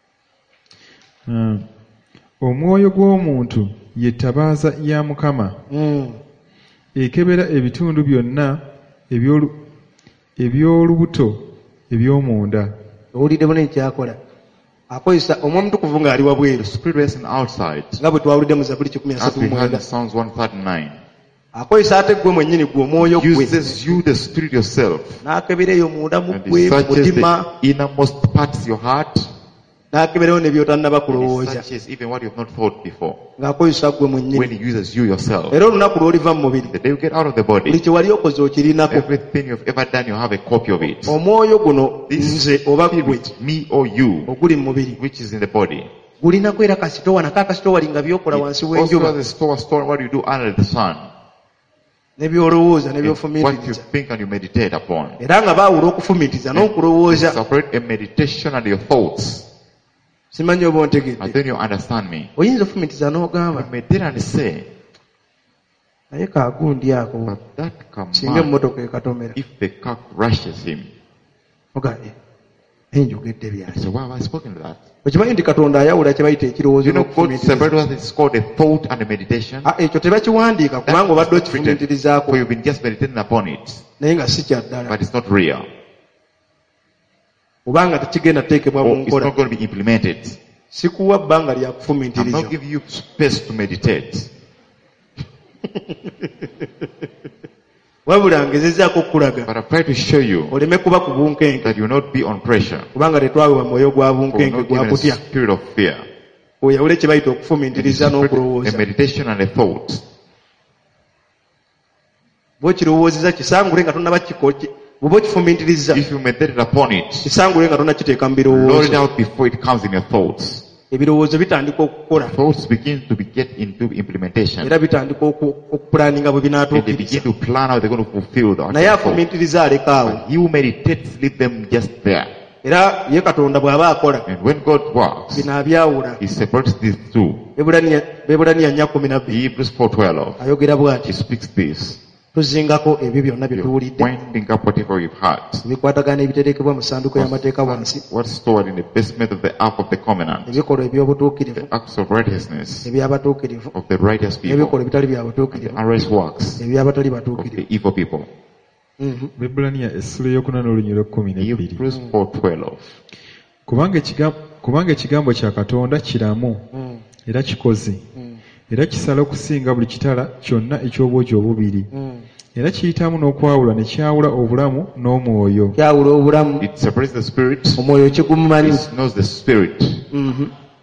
Ah. Omwoyo gw'omuntu ye ttabaaza ya Mukama, Mm. ekebera ebitundu byonna eby'olu- eby'olubuto eby'omunda. Owulidde bune ekyakola. Akozesa omwoyo omutukuvu ng'ali wabweru. The Spirit rests outside. Nga bwe twawulidde mu Zaburi kikumi As asatu we mu heard in mwenda. Psalms one thirty-nine. Akozesa ate gwe mwennyini gwe omwoyo gwe. Uses you, the Spirit yourself. N'akebera eyo munda mu And gwe He mu searches mutima. the innermost parts of your heart. N'akeberayo ne by'otannaba And He kulowooza. searches even what you have not thought before. Ng'akozesa gwe When mwennyini. He uses you yourself. Era olunaku lw'oliva mu mubiri. The day you get out of the Buli body, kye wali okoze okirinako. everything you've ever done, you have a copy of it. Omwoyo guno This nze oba gwe Spirit, me or you, oguli mu mubiri. which is in the body, Gulinako era kasitowa nako akasitowali nga byokola it wansi also w'enjuba. has a store, store what you do under the sun. Ne by'olowooza ne It's what you by'ofumiitiriza. think and you meditate upon. Era nga baawula okufumiitiriza n'okulowooza. Separate a meditation and your thoughts. Simanyi oba And ontegedde. then you understand me. Oyinza ofumiitiriza n'ogamba. You meditate and say, Naye kaagundi ako. but that Singa command, emmotoka ekatomera. if the car crashes him, Ogaye. Enjogedde byaki. so why have I spoken to that? Okimanyi nti Katonda ayawula kye bayita ekirowoozo You know, God n'okufumiitiriza. separated what is called a thought and a meditation. Ah, ekyo tebakiwandiika kubanga obadde That's written, okifumiitirizaako. for you've been just meditating upon it, Naye nga si kyaddala. but it's not real. Obanga tekigenda kuteekebwa mu Or it's nkola. not going to be implemented. Sikuwa bbanga lya I'm kufumiitiriza. not giving you space to meditate. Wabula ngezezaako okulaga. But I've tried to show you Oleme kuba ku bunkenke. that you will not be on pressure. Kubanga tetwaweebwa mwoyo gwa For we're bunkenke not gwa given a kutya. spirit of fear. Oyawule kye bayita It is okufumiitiriza a n'okulowooza. meditation and a thought. Bw'okirowoozeza kisangule nga tonnaba kikoki. Bw'oba okifumiitiriza If you meditate upon it, kisangule nga tonnakiteeka mu load it birowoozo. out before it comes in your thoughts. ebirowoozo bitandika okukola Thoughts begin to be get into implementation. era bitandika oku- okupulaninga bwe And they begin binaatuukiriza to plan how they're going to fulfill the naye thought. afumiitiriza aleka awo But he who meditates, leave them just there. era ye katonda bw'aba akola And when God works, bino abyawula. he separates these two. Ebulaniya Bebulaniya nnya kumi na bbiri Hebrews four twelve. ayogera He bw'ati speaks this. tuzingako ebyo byonna bye tuwulidde Winding up whatever we've heard. ebikwatagana ebiterekebwa mu ssanduuko y'amateeka wansi What's stored in the basement of the ark of the covenant. ebikolwa eby'obutuukirivu The acts of righteousness eby'abatuukirivu of the righteous people. n'ebikolwa ebitali bya The butuukirivu unrighteous works eby'abatali of batuukirivu. the evil people. Mhm. Bebulaniya essula ey'okuna n'olunyi lw'ekkumi n'ebbiri. Hebrews four twelve. Kubanga ekigambo, kubanga ekigambo kya Katonda kiramu Mm. era kikozi Mm. era kisala okusinga buli kitala kyonna eky'obwogi obubiri Mm. era kiyitamu n'okwawula ne kyawula obulamu n'omwoyo. kyawula obulamu It separates the spirit. omwoyo kigumanyi. It knows the spirit. Mhm.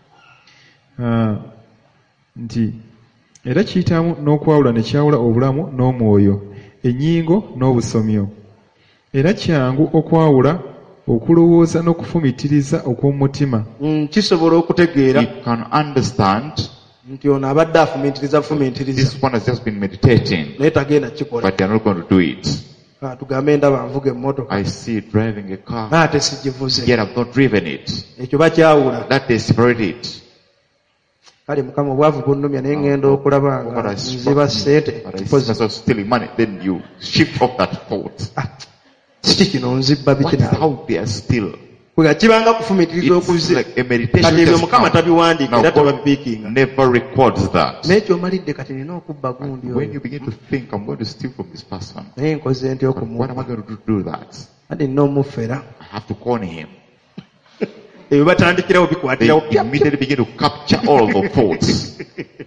Ah, nti era kiyitamu n'okwawula ne kyawula obulamu n'omwoyo, ennyingo n'obusomyo. Era kyangu okwawula okulowooza n'okufumitiriza okw'omutima. Mm, kisobola okutegeera You can understand nti ono abadde afumiitiriza fumiitiriza this one has just been meditating, naye tagenda kikola. but they're not going to do it. Ah, tugambe ndaba nvuga emmotoka I see it driving a car, ate sigivuze, yet I've not driven it. ekyo bakyawula. That they separate it. Kale mukama obwavu bunnumya naye ngenda okulaba What nga I nziba ssente. but I see myself stealing money. Then you shift off that thought. Ah, kiki kino nzibba What biki is nawe how they are still? kwega kibanga kufumiitiriza It's okuze like a meditation. kati ebyo just mukama comes. tabiwandiika Now era God tababiikinga never records that. naye kyomalidde kati nina okubba gundi When oyo you begin to think, I'm going to steal from this person, naye nkoze ntya what am I okumuwa going to do to do that? ati nina omufera I have to corner him. ebyo batandikirawo They bikwatirawo pya, pya. immediately begin to capture all the thoughts.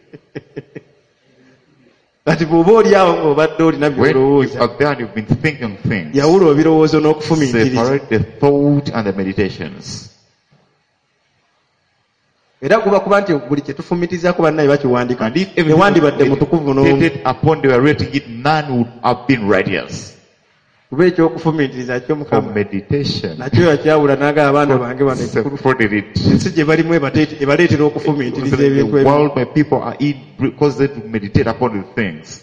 kati bw'oba oli awo ng'obadde olina When you byolowooza are there and you've been thinking things, yawula ebirowoozo n'okufumiitiriza separate the thought and the meditations. era kuba kuba nti buli kye tufumiitirizaako bannaye bakiwandiika And if tewandibadde mutukuvu n'omu meditated upon they were rating it, none would have been righteous. kuba ekyokufumiitiriza For ky'omukama meditation, nakyo yakyawula n'agamba abaana bange bano ekikulu separated it. ensi gye balimu ebate- ebaleetera okufumiitiriza The ebintu ebimu. world my people are in because they to meditate upon the things.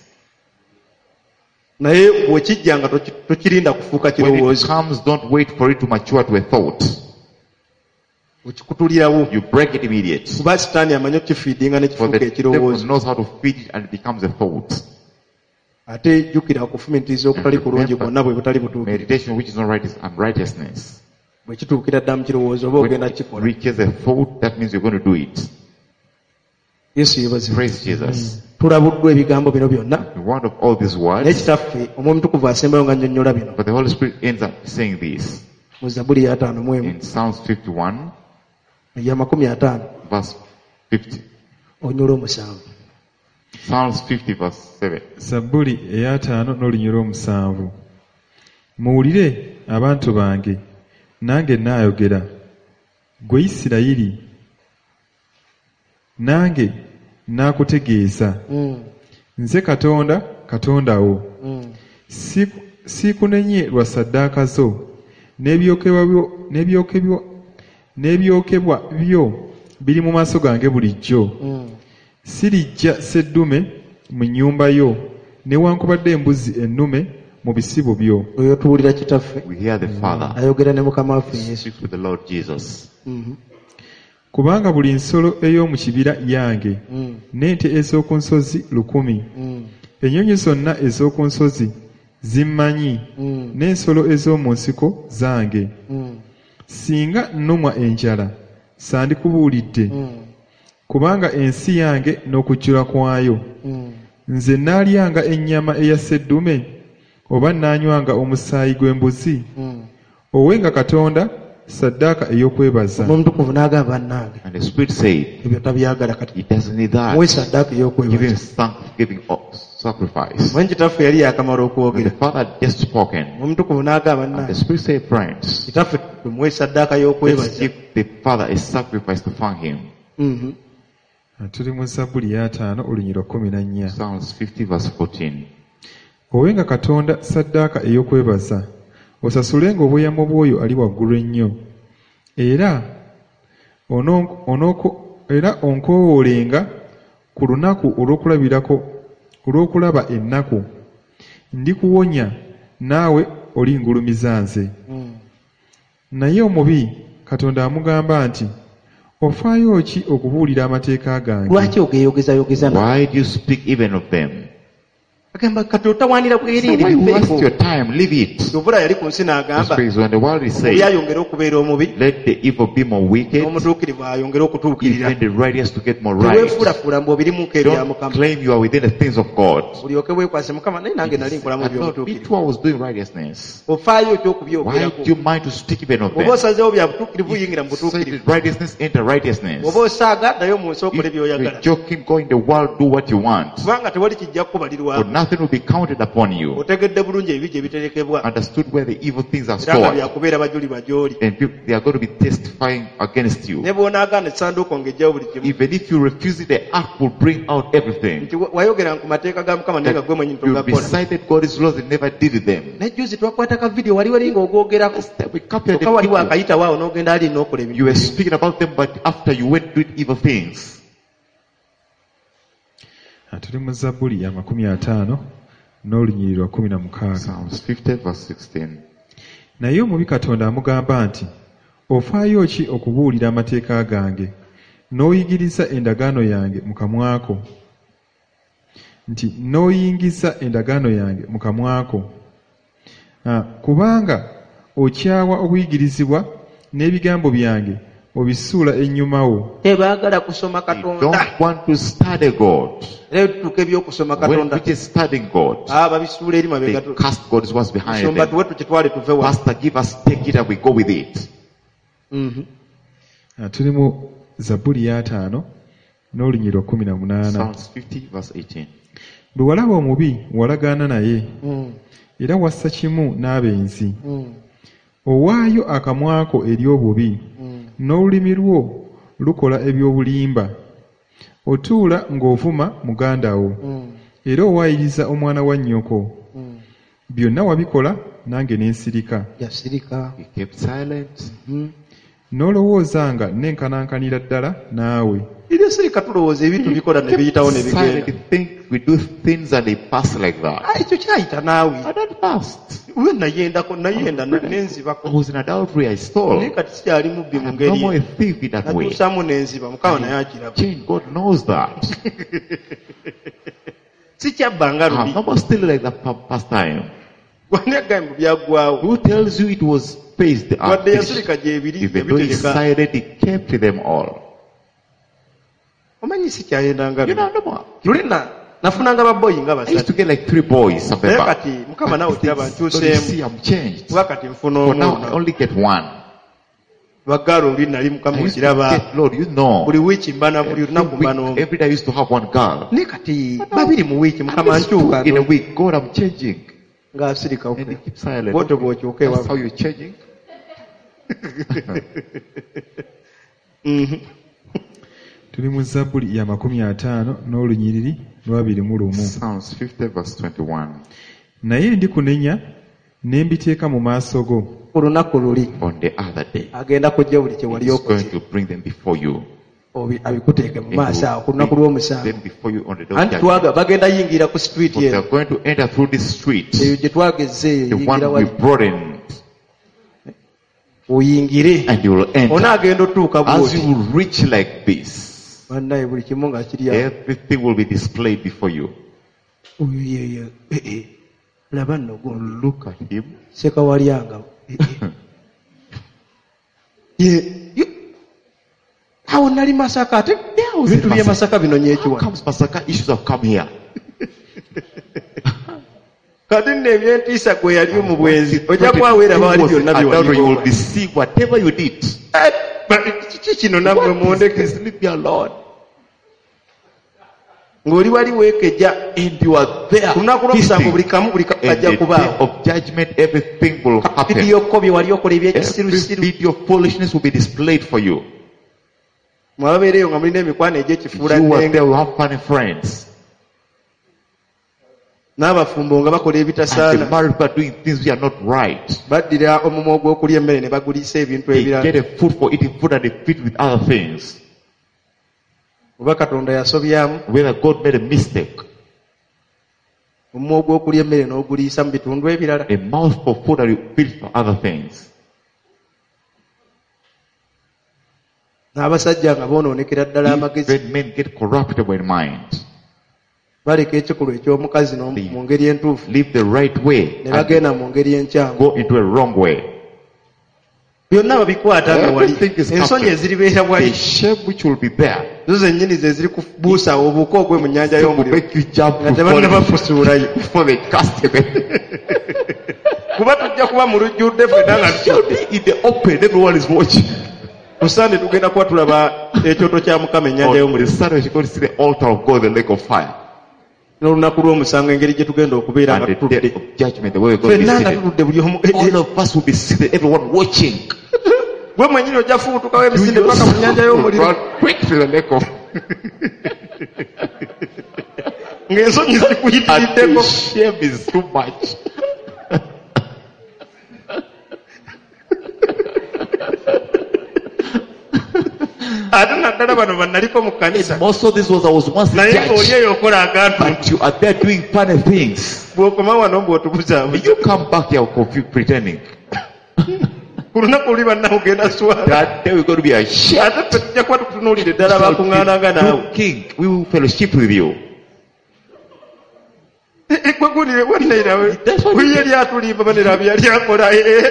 naye bw'ekijja nga toki- tokirinda kufuuka When it kirowoozo comes, don't wait for it to mature to a thought. okikutulirawo You break it immediate. kuba sitaani amanyi okukifiidinga ne For kifuuka the devil ekirowoozo knows how to feed it and it becomes a thought. ate jjukira okufumiitiriza okutali kulungi kwonna bwe butali butuukiru Meditation which is not right is unrighteousness. bwe kituukira ddala mu kirowoozo oba When ogenda it kikola. reaches a thought, that means you're going to do it. yesu yeebazibwe. Praise Jesus. tulabuddwa ebigambo bino byonna The word of all these naye words, kitaffe omwoyo mutukuvu asembayo nga nnyonnyola bino but the Holy Spirit ends up saying this mu zabbuli ya ataano mu emu in Psalms fifty-one, ya makumi ataano verse fifty. onyula omusanvu. Psalms fifty, verse seven. Zabbuli ey'ataano n'olunyi lw'omusanvu. Muwulire abantu bange, nange naayogera. Ggwe Isirayiri, nange naakutegeeza. Mm, Nze Katonda, Katonda wo. mm, Siiku- Siikunenye lwa ssaddaaka zo, n'ebyokebwa byo- n'ebyokebwa n'ebyokebwa byo biri mu maaso gange bulijjo. mm. Sirijja seddume mu nnyumba yo, newankubadde embuzi ennume mu bisibo byo. oyo tuwulira kitaffe We hear the Father ayogera ne mukama waffe yesu. speaks with the Lord Jesus. Mhm, Kubanga buli nsolo ey'omu kibira yange, mm, n'ente ez'oku nsozi lukumi, mm, ennyonyi zonna ez'oku nsozi zimmanyi, mm, n'ensolo ez'omu nsiko zange. mm, Singa nnumwa enjala, sandikubuulidde, mm, kubanga ensi yange n'okujjula kwayo. mm. Nze nnaalyanga ennyama eya sseddume, oba nnaanywanga omusaayi gw'embuzi? Mm. Owenga Katonda ssaddaaka ey'okwebaza. omwoyo mutukuvu n'agamba bannange And the Spirit said, ebyo tabyagala kati He doesn't need that. muwe saddaaka Give Him ey'okwebaza. thanksgiving of sacrifice. mwenyi kitaffe yali yakamala When the okwogera Father had just spoken, omwoyo mutukuvu n'agamba and the bannange Spirit said, Friends, kitaffe tumuwe saddaaka let's y'okwebaza. give the Father a sacrifice to thank Him. Mhm. Tuli mu Zabbuli y'ataano olunyi lwa kkumi na nnya. Psalms fifty, verse fourteen. Owenga Katonda ssaddaaka ey'okwebaza, osasulenga obweyamo bw'oyo ali waggulu ennyo, era ono- onooko- era onkowoolenga ku lunaku olw'okulabirako olw'okulaba ennaku. Ndikuwonya naawe olingulumiza nze. Naye omubi Katonda amugamba nti, ofaayo ki okubuulira amateeka gange? Lwaki ogeeyogezayogeza na Why do you speak even of them? agamba kati otawaanira So bwereere why you waste biveeko. your time? Leave it. Yovula yali ku nsi That's n'agamba praise when the world is omubi saying, ayongere okubeera omubi let the evil be more wicked, n'omutuukirivu ayongere okutuukirira. even the righteous to get more right. Teweefuulafuula mbu obirimuko ebya Don't Mukama. claim you are within the things of God. Olyoke weekwase Mukama naye nange nali nkolamu I thought, me ebyobutuukirivu. too, I was doing righteousness. Ofaayo ki Why okubyogerako? do you mind to speak even of Oba them? osazeewo bya butuukirivu yingira mu Say butuukirivu. that righteousness, enter righteousness. Oba osaaga naye mu nsi okola If you're ebyoyagala. joking, go in the world, do what you want. Kubanga tewali kijja For kukubalirwamu. nothing will be counted upon you. Otegedde bulungi ebibi gye biterekebwa. Understood where the evil things are Era nga stored. byakubeera bajuli bajoli. And people, they are going to be testifying against you. Ne bw'onaagaana essanduuko ng'ejjawo buli kimu. Even if you refuse it, the ark will bring out everything. Nti wayogera ku mateeka ga Mukama naye nga gwe mwennyini You togakola. recited God's laws and never did them. Nejjuzi twakwata ka video wali wali ng'ogwogerako. We captured Kyokka wali the people. wakayita waawo n'ogenda ali n'okola ebintu. You were speaking about them, but after you went to do evil things. Tuli mu Zabbuli ya makumi ataano n'olunyiriri lwa kumi na mukaaga. Psalms fifty verse sixteen. Naye omubi Katonda amugamba nti, ofaayo ki okubuulira amateeka gange n'oyigiriza endagaano yange mu kamwako? Nti n'oyingiza endagaano yange mu kamwako. Ah, kubanga okyawa obuyigirizibwa n'ebigambo byange obisuula ennyuma wo. Tebaagala kusoma They Katonda. don't want to study God. Era tutuuka ebyokusoma When Katonda. which is studying God, Ah, babisuula eri mabega. they cast God's words behind Tusomba them. tuwe tukitwale tuve wa. Pastor, give us, take it and we go with it. Mhm. Ah, tuli mu Zabbuli ya ataano n'olunyiriri lwa kumi na munaana. Psalms fifty verse eighteen. Bwe walaba omubi walagaana naye, Mm. era wassa kimu n'abenzi. Mm. Owaayo akamwako eri obubi, Mm. n'olulimi lwo lukola eby'obulimba. Otuula ng'ovuma muganda wo, Mm. era owaayiriza omwana wa nnyoko. Mm. Byonna wabikola nange ne nsirika. Yasirika. He kept silent. Mm. N'olowooza nga nenkanankanira ddala naawe. Iri sirika tulowooza ebintu bikola ne biyitawo ne Silent. bigenda. He think we do things and they pass like that. Ah, ekyo kyayita naawe. I don't fast. We nayendako nayenda na- I nenzibako. was in adultery, I stole. Naye kati sikyali mubbi mu I'm ngeri no more a eyo. thief in that way. Natuusaamu n'enziba Mukama naye akiraba. Change, God knows that. Sikyabbanga I'm luli. no more still like that pa- past time. Gwani agambye mu byaggwawo. Who tells you it was faced the Wadde finished? yasirika gyebiri Even though he ebitereka. decided, he kept them all. Omanyi sikyayendanga You know, luli. no more. Luli na nafunanga baboyi nga I used to basatu. get like three boys. Something Naye back. kati Mukama nawe kiraba So you nkyuseemu. see, I'm changed. Kuba kati nfuna For now, I omuuna. only get one. Baggaalo oli nali Mukama I used to okiraba. get, Lord, you know. Buli wiiki mba na buli Every, lunaku mba week, n'omu. every day I used to have one girl. Ne kati babiri mu wiiki At Mukama least two nkyuka in a week. God, I'm changing. ng'asirika And he okwe. keeps silent. Bw'otyo bw'okyuka That's how ewawe. you're changing. Mhm. Tuli mu Zabbuli ya makumi ataano n'olunyiriri lwabiri mu lumu. Psalms fifty verse twenty-one. Naye ndikunenya ne mbiteeka mu maaso go. Ku lunaku luli On the other day, agenda kujja buli kye wali he's going okoze to bring them before you. obi- abikuteeke mu And maaso awo he ku will lunaku bring lw'omusanvu. them before you on the day of Anti judgment. twaga bagenda yingira ku street For they eyo. are going to enter through this street, Eyo gye twagezze eyo the one yingira we wali. broadened, Oyingire. and you will enter. Onaagenda otuuka As you bw'oti. will reach like this, Bannaye buli kimu nga kiri awo. everything will be displayed before you. Oyo yeyo. eh, eh. Laba nno gundi. Look at him. Seka walyanga. Eh, eh. Ye- ye- awo nali Masaka ate was ebintu in by'e Masaka. Masaka bino How nyekiwa. comes Masaka issues have come here? Kati nno ebyentiisa gwe yali mu bwenzi. Ojja What kwaweeraba wali was byonna bye adultery, you will wali. be see whatever you did. Kiki kino nammwe What is mwondeke. this? Leave me alone. Ng'oli wali weekejja. And you are there. Ku lunaku lw'omusanvu buli feasting. kamu buli kamu And kajja the day kubaawo. of judgment, everything will happen. Vidiyo ko bye wali okola Every ebyekisirusiru. video of foolishness will be displayed for you. Mwababeereyo nga mulina emikwano egy'ekifuula You are nnenge. there, you have funny friends. N'abafumbo nga bakola And the ebitasaana. married people are doing things which are not right. Baddira omumwa ogw'okulya emmere ne baguliisa ebintu They get ebirala. a food for eating food and they feed with other things. oba katonda yasobyamu whether God made a mistake. omumwa ogw'okulya emmere n'oguliisa mu bitundu ebirala. A mouthful of food that you built for other things. n'abasajja nga boonoonekera ddala amagezi Even men get corruptible in mind. baleka ekikolwa eky'omukazi no- They mu ngeri entuufu live the right way ne and bagenda mu ngeri enkyamu. go into a wrong way. byonna babikwata nga wali Everything is ensonyi happening. eziribeera The wali shame which will be there zo zennyini ze ziri kubuusa obuko ogwe mu nnyanja will y'omuliro make you jump nga before, tebannabafusuulayo before they cast him in. kuba tujja kuba mu lujjudde fenna nga Should be in the open, everyone is watching. tusande tugenda kuba tulaba ekyoto kya mukama ennyanja On y'omuliro the Sunday, you're going to see the altar of God, the lake of fire. n'olunaku lw'omusango engeri gye tugenda okubeera nga And the day tutudde of judgment, the way we're going to be fenna nga seated. tutudde buli omu All of us will be seated, everyone watching. gwe mwenyini ojja fuutukawo You emisinde paka mu nnyanja yourself will y'omuliro run quick to the lake of ng'ensonyi and zikuyitiriddeko the shame is too much. ate naddala bano bannaliko mu kkanisa Most of this was I was once a naye ng'oli judge, eyo okola akantu but you are there doing funny things. bw'okoma wano mbw'otubuzaabuza You come back here confused, pretending. ku lunaku luli bannamu genda swala That day we're going to be ashamed. ate ffe tujja kuba tukutunuulire ddala bakuŋŋaananga naawe Good King, we will fellowship with you. gwe gunire wannairawe That's what wiye lyatulimba banera byali akola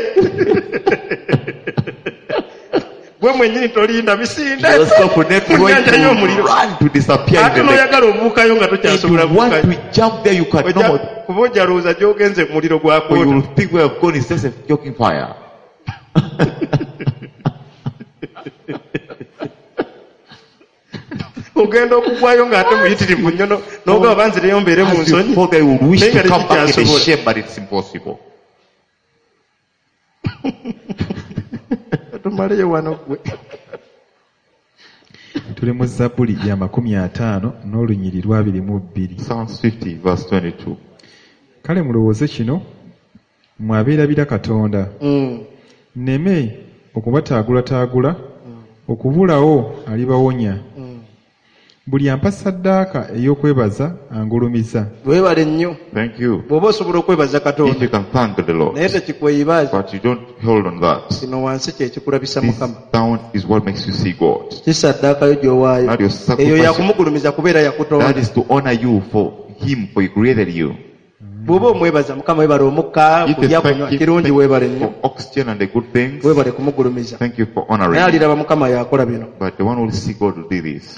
gwe mwenyini tolinda misinde Yourself will not mu going nnyanja y'omuliro to run to disappear ate in the lake. n'oyagala obuukayo nga If you tokyasobola want kubuukayo to jump there, you can Ojja- not. kuba ojja lowooza gy'ogenze mu muliro gwa Or you koota will think we have gone, it's just a joking fire. ogenda okugwayo ng'ate muyitirivu nnyo no- n'ogaba banzireyo mbeere mu As you nsonyi fall there, you will wish naye nga to come back in the tekikyasobola shame, but it's impossible. tumaleyo wano gwe tuli mu zabbuli ya makumi ataano n'olunyiri lwabiri mu bbiri. Psalms fifty, verse twenty-two. Kale mulowooze kino, mmwe abeerabira Katonda, Mm. nneme okubataagulataagula, okubulawo alibawonya. Mm. Buli ampa ssaddaaka ey'okwebaza angulumiza. weebale nnyo Thank you. bw'oba osobola okwebaza If katonda you can thank the Lord, naye tekikweyibaza but you don't hold on that. kino wansi kye kikulabisa This mukama down is what makes you see God. kisaddaakayo gy'owaayo That your eyo sacrifice, yakumugulumiza kubeera that yakutonda is to honor you for Him, for He created you. bw'oba omwebaza mukama weebale omukka If you kulya thank kunywa Him kirungi weebale nnyo for oxygen and the good things, weebale kumugulumiza thank you for naye honoring Him. aliraba mukama yakola bino But the one who will see God will do this.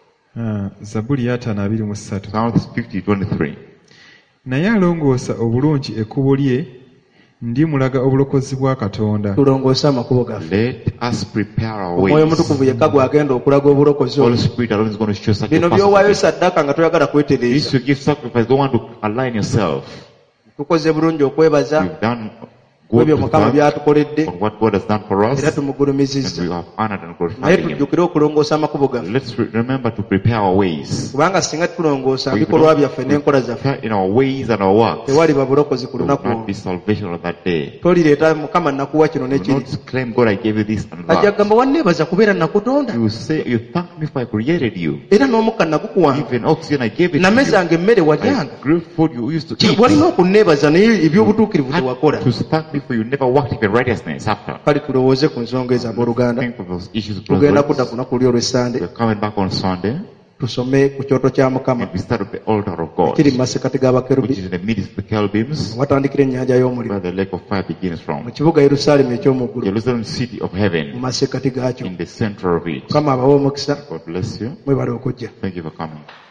Ah, zabbuli ya ataano abiri mu ssatu. Psalms fifty, twenty-three. Naye alongoosa obulungi ekkubo lye, ndimulaga obulokozi bwa Katonda. tulongoose amakubo gaffe Let us prepare our omwoyo ways. mutukuvu yekka gwagenda okulaga obulokozi Holy obwo Spirit alone is going to show such a bino possible. by'owaayo saddaaka nga toyagala If kwetereeza you give sacrifice, don't want to align yourself. tukoze bulungi okwebaza You've done ebyo good to mukama God byatukoledde on what God has done for us, era and tumugulumizizza we have honored and naye glorified Him. tujjukire okulongoosa amakubo gaffe Let's re- remember to prepare our ways. kubanga singa tulongoosa For if we bikolwa don't byaffe n'enkola zaffe prepare in our ways and our works, there tewaliba bulokozi ku will lunaku not olwo be salvation on that day. tolireeta mukama nakuwa kino Do nekiri not claim, God, I gave you this and ajja that. kugamba wanneebaza kubeera nakutonda You say, you thank me for I created you. era n'omukka nagukuwanga Even oxygen, I gave it to you. namezanga emmere I walyanga grew food you used to eat. walina okunneebaza naye eby'obutuukirivu Had tewakola to thank me for you never walked in righteousness after. kale tulowooze ku nsonga ezo abooluganda Think of those issues, tugenda brothers. kudda ku lunaku luli olw'essande We're coming back on Sunday, tusome ku kyoto kya mukama and we start at the altar of God, kiri mu masekati which g'abakerubi is in the midst of the cherubims, watandikira ennyanja y'omuliro where the lake of fire begins mu from. kibuga yerusaalemu eky'omu ggulu Jerusalem, city of mu heaven, masekati gaakyo in the center of it. mukama abawe omukisa God bless you. mwebale okujja Thank you for coming.